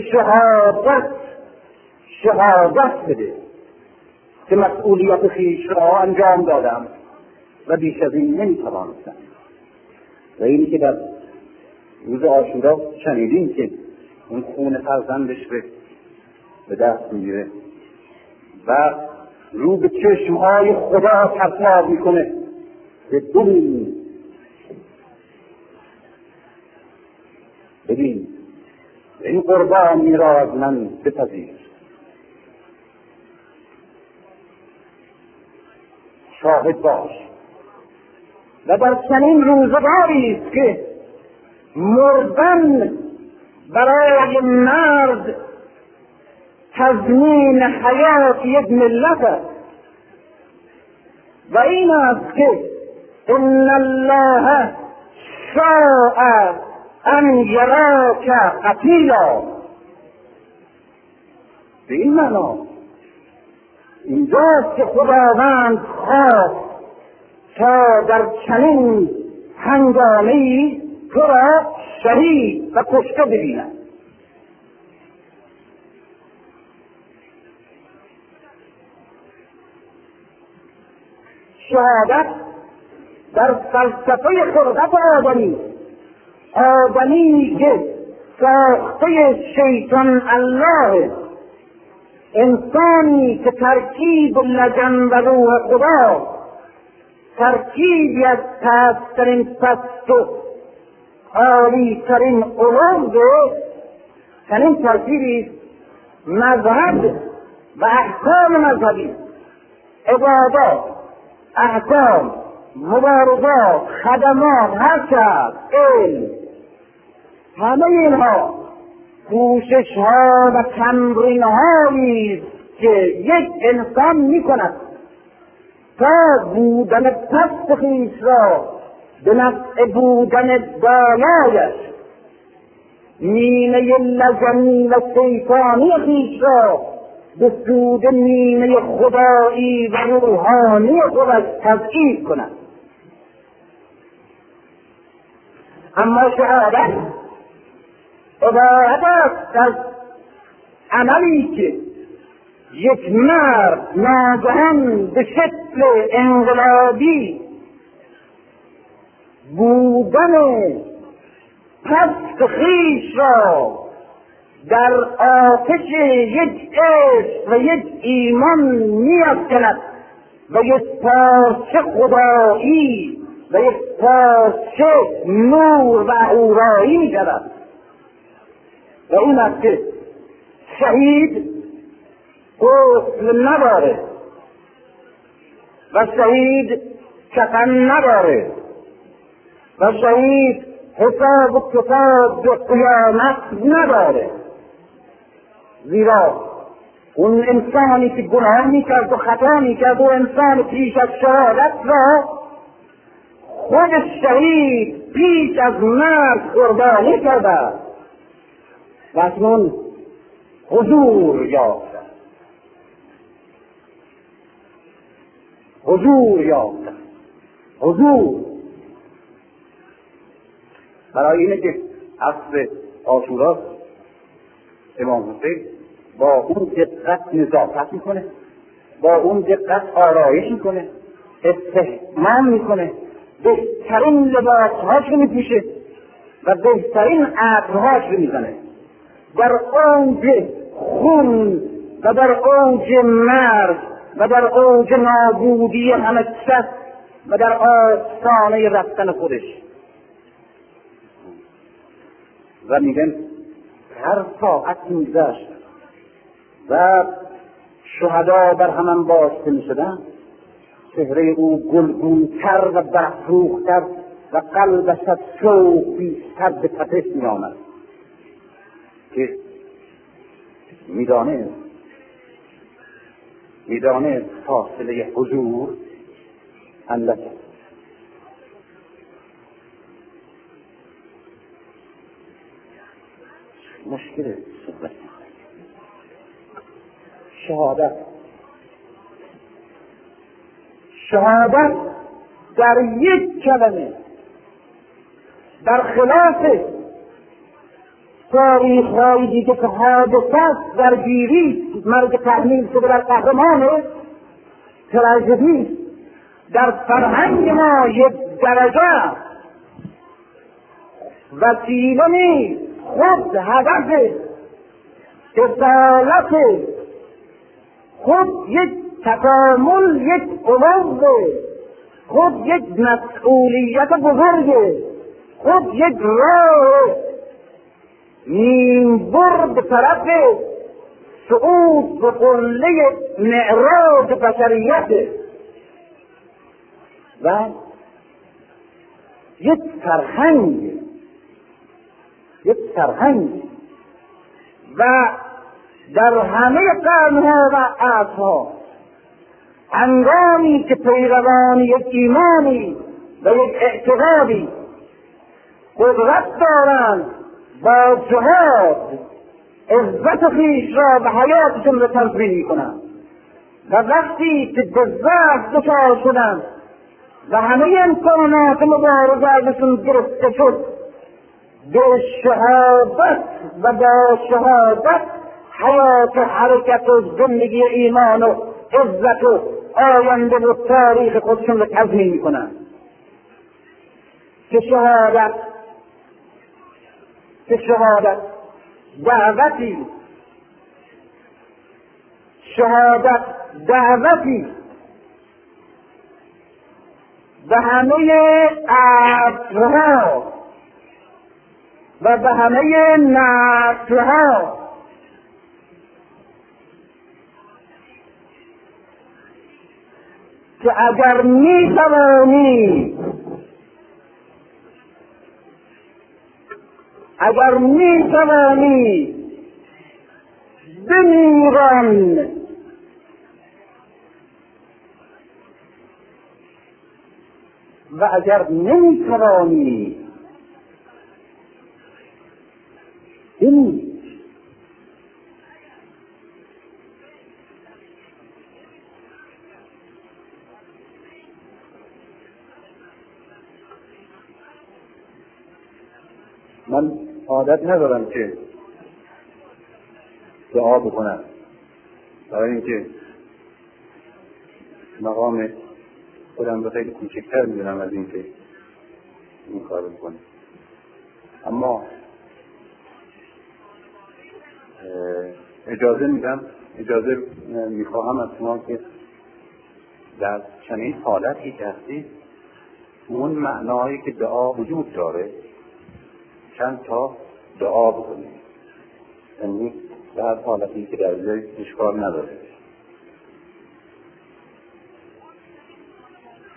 A: شهادت بده که مسئولیت خویش را انجام دادم و بیش از این نمی‌توانستم. و اینی که در روز عاشورا شنیدیم که اون خون فرزندش به دست میگیره و رو به چشمهای خدا پرتاب میکنه که ببین این قربانی را از من بپذیر، شاهد باش. و در چنین روزگاری است که مردن برای مرد تضمین حیات یک ملت است و این است که ان الله شاء ان یراک قتیلا. به این معنا اینجاست که خداوند خواست تا در چنین هنگامه‌ای تو را شهید و کشته ببیند. شهادت در فلسفه خلقت آدمی که ساخته شیطان الله، انسانی که ترکیب لجن و روح خدا، ترکیبی از پست‌ترین پست و عالی‌ترین علوم، چنین ترکیبی مذهب و احکام مذهبی، عبادات، احکام، مبارزات، خدمات، هر چیز، علم، همه اینها کوشش‌ها و تمرین‌هایی است که یک انسان می‌کند تا بودن پست خویش را به نفع بودن بالایش، نیمه لجنی و شیطانی خویش را به سود نیمه خدایی و روحانی خودش تضعیف کند. اما شهادت عبارت است از عملی که یک مرد ناگهان به شکل انقلابی بودن پست خویش را در آتش یک عشق و یک ایمان می‌افکند و یک پارچه خدایی و یک پارچه نور و اهورایی می‌شود. و این است که شهید غسل نداره و شهید کفن نداره و شهید حساب و کتاب به قیامت نداره، زیرا اون انسانی که گناه میکرد و خطا میکرد و انسان پیش از شهادت را خود شهید پیش از مرگ قربانی کرده و اکنون حضور یافته، حضور برای اینه که عصر عاشورا امام حسین با اون دقت نظافت میکنه، با اون دقت آرایش میکنه، استحمام میکنه، بهترین لباسهاش رو میپوشه و بهترین عطرهاش رو میزنه، در اوج خون و در اوج مرگ و در اوج نابودی همه کس و در آستانه رفتن خودش. و میگن هر ساعت میگذشت و شهدا در همان باسته میشدن، چهره او گلگونتر و برافروختر و قلبش از شوق بیشتر به تپش میآمد که میدانه فاصله حضور اندک است. مشکل صحبت شهادت در یک کلمه در خلاف تاریخ‌های دیگه که حادثه است درگیری مرگ تحمیل شده در قهرمان تراژدی، در فرهنگ ما یک درجه وسیله نیست، خود هدف اصالت، خود یک تکامل، یک علوم، خود یک مسئولیت بزرگ، خود یک راه نیم برد طرف صعود به قله معراج بشریت و یک فرهنگ و در همه قرنها و عصرها هنگامی که پیروان یک ایمانی و یک اعتقادی قدرت دارند با جهاد عزت خویش را و حیاتشون را تضمین میکنند و وقتی که به ضعف دچار شدند و همه امکانات مبارزه ازشون گرفته شد، به شهادت و با شهادت حیات و حرکت و زندگی ایمان و عزت و آینده و تاریخ خودشون را تضمین میکنند. که شهادت دعوتی به همه عصرها و به همه نسلها که اگر میتوانی بمیران و اگر نمیتوانی بمیر. من عادت ندارم که دعا بکنم، برای اینکه مقام خودم رو خیلی کوچکتر میدونم از اینکه این کار رو بکنم. اما اجازه میخواهم از شما که در چنین حالتی که هستید اون معنایی که دعا وجود داره چند تا دعا بکنید، یعنی در حالتی که در جای اشکال نداره.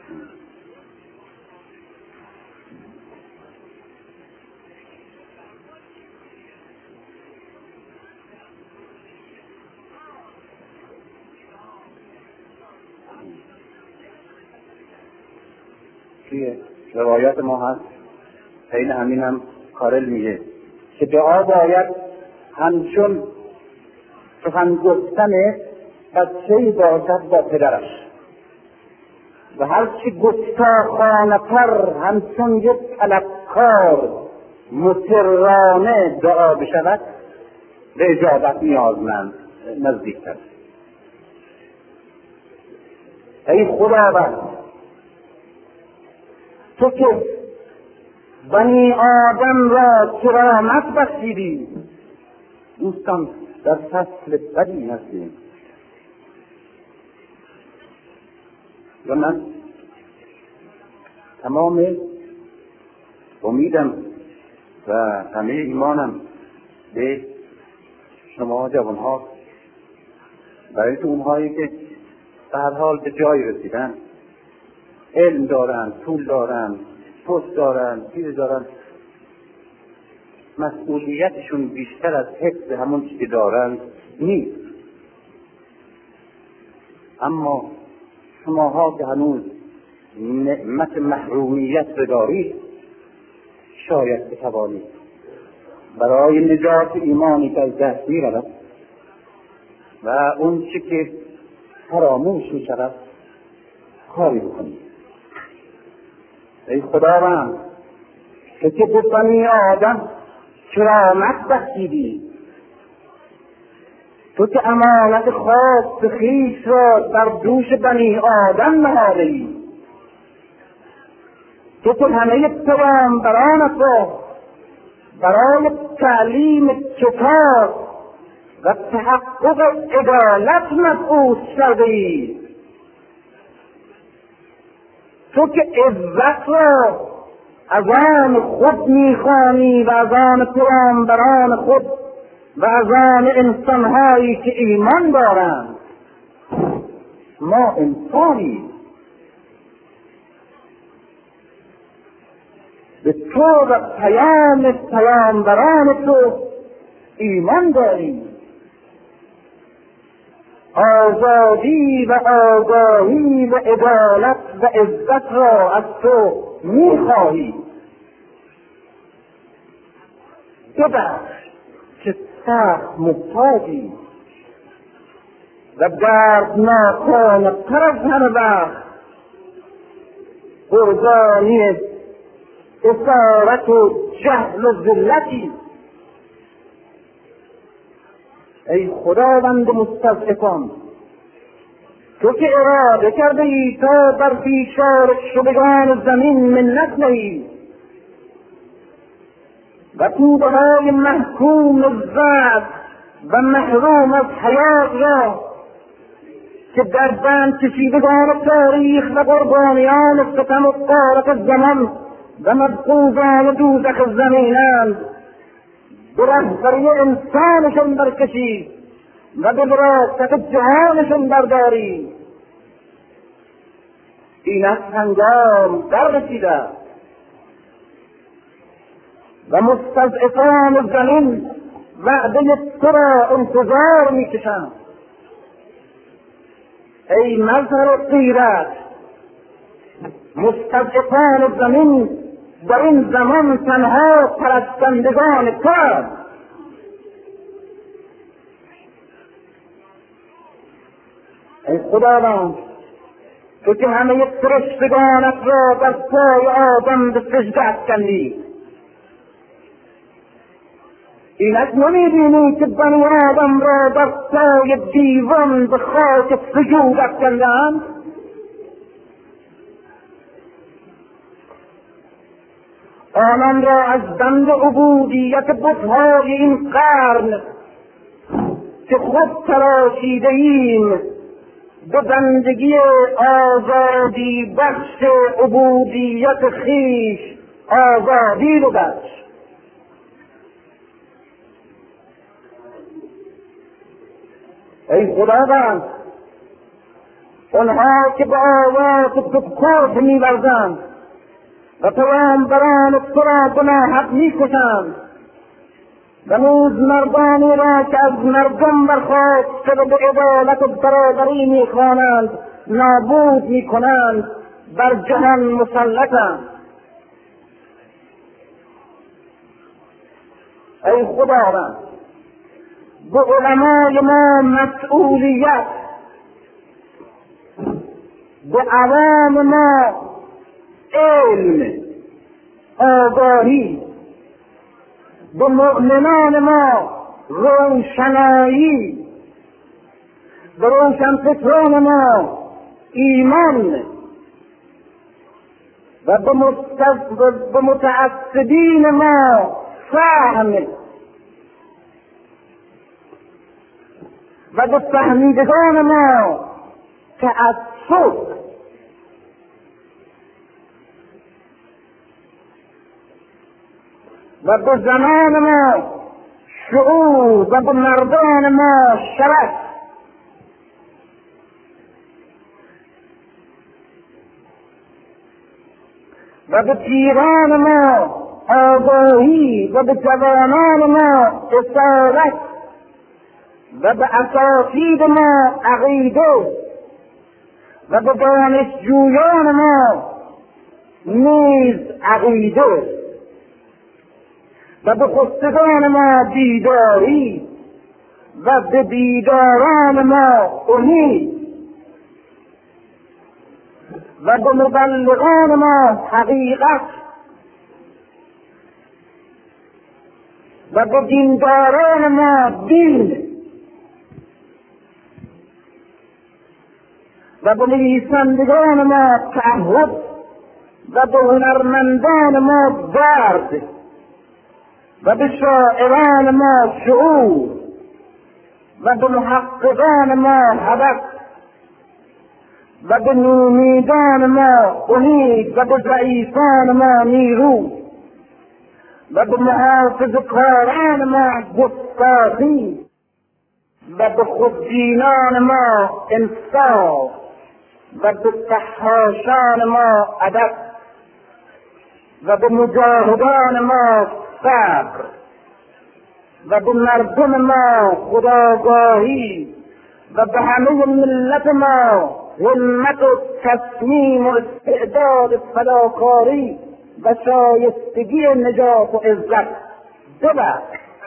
B: توی روایت ما هست، این همین هم کارل میگه که دعا باید همچون سخن گفتن بچه‌ای باشد با پدرش و هرچی گستاخانه تر همچون یک طلبکار مصرانه دعا بشود به اجابت نیازمند نزدیکتر. ای خداوند، تو که بنی آدم را کرامت بخشیدی. دوستان، در فصل بدی هستیم و من تمام امیدم و همه ایمانم به شما جوانها، برای تو اونهایی که به هر حال به جای رسیدن، علم دارن، پول دارن، پست دارن، چیز دارن، مسئولیتشون بیشتر از حفظ همون چیزی دارن نیست. اما شماها که هنوز نعمت محرومیت بدارید، شاید بتوانید برای نجات ایمانی که از دست می‌رود و اون چی که فراموش می‌شود کاری بکنید. ای خداوند، تو که به بنی آدم کرامت بخشیدی، تو که امانت خاص خویش را در دوش بنی آدم نهاده‌ای، تو که همه پیامبرانت را برای تعلیم کتاب و تحقق عدالت مبعوث کرده‌ای، تو که عزت را از آن خود میخوانی و از آن پیامبران خود و از آن انسانهایی که ایمان دارند. ما انسانی به تو و پیام پیامبران تو ایمان داریم. آزادی و آگاهی و عدالت و عزت را از تو میخواهی. ببخش که سخت محتاجی و دردناکانه تر از همه وقت قربانی اسارت و جهل و ذلتی. ای خداوند مستضعفان، تو که اراده کرده ای تا بر پیشار شدگان زمین منت نهی و توبه های محکوم ضعف و محروم از حیات را که در بند کشیدگان تاریخ و قربانیان ستم و طارق زمان و مبغوضان دوزخ زمینند به رهبری انسانشون برکشی و به وراثت جهانشون برداری. این از هنگام در رسیده و مستضعفان زمین وعده تو را انتظار میکشند. ای مظهر غیرت، مستضعفان زمین در این زمان تنها پرستندگان تو. ای خداوند، تو که همه فرشتگانت را در پای آدم به سجده افکندی، اینک نمیبینی که بنی آدم را در پای دیوان به خاک سجود افکندند؟ آنان را از بند عبودیت بت‌های این قرن که خود تراشیده ایم به بندگی آزادی بخش عبودیت خویش آزادی ببخش. ای خداوند،
A: اونها که به آیات تو کفر می‌ورزند و پیامبران تو را به ناحق می‌کشند و نیز مردانی را که از مردم برخاسته و به عدالت و برابری می‌خوانند نابود می‌کنند بر جهان مسلطند. ای خداوند به علمای ما مسئولیت، به عوام ما علم آگاهی، به مؤمنان ما روشنایی، به روشنفکران ما ایمان و به متعصبین ما فهم و به فهمیدگان ما تعصب و به زمان ما شعور و به مردان ما شرف و به پیران ما آگاهی و به جوانان ما اصالت و به اساتید ما عقیده و به دانشجویان ما نیز عقیده و به خستگان ما بیداری و به بیداران ما امید و به مبلغان ما حقیقت و به دینداران ما دین و به نویسندگان ما تعهد و به هنرمندان ما درد و به شاعران ما شعور و به محققان ما هدف و به نومیدان ما امید و به ضعیفان ما نیرو و به محافظه‌کاران ما گستاخی و به خودبینان ما انصاف و به فحاشان ما ادب و به مجاهدان ما صبر و به مردم ما خودآگاهی و به همه ملت ما همت و تصمیم و استعداد فداکاری و شایستگی نجات و عزت ببخش.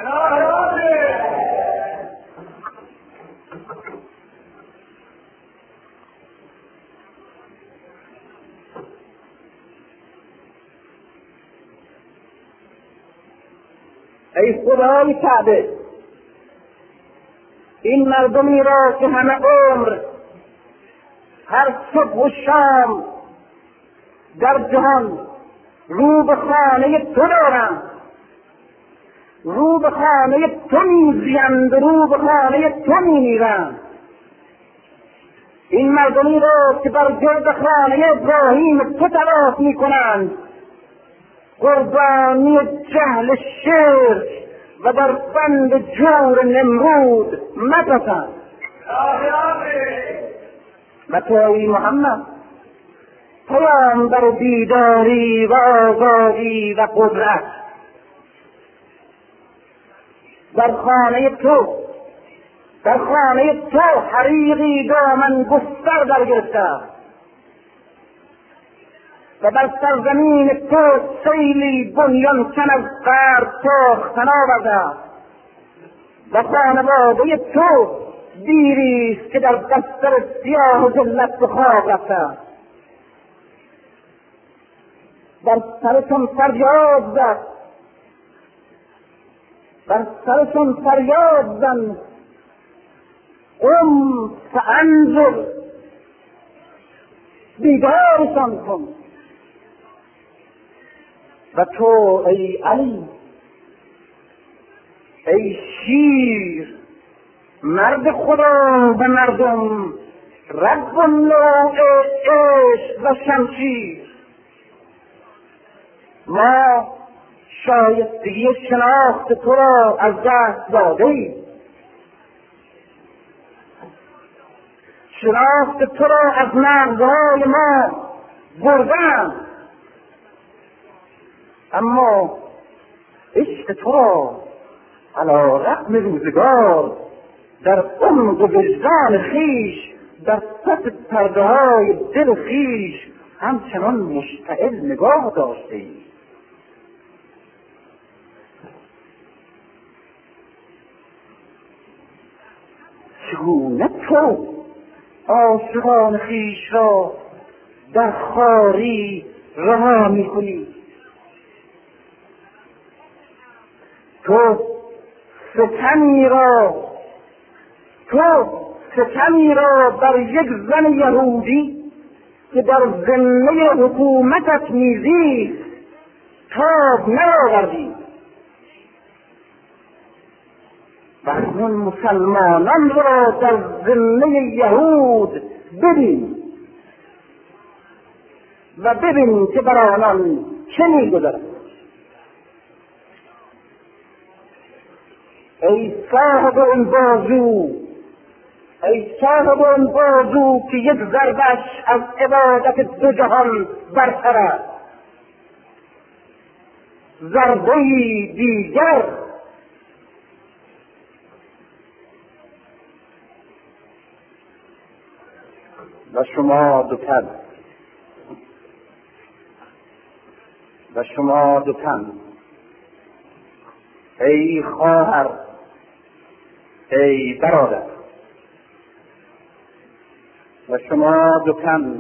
A: ای خدای کعبه، این مردمی را که همه عمر هر صبح و شام در جهان رو به خانه تو دارند، رو به خانه تو میزیند، رو به خانه تو میمیرند، این مردمی را که بر گرد خانه ابراهیم تو تلاش میکنند، قربانی جهل شرک و در بند جور نمرود مپسند. و تو ای محمد پیامبر بیداری و آزادی و قدرت، در خانه تو حریقی دامن گستر برگرفته و بر سرزمین تو سیلی بنیان کن از غرب ساختن آورده و خانواده تو دیریست که در بستر سیاه و ذلت به خواب رفته. بر سرشون فریاد زد، بر سرشون فریاد زن، قم فانظر، بیدارشان کن. و تو ای علی، ای شیر، مرد خدا و مردم، رب نوع عشق و شمشیر، ما شایستگی شناخت تو را از دست داده ایم، شناخت تو را از مغزهای ما بردند، اما عشق تو را علی رغم روزگار در عمق وجدان خویش، در پس پرده های دل خویش همچنان مشتعل نگاه داشته ای. چگونه تو عاشقان خویش را در خواری رها می‌کنی؟ تو ستمی را بر یک زن یهودی که در ذمه حکومتت میزیست تاب نیاوردی، و اکنون مسلمانان را در ذمه یهود ببین و ببین که بر آنان چه می‌گذرد. ای صاحب این بازو که یک ضربش از عبادت دو جهان برتر است، ضربه‌ای دیگر و شما دو تن ای خواهر، ای برادر، و شما دو تن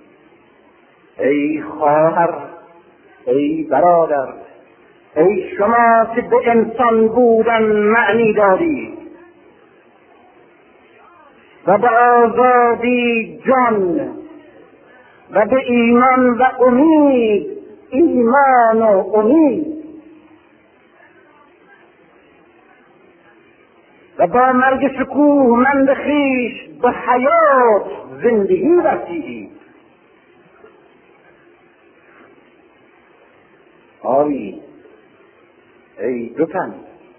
A: ای خواهر، ای برادر، ای شما که به انسان بودن معنی دارید و به آزادی جان و به ایمان و امید و با مرگ شکوهمند خویش به حیات زندگی رسیدید. آری ای دو تن،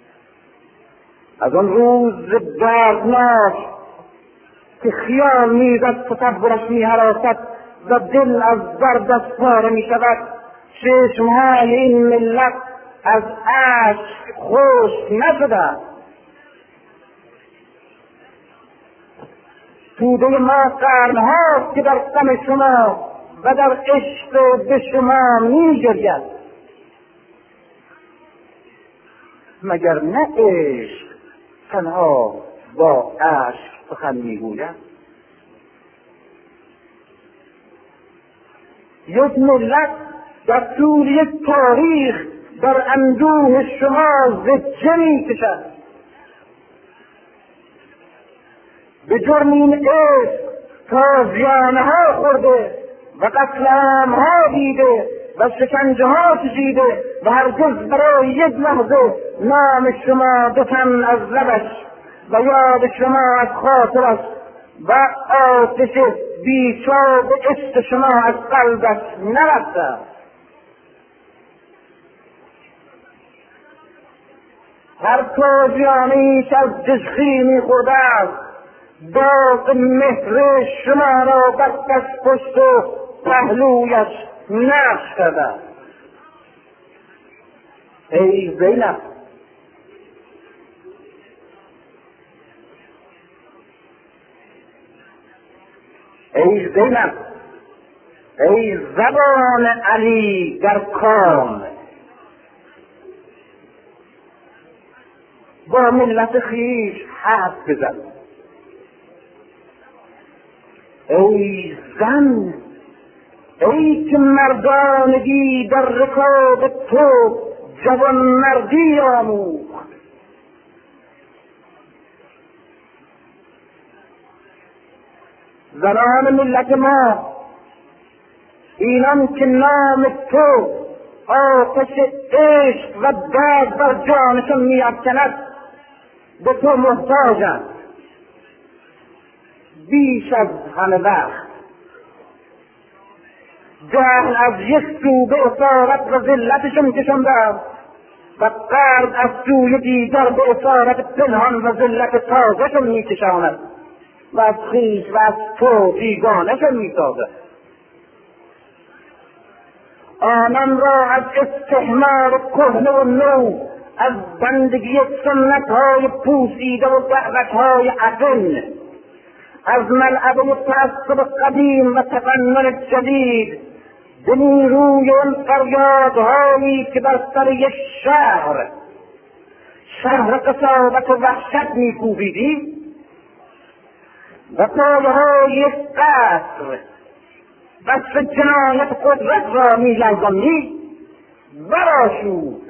A: از آن روز دردناک که خیال نیز از تصورش می‌هراسد و دل از دردش پاره می‌شود، چشم‌های این ملت از اشک خشک نشده. توده ما قرن‌هاست که در غم شما و در عشق به شما می‌گرید. مگر نه عشق تنها با اشک سخن میگوید؟ یک ملت در طول یک تاریخ در اندوه شما زجه می‌کشد، به جرم این عشق تازیانه‌ها خورده و قتل عام‌ها دیده و شکنجه‌ها کشیده و هرگز برای یک لحظه نام شما دو تن از لبش و یاد شما از خاطرش و آتش بیچاب عشق شما از قلبش نرفته. هر تازیانه‌ایش از دژخی می‌خورده است، داغ مهر شما را بر پشت و پهلویش نقش کرده. ای زینب، ای زبان علی در کام، با ملت خویش حرف بزن. ای زن، ای که مردانگی در رکاب تو جوان مردی آموخت. زنان ملت ما، اینان که نام تو آتش عشق و درد بر جانشان می‌افکند، به تو محتاجند بیش از همه وقت. جهل از یک سو به اسارت و ذلتشان کشاندند و غرب از سوی دیگر به اسارت پنهان و ذلت تازهشان می‌کشاند. و از خویش و از تو بیگانه می‌سازد. آنان را از استحمار کهنه و نو، از بندگی سنت‌های پوسیده و دعوت‌های عفن، از ملعبه تعصب قدیم و تفنن جدید به نیروی اون فریادهایی که بر سر یک شهر قساوت و وحشت می‌کوبیدی و پایه‌های یک قصر وصف جنایت قدرت را می‌لرزاندی، برآشوب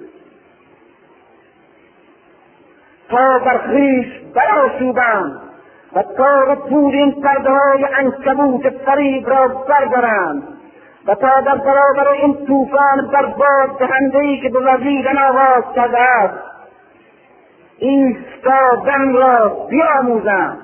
A: تا بر خویش برآشوبند و تا پود این پرده‌های عنکبوت فریب را بردارند و تا در برابر این طوفان برباد دهنده‌ای که به وزیدن آغاز کرده است ایستادن را بیاموزند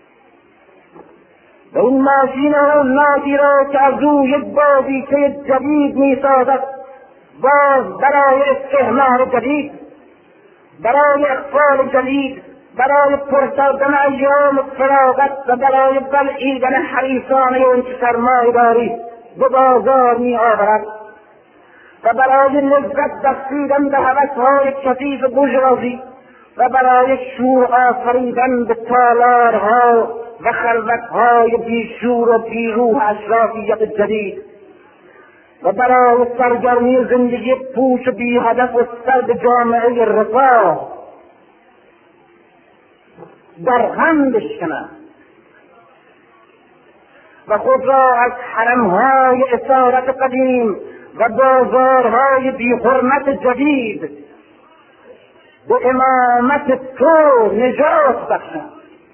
A: و این ماشین نادی را که از او یک بازیچه جدید می‌سازد باز برای استحمار جدید، برای اقفال جدید، برای پر کردن ایام فراغت و برای بلعیدن حریصانه اون که سرمایه‌داری به بازار می‌آورد و برای لذت بخشیدن به هوس‌های کثیف بورژوازی و برای شور آفریدن به تالارها و خلوت‌های بیشور و بیروح اشرافیت جدید و برای سرگرمی زندگی پوچ و بی‌هدف و سرد جامعه رفاه در هم بشکنند و خود را از حرم‌های اسارت قدیم و بازارهای بی‌حرمت جدید به امامت تو نجات بخشند.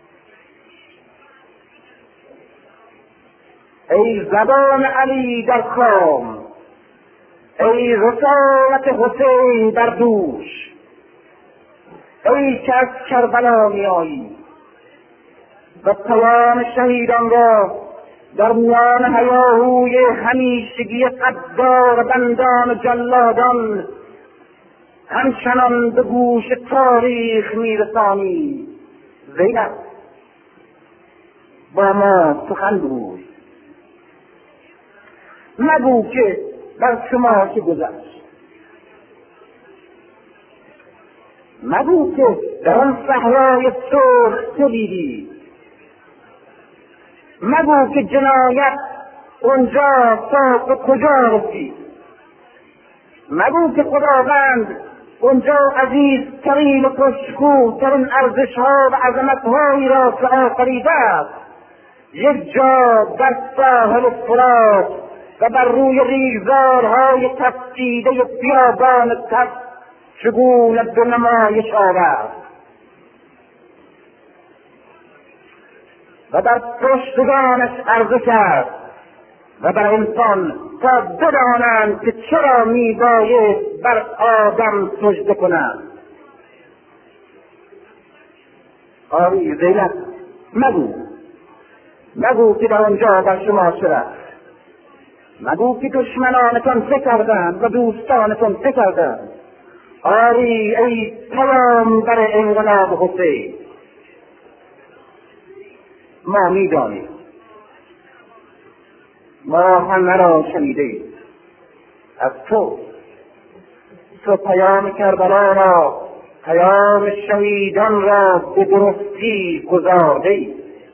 A: ای زبان علی در کام، ای رسالت حسین در دوش، ای که از کربلا می آیی و پیام شهیدان را در میان هیاهوی همیشگی قدار بندان جلادان همچنان به گوش تاریخ میرسانی. زینب با ما سخن بگوی، مگو که بر شما چه گذشت، مگو که در آن صحرای سرخ چه دیدی، مگو که جنایت اونجا تا کجا رسید، مگو که خداوند اونجا عزیزترین و پرشکوه‌ترین ارزش‌ها و عظمت‌هایی را که آفریده است یک جا در ساحل فرات و بر روی ریگزارهای تفسیده بیابان تف چگونه به نمایش آورد و در پشتگانش عرضه کرد و بر انسان تا بدانند که چرا میباید بر آدم سجده کنند. آری زینب، مگو که در آنجا بر شما چه رفت، مگو که دشمنانتان چه کردند و دوستانتان چه کردند. آری ای پیامبر انقلاب حسین، ما میدانیم، ما همه را شنیدیم از تو پیام کربلا را، پیام شهیدان را به درستی گزارده‌ای.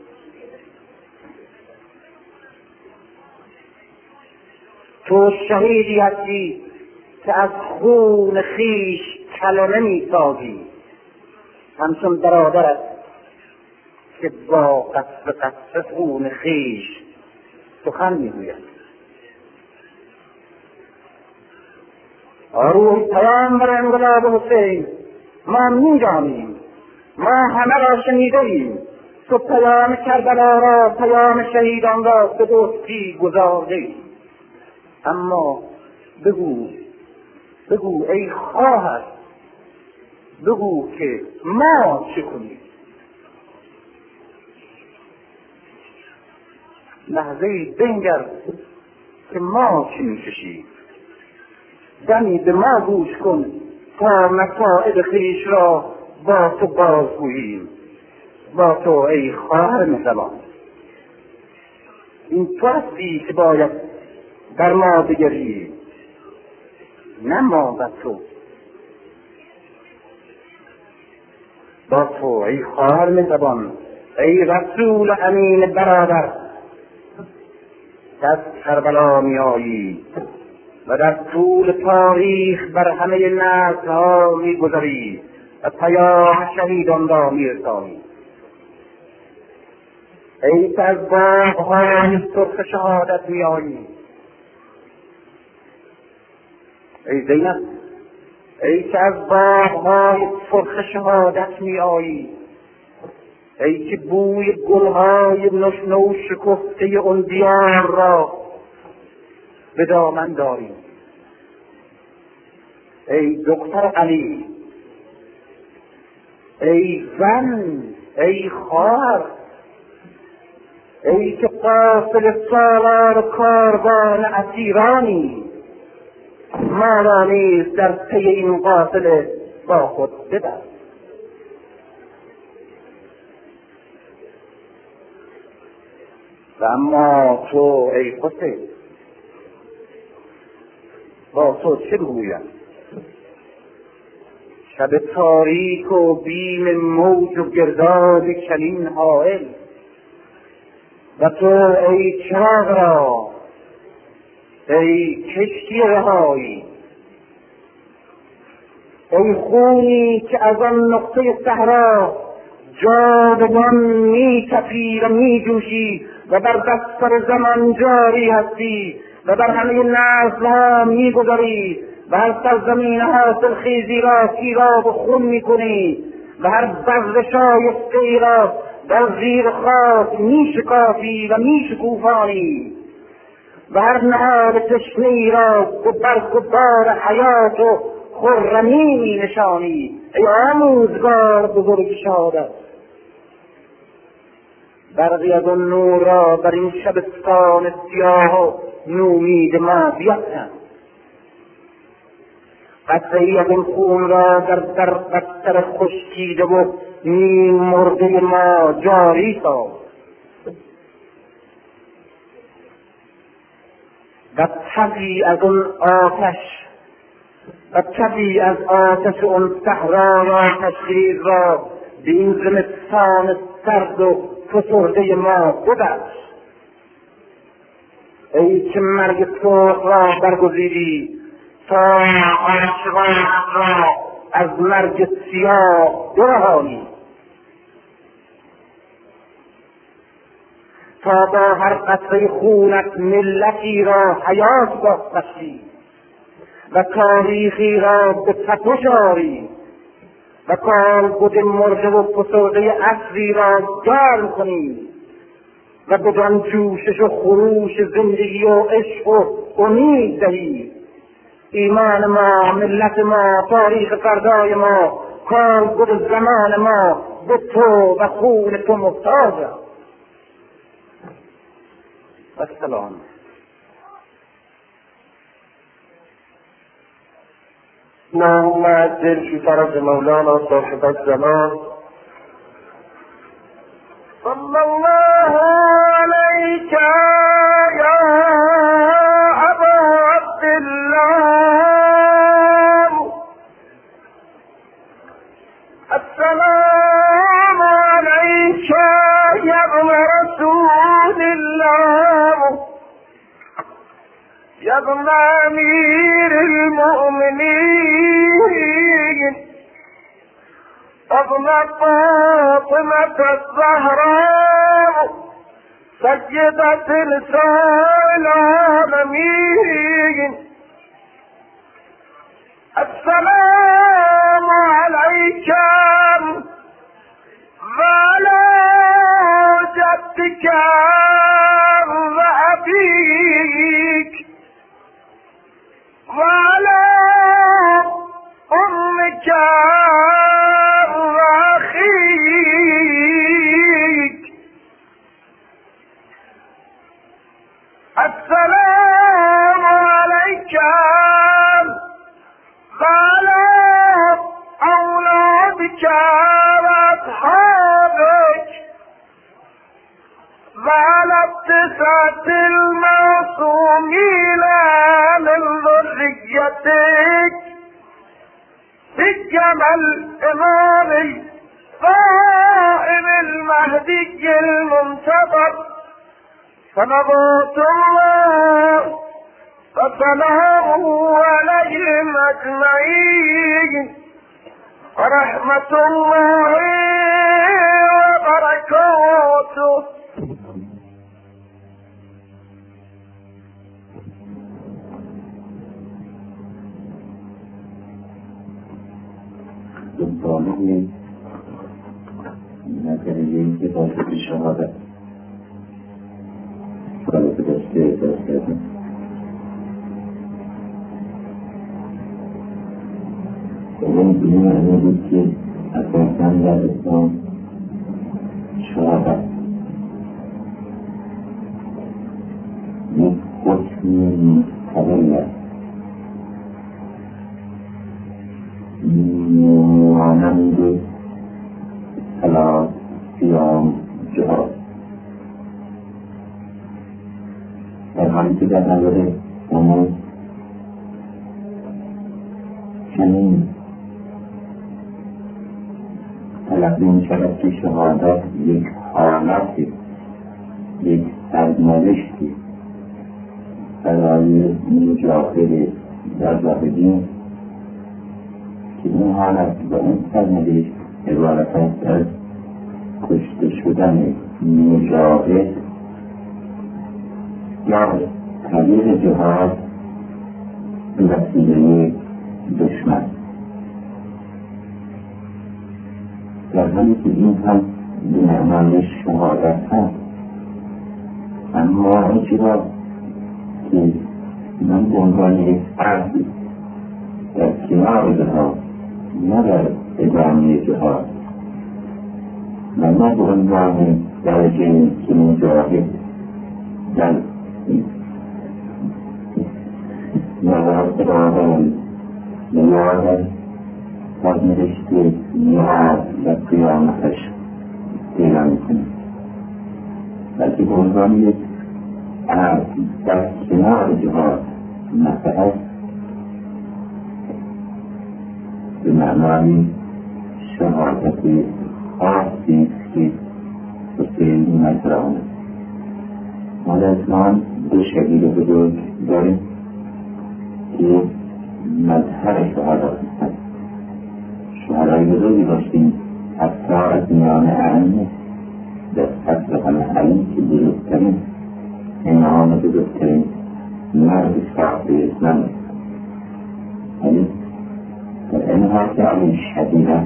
A: تو شهیدی هستی که از خون خویش کلمه می‌سازی، همچون برادرت که با قطره خون خویش سخن میگوید. آروی پیامبر انقلاب حسین، ما میدانیم، ما همه را شنیدیم، تو پیام کربلا را، پیام شهیدان را به درستی گزارده‌ای. اما بگو ای خواهر، بگو که ما چه کنیم. لحظه‌ای بنگر که ما چه می‌کشیم، دمی به ما گوش کن تا مصائب خویش را با تو بازگوییم. با تو ای خواهر مهربان. این تو هستی که باید بر ما بگری، نه ما بر تو. با تو ای خواهر مهربان، ای رسول امین برادر، از کربلا می آیی و در طول تاریخ بر همه نسل‌ها می گذری و پیام شهیدان را می رسانی. ای که از باغ‌های سرخ شهادت می آیی، ای زینب، ای که از باغ‌های سرخ شهادت می آیی، ای که بوی گلهای نو شکفته اون دیار را به دامن داری، ای دختر علی، ای زن، ای خواهر، ای که قافل سالار کاروان اسیرانی، ما را نیز در پی این قافله با خود ببر. و اما تو ای حسین، با تو چه بگویم؟ شب تاریک و بیم موج و گرداب چنین حائل، و تو ای چراغ را، ای کشتی رهایی، ای خونی که از آن نقطه صحرا جاودان می تپی و می جوشی و بر بستر زمان جاری هستی و بر همه نسل‌ها می گذری و هر سرزمین حاصل خیزی را سیراب و خون می کنی و هر بذر شایسته را در زیر خاک می شکافی و می شکوفانی و هر نهال تشنه‌ای را بر گبار حیات و خرمی می نشانی. ای آموزگار بزرگ شهادت، برقی از اون نور را بر این شبستان سیاه و نومید ما بیفکن، قطره‌ای از این خون را در بستر خشکیده و نیم مرده ما جاری ساز و تفی از اون آتش و تفی از آتش اون صحرا را تشخیص را به این زمستان سرد و فسرده ما ببخش. ای که مرگ سرخ را برگزیدی تا عاشقان را از مرگ سیاه برهانی، تا با هر قطره خونت ملتی را حیات بخشی و تاریخی را به تپش آری و کالبد مرده و فسرده عصری را گرم کنی و بدان جوشش و خروش زندگی و عشق و امید دهی. ایمان ما، ملت ما، تاریخ فردای ما، کالبد زمان ما به تو و خون تو محتاج است. السلام.
B: اللهم عجل في فرج مولانا صاحب الزمان صلى الله عليك يا أبا عبد الله. السلام عليك يا ابن رسول الله، يا ابن أمير المؤمنين، ابن فاطمة الزهراء سيدة نساء العالمين. السلام عليك وعلى جدك وأبيك وعلى أمك وأخيك. السلام عليك وعلى أولادك وأصحابك مقدسة المعصومين من ذريتك بكما الإمام قائم المهدي المنتظر صلوات الله وسلامه عليهم أجمعين ورحمة الله وبركاته.
A: بالطالب نتیجه کتاب شهادت سالت دسته این معنی بود که اساساً در اسلام شهادت یک حکم مستقل است مانند صلاة، صیام، جهاد. در حالی که در نظر امور چنین تلقی می شود که شهادت یک حالتی، یک سرنوشتی برای مجاهد در راه دین که این حالت و این سرنوشت عبارت است از کشته شدن مجاهد یا طریق جهاد به وسیله دشمن. در حالی که این هم به معنای شهادت هست، اما آنچه را که من به عنوان یک فردی در کنار جهاد نه در ادامه جهاد و نه به عنوان درجه که مجاهد در نوازداران نیازد سرنوشت نیاز و قیامتش پیدا میکنه، بلکه به عنوان یک فرد در کنار جهاد مثلا به معنای شهادت خاصی که حسین مجرانه. ما در اسلام دو شهید بزرگ داریم که مظهر شهادت هستند. شهدای بزرگی داشتیم حتی از میان اعلام در فصل همه که بزرگترین امام بزرگترین مرد شخصی اسلام یعنی در انحال که علی شدید است،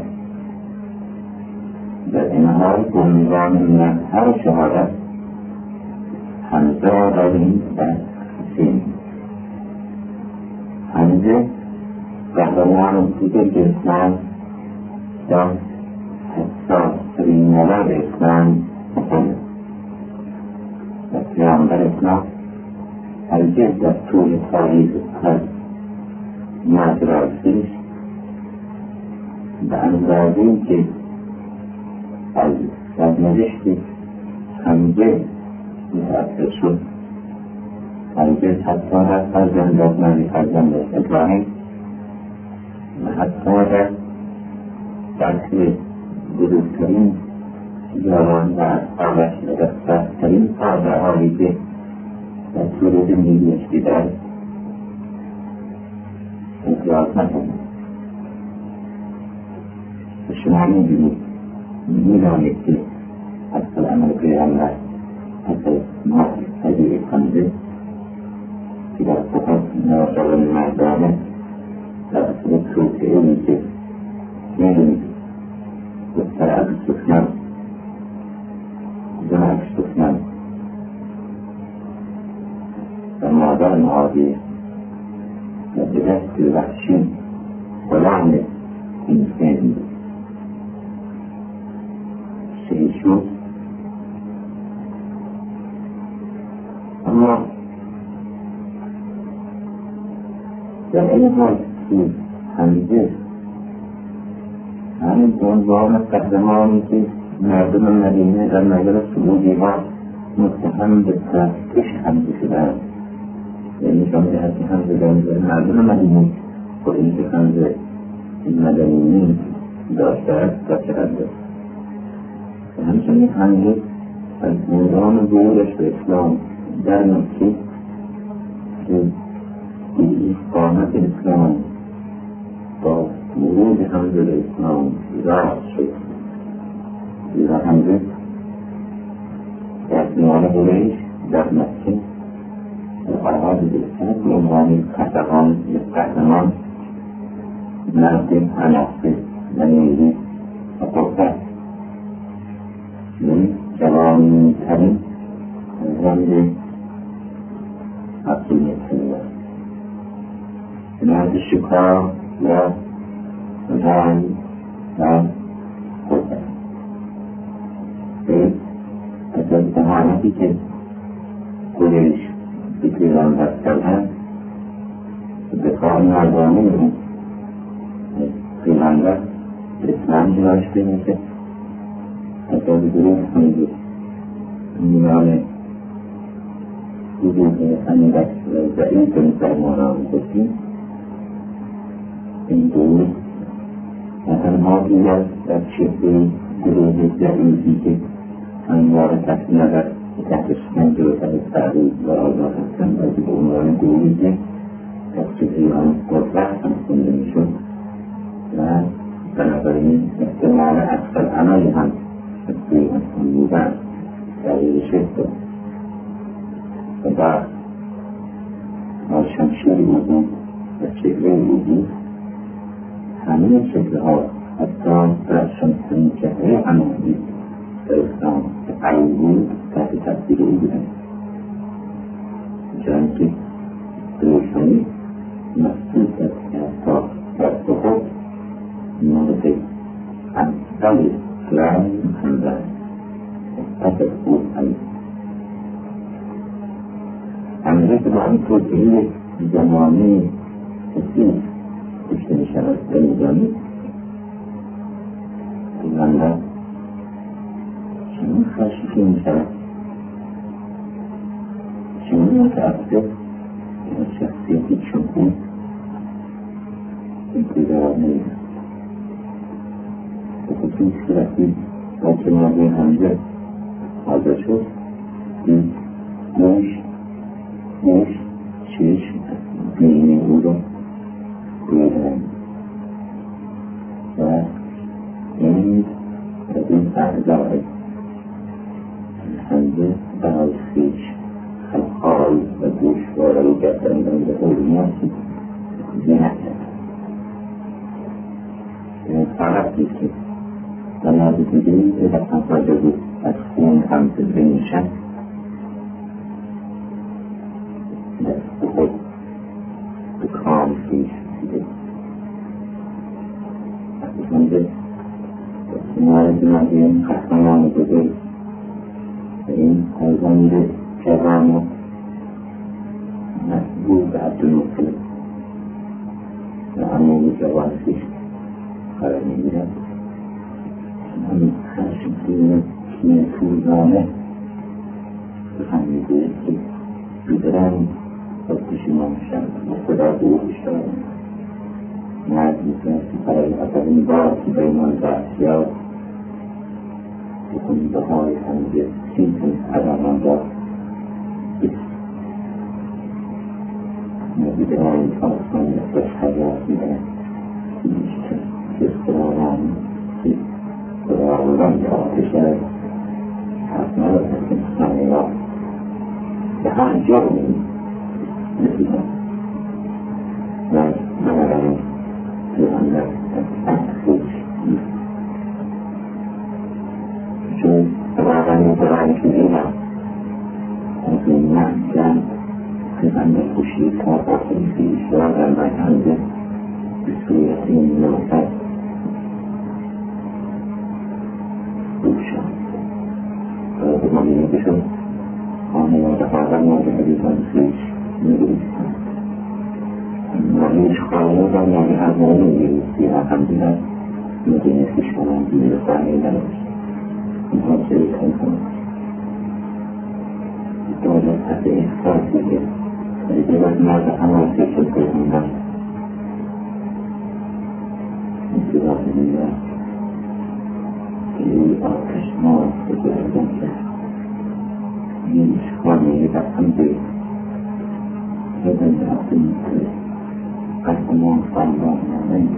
A: در انحال بنیان مظهر شهادت حمزه داریم و حسین. حمزه قهرمان بزرگ اسلام و حساس‌ترین نبرد اسلام مقاومت و پیامبر اسلام هرگز در طول تاریخ از مدرسه‌اش به اندازه‌ای که از سرنوشت حمزه متأثر شد، هرگز حتی در فرزندان نبی فرزندش ابراهیم و حتی در برخی بزرگترین جوان و اصحابش و دستترین تابعهایی که در طول زندگیش دیدن اعتراض نکنید. شما میدانید که حتی عمل پیغمبر حتی ما تجیب کنده که در فقط ناشغل مردانه در اصل توقعی که میدونید بستر از سخنم زنک سخنم و مادر معادیه و به دست وحشی غلام انسانی شهید شد. اما در این حال که حمزه همین عنوان قهرمانی که مردم مدینه در نظر سعودی ها
B: متهم به تفتیش حمله شدن، یعنی نشان می‌دهد که همزدان مردم مدنی با این که حمز مدنی داشته است تا چقدر و همچنین حمزه از میدان ظهورش به اسلام در مکه که قامت اسلام با ورود حمزه به اسلام راه شد. زیرا حمزه در میان قریش در مکه آغاز بسید به عنوان قهرمان مرد عناصر و نیروی و قدرت، یعنی جوان‌ترین رنگ حقیقت است. مرد شکار و رنگ و قدرت از دهانتی که قریش به پیغمبر کردن به کار مردانه می‌رون پیغمبر اسلام داشته میشه حتی به گروه حمزه میان گروه اندک و ضعیف مسلمانان گفتیم این گروه و تنها دیگر در چهره گروه ضعیفی که انوار کسی نظر تحت شکنجه و تحت تعریض و آزاد هستند و به عنوان گروهی که از چهره آن قدرت هم خونده میشد و بنابراین احتمال اصل عملی هم سوی انسان بودن دلیل شد و بعد شمشیری بودن و چهره بودی همه چهره ها حتی در شمسین چهره همه در اسلام قیبود تحت تاثیر او بودن جایی که روشنی مسئول است که حتی دست خود مورد امثال اسلام همزن اتفق بود همزه که با این توجهی زمانه کسی کشته می شود در میدانی پیغمبر چنین خشکی می شود چنین متأثر شخصیتی چون انتظار نیست و خصوص که وقتی با کناره حمزه حاضر شد این موش چشم بین او را بیرن و این از این اعضای حمزه برای خویش خلقال و گوشواره گرداندن به علمیاتی نکرد فقط نیست که در نازد میگویی که وقتا خواهده بود از خون حمزه بنیشن دست خود به کام خویش دیده حمزه مورد مردین قهرمان بزرگ و این حیوانی جوان و محبوب عبدالمطلب و عموم جوان خویش قرار میگیرد همین خشمگین نیکویانه سخن میگوید که بیدرنگ و پشیمان شد و خدا دوستش دارد مرد میکند که برای اولین بار که بینان بحثیار خونده های حمزه سیزن ادامان را بیدرنگ آسان بس حیات میدهد استراران استراران که آتش دارد حق ندارد که مستانی را به هر جایی نسیدن و بنابراین پیغمبر از خوش چون واقعا قرآن کریم از این محکم پیغمبر خوشی تا آخری خویش را در محمده به صورت این نوفت روشن و به مانیه بشون خانه و دفاقا مورد حدیثان خویش می‌گویستند و هیچ خانه و نامی همه می‌گویستی الحمدلله می‌گویه خوش کنم دیر خانه دارست اینها سریع کنم دولت از احساسی که دولت مرد حماسی شد بزندن انتظار دیگر که آتش ماز بزردن که این اشکالی دستم به هدن رفتن که قدمان فالبان نمید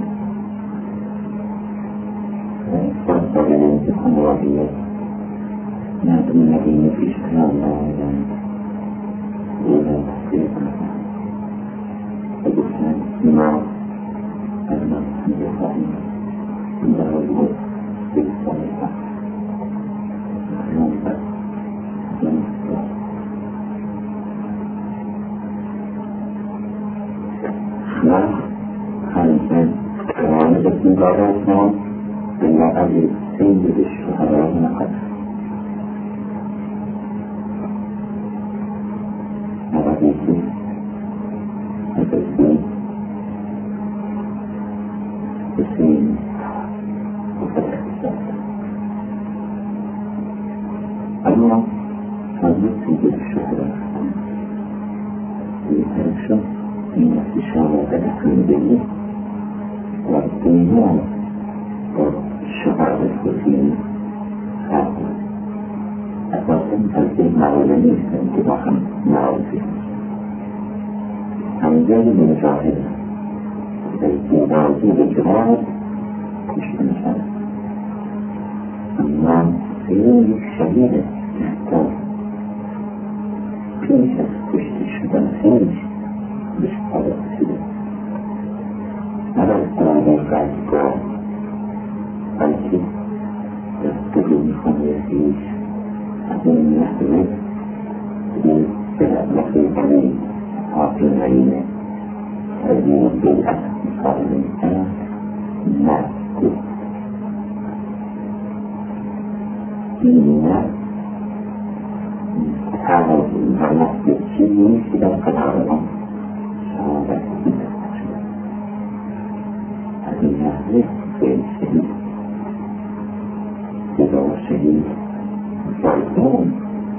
B: فرصاقه که خمراهیه ندون نبینه پیشتران نمایدن ایران تصدیق کنم و گفتن ما از من همه خواهیم این برای بود بگستانی هم خیلی بست شما همین قرآن بسیم داره شما به لقب سید شهرهای نقد نقدیسی نقدیسی بسیم اما حضرت سید شهرهای نقد این استشاره در زندگی و دنیا و شهادت بسیم حق اساساً از این مقاله نیستن که با هم معرفی همجایی مجاهد در بازی به جماعت کشته میشن اما سیره یک شهید تا پیش از کشته شدن خیلیش بشتاره رسیده نباید برای قصدگاه بلکه دستگاه میخوام رسیش از این محضره که بلد کنید حاکم نرینه تربیه بیعت مقابل میکنم نرد این نرد تعالی و نفت چیزی نیست که در قرار آن شهادت دیدن شده از این محضره به شهید صدا شهید جایدون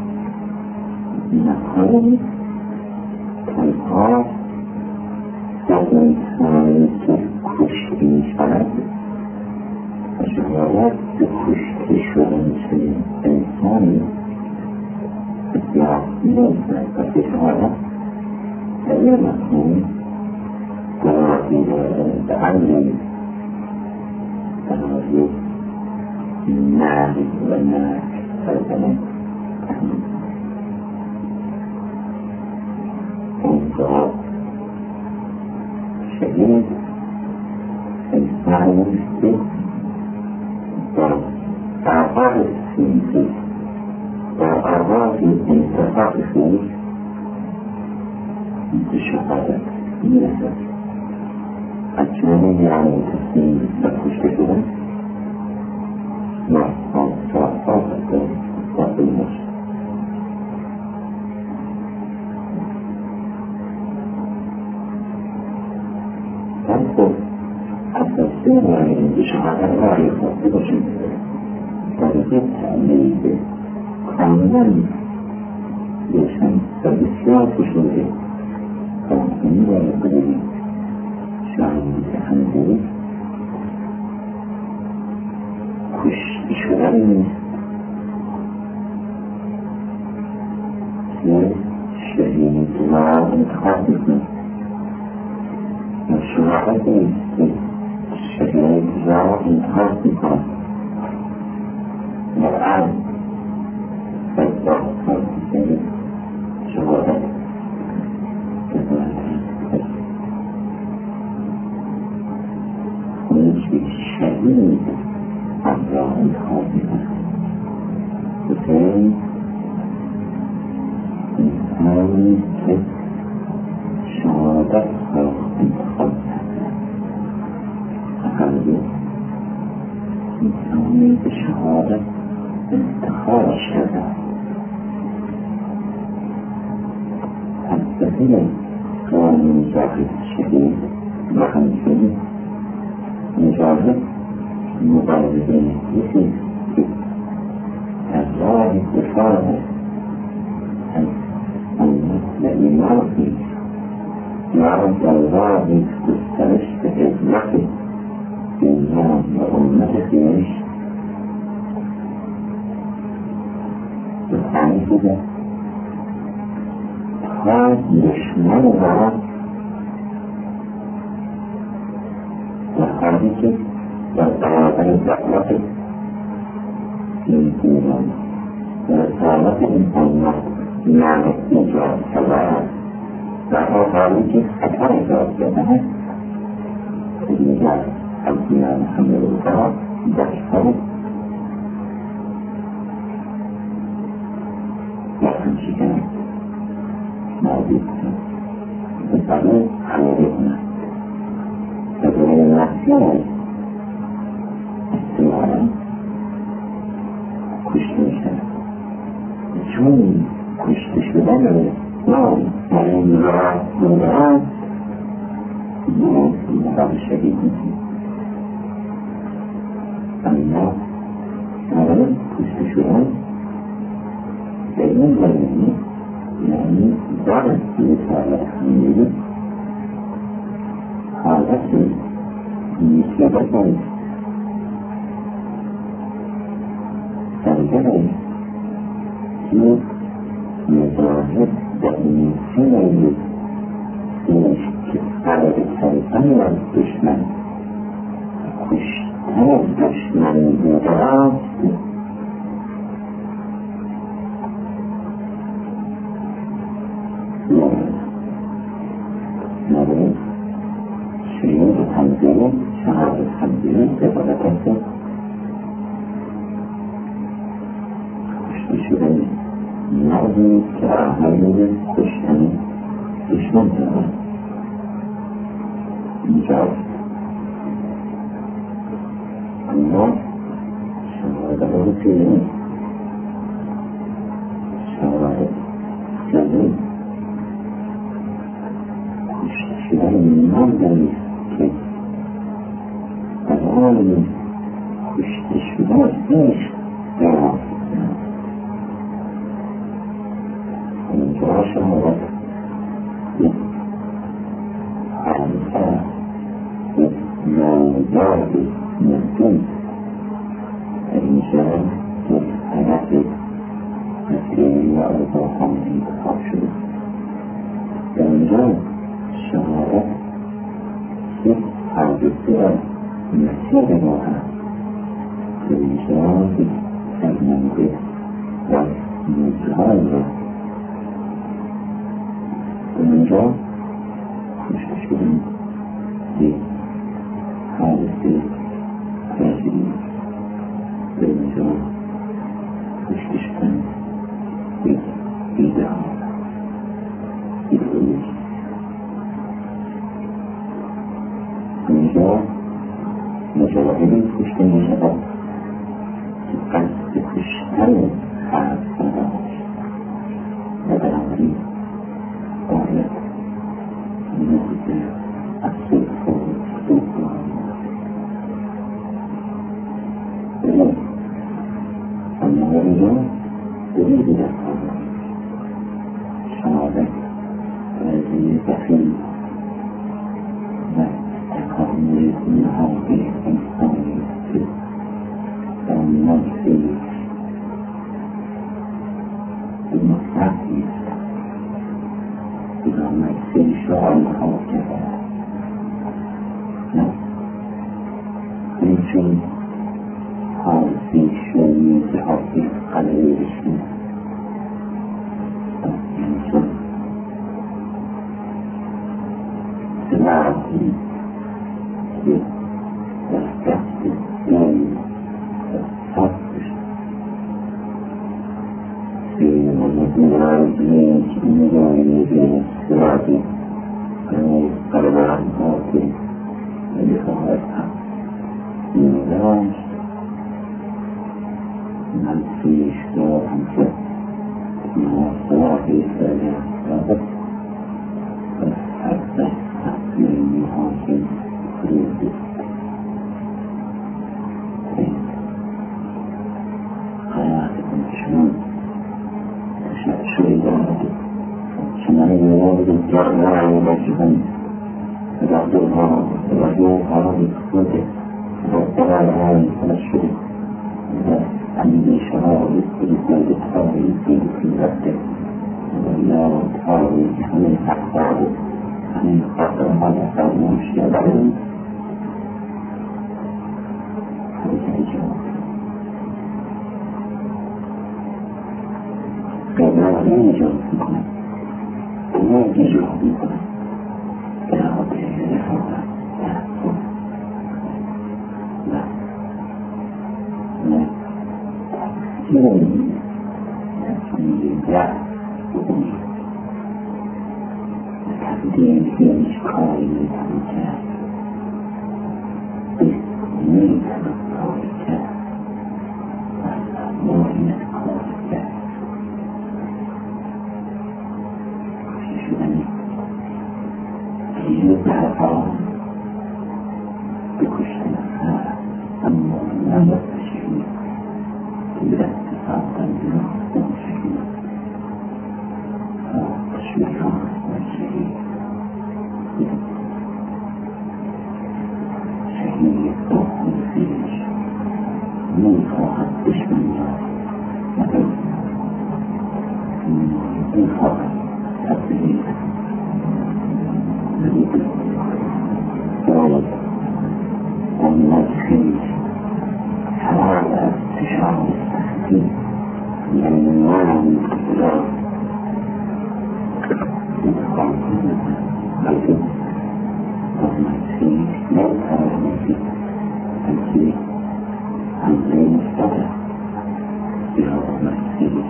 B: نکنید تنها در انسانی که کشته میشود و شاید به کشته شدن چنین انسانی بسیار نیستند و شاید در این مفهوم گواهی به امری برای مرگ و مرگ کردن انگاه شدید انسانی است که با آغاز سیزی با آغاز انتفاق خویش به شهادت میرسد از چنین یعنی تصمیم و کشته شدن ما ساعت باقی نشد خب اساسی معنی به شهادت رای خواهده باشیم طریقه تعمیده کاملا روشن و بسیار فشرده کامکنی رای بگیریم شاید همداری کشتی شدن نیست که شهید را انتخاب میکنیم شهادت نیست که شهید را انتخاب میکنم مرعب فضا فرمانده شهادت نیچه شهید آن را انتخاب میکنم بسید انسانی که شهادت را انتخاب انسانی به شهادت انتخاب شده از دلیل قانون مجاهد شدید و همچنین مجاهد مبارزه کسی که از راه دفاع از ایمان نیست یا در راهی گسترش به خدمت ایمان و امت خویش به خانه بوده تا دشمن را در حالی که در برابر دعوت این ایمان و رسالت این امت نام ایجاد شود و حالی که خطر ایجاد شده دیگر از میان همه روزها داشته و همچنین موجود کنید بسیاری خیلی کنند و دوری نفسی احتمالا کشته میشن چون کشته شدن ما در این راه بودن مقام شدید میکنیم اما برای کشته شدن به این زمینی یعنی دارد بیتالت خمیدی حالت نیسیبت نیست سنگره یک مجاهد در این سنگی سنش که قرار سریعا از دشمن کشتن از دشمن بوده است نبود شیوع تنظیم شهاد تنظیم سفادت است کشته شدن مردی که آهنگ کشتن دشمن دارد اینجاست اما شهاده رو پیلیم شهاده جزیم کشته شدن مردی که در حال کشته شدن عشق دارد اینجا شهادت یک حالتا یک نامداد مردم در اینجا یک حالت مسیحی و ارضا همه انتخاب شده در اینجا شهادت یک حادثه مسیح ما هست در اینجا یک فرمانده و موجهای را اینجا کشته شدن یک حادثه تاثیری در اینجا کشته شدن یک ایدئال ایدئولوژی اینجا مجاهدی کشته میشود که قصد کشتن هست نداشت و بنابراین باید نقطه اصل خود کنید اما اینجا دلیلی در کار شهادت رضی بخیل و تکامل نهایی انسانی که در نفسی به مصرفی إذا ما يصير شعور مخاطرة يمكن هذه شوية تحقق قليل شوية يمكن سماعتي يستحق المدينة المدينة السرعة كانوا قربوا عن هاتف لخواتها المدارس من في اشتراك مشاهد مع الصلاة الثانية هذا حتى من المحاصل خلوده قناعة المشمول شيء ذلك الجرعان مجهول فدخلها وجوهها بالصدق والضلال والشرك عندي شرائط الكل الحاوي في الأبد والله الحاوي من أحوال من خطر هذا الحاوي الشيطان كما ينجو بكم وما ينجو بكم لا أطيع الدين في إشقاء الرجال باسمين الرجال والمؤمن الرجال يبقى بكشتنا أما لا يتشفي إلا اتفاقا بنفس الشيء تشويقا والشيء شيء يطلق فيه من فوق الدشمن من فوق التبليغ والمدخل حوالي استشعار التحديد من النوع الكبير لكن والمدخل لا يتعلم فيه تنسيق عن بين الصدى بهذا المدخل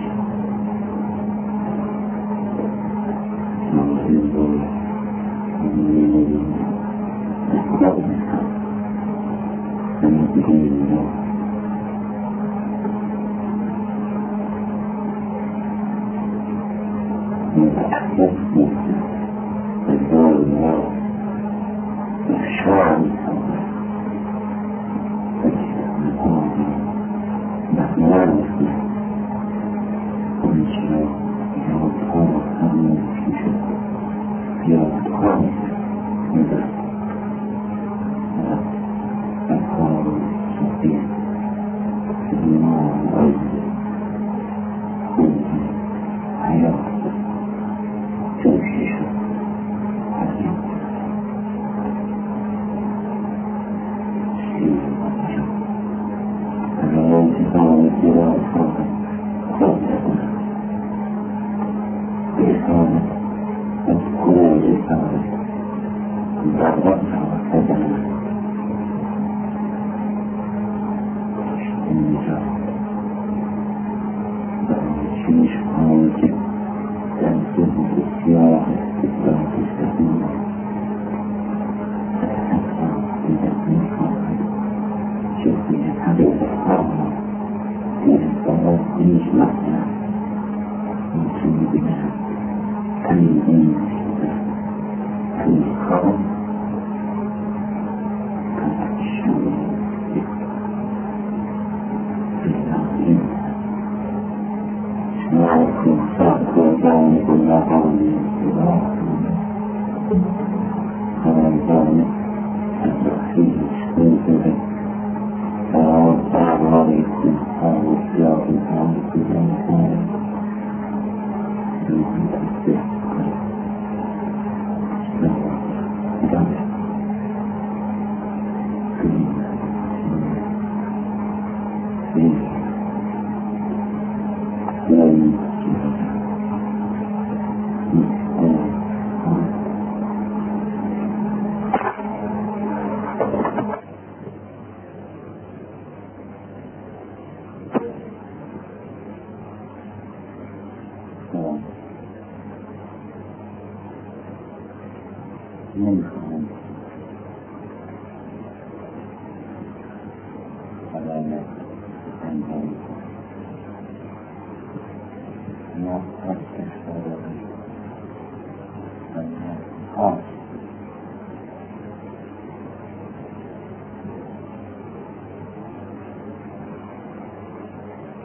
B: موجود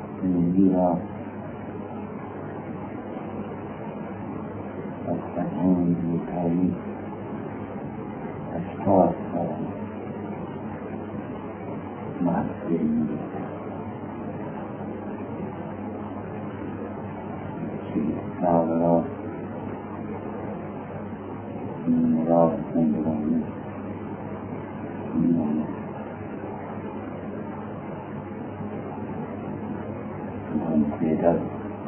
A: الذين
B: تاریخ 80 سال محصولی سال این راه زندگانی می‌ماند. من پیدر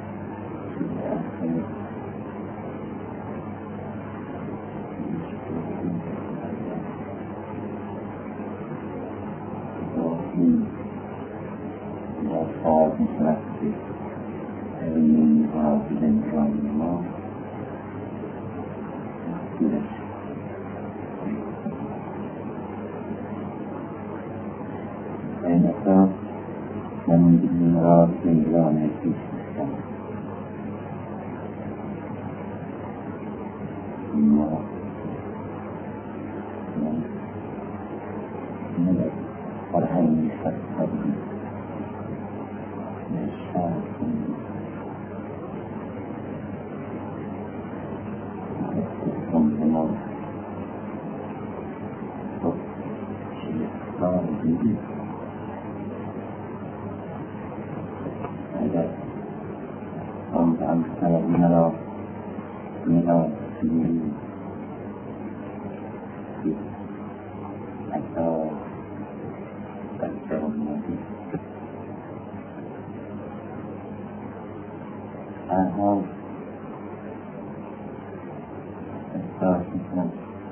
B: صاحب نفسی این راه زندگانی ما این اصلا من این راه زندگانی کشیدم ما من فرهنگی سرسبزی نشان زمان دیدی اگر آن مرا دیدی حتی بچه آمدی آنها احساس میکنم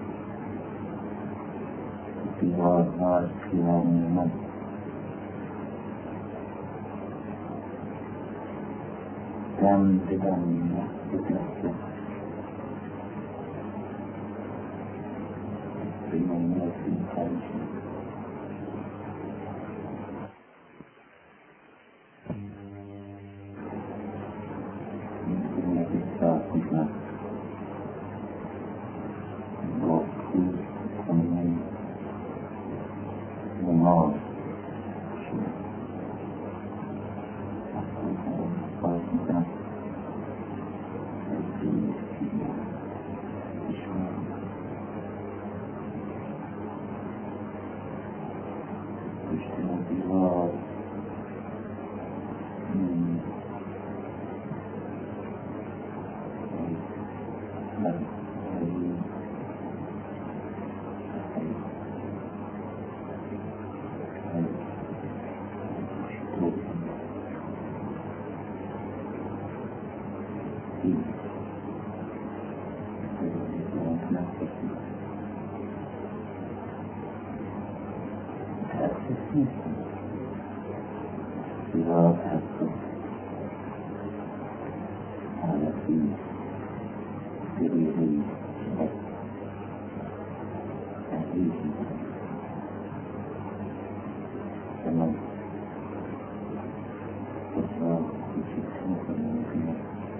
B: دیوارها از خیال من دم به دم لحظه به من نفسی تنشی احساس میکنم با خود کنم نماز احساس میکنم دیوار دیوار هستم حالتی دریغی تحریفی زمان بسیار کوچک میکنم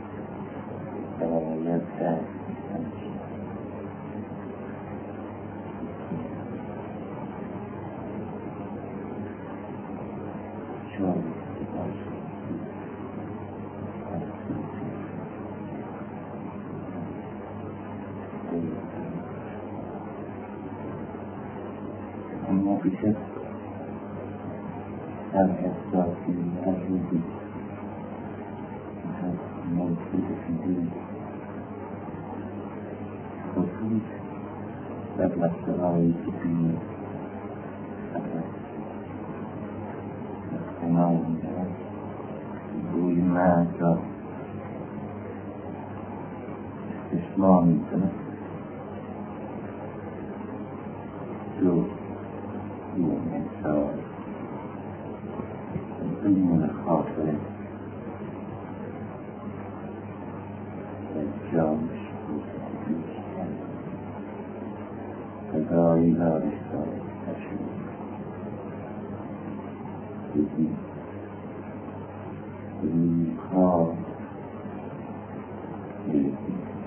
B: باید درک میکنم چون اما بیشتر هر احساسی هر روزی هر موجود فیزی خصوص در لحظه هایی که بینید تمام روی مرد را استثمار می‌کند جو این انسان بدون خاطره و جامش بیشتر فضایی دارستان تشویق بدید رویها بدید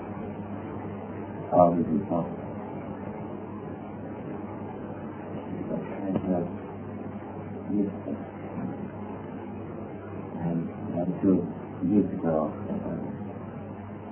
B: آرزوها و یک هر جو یک راه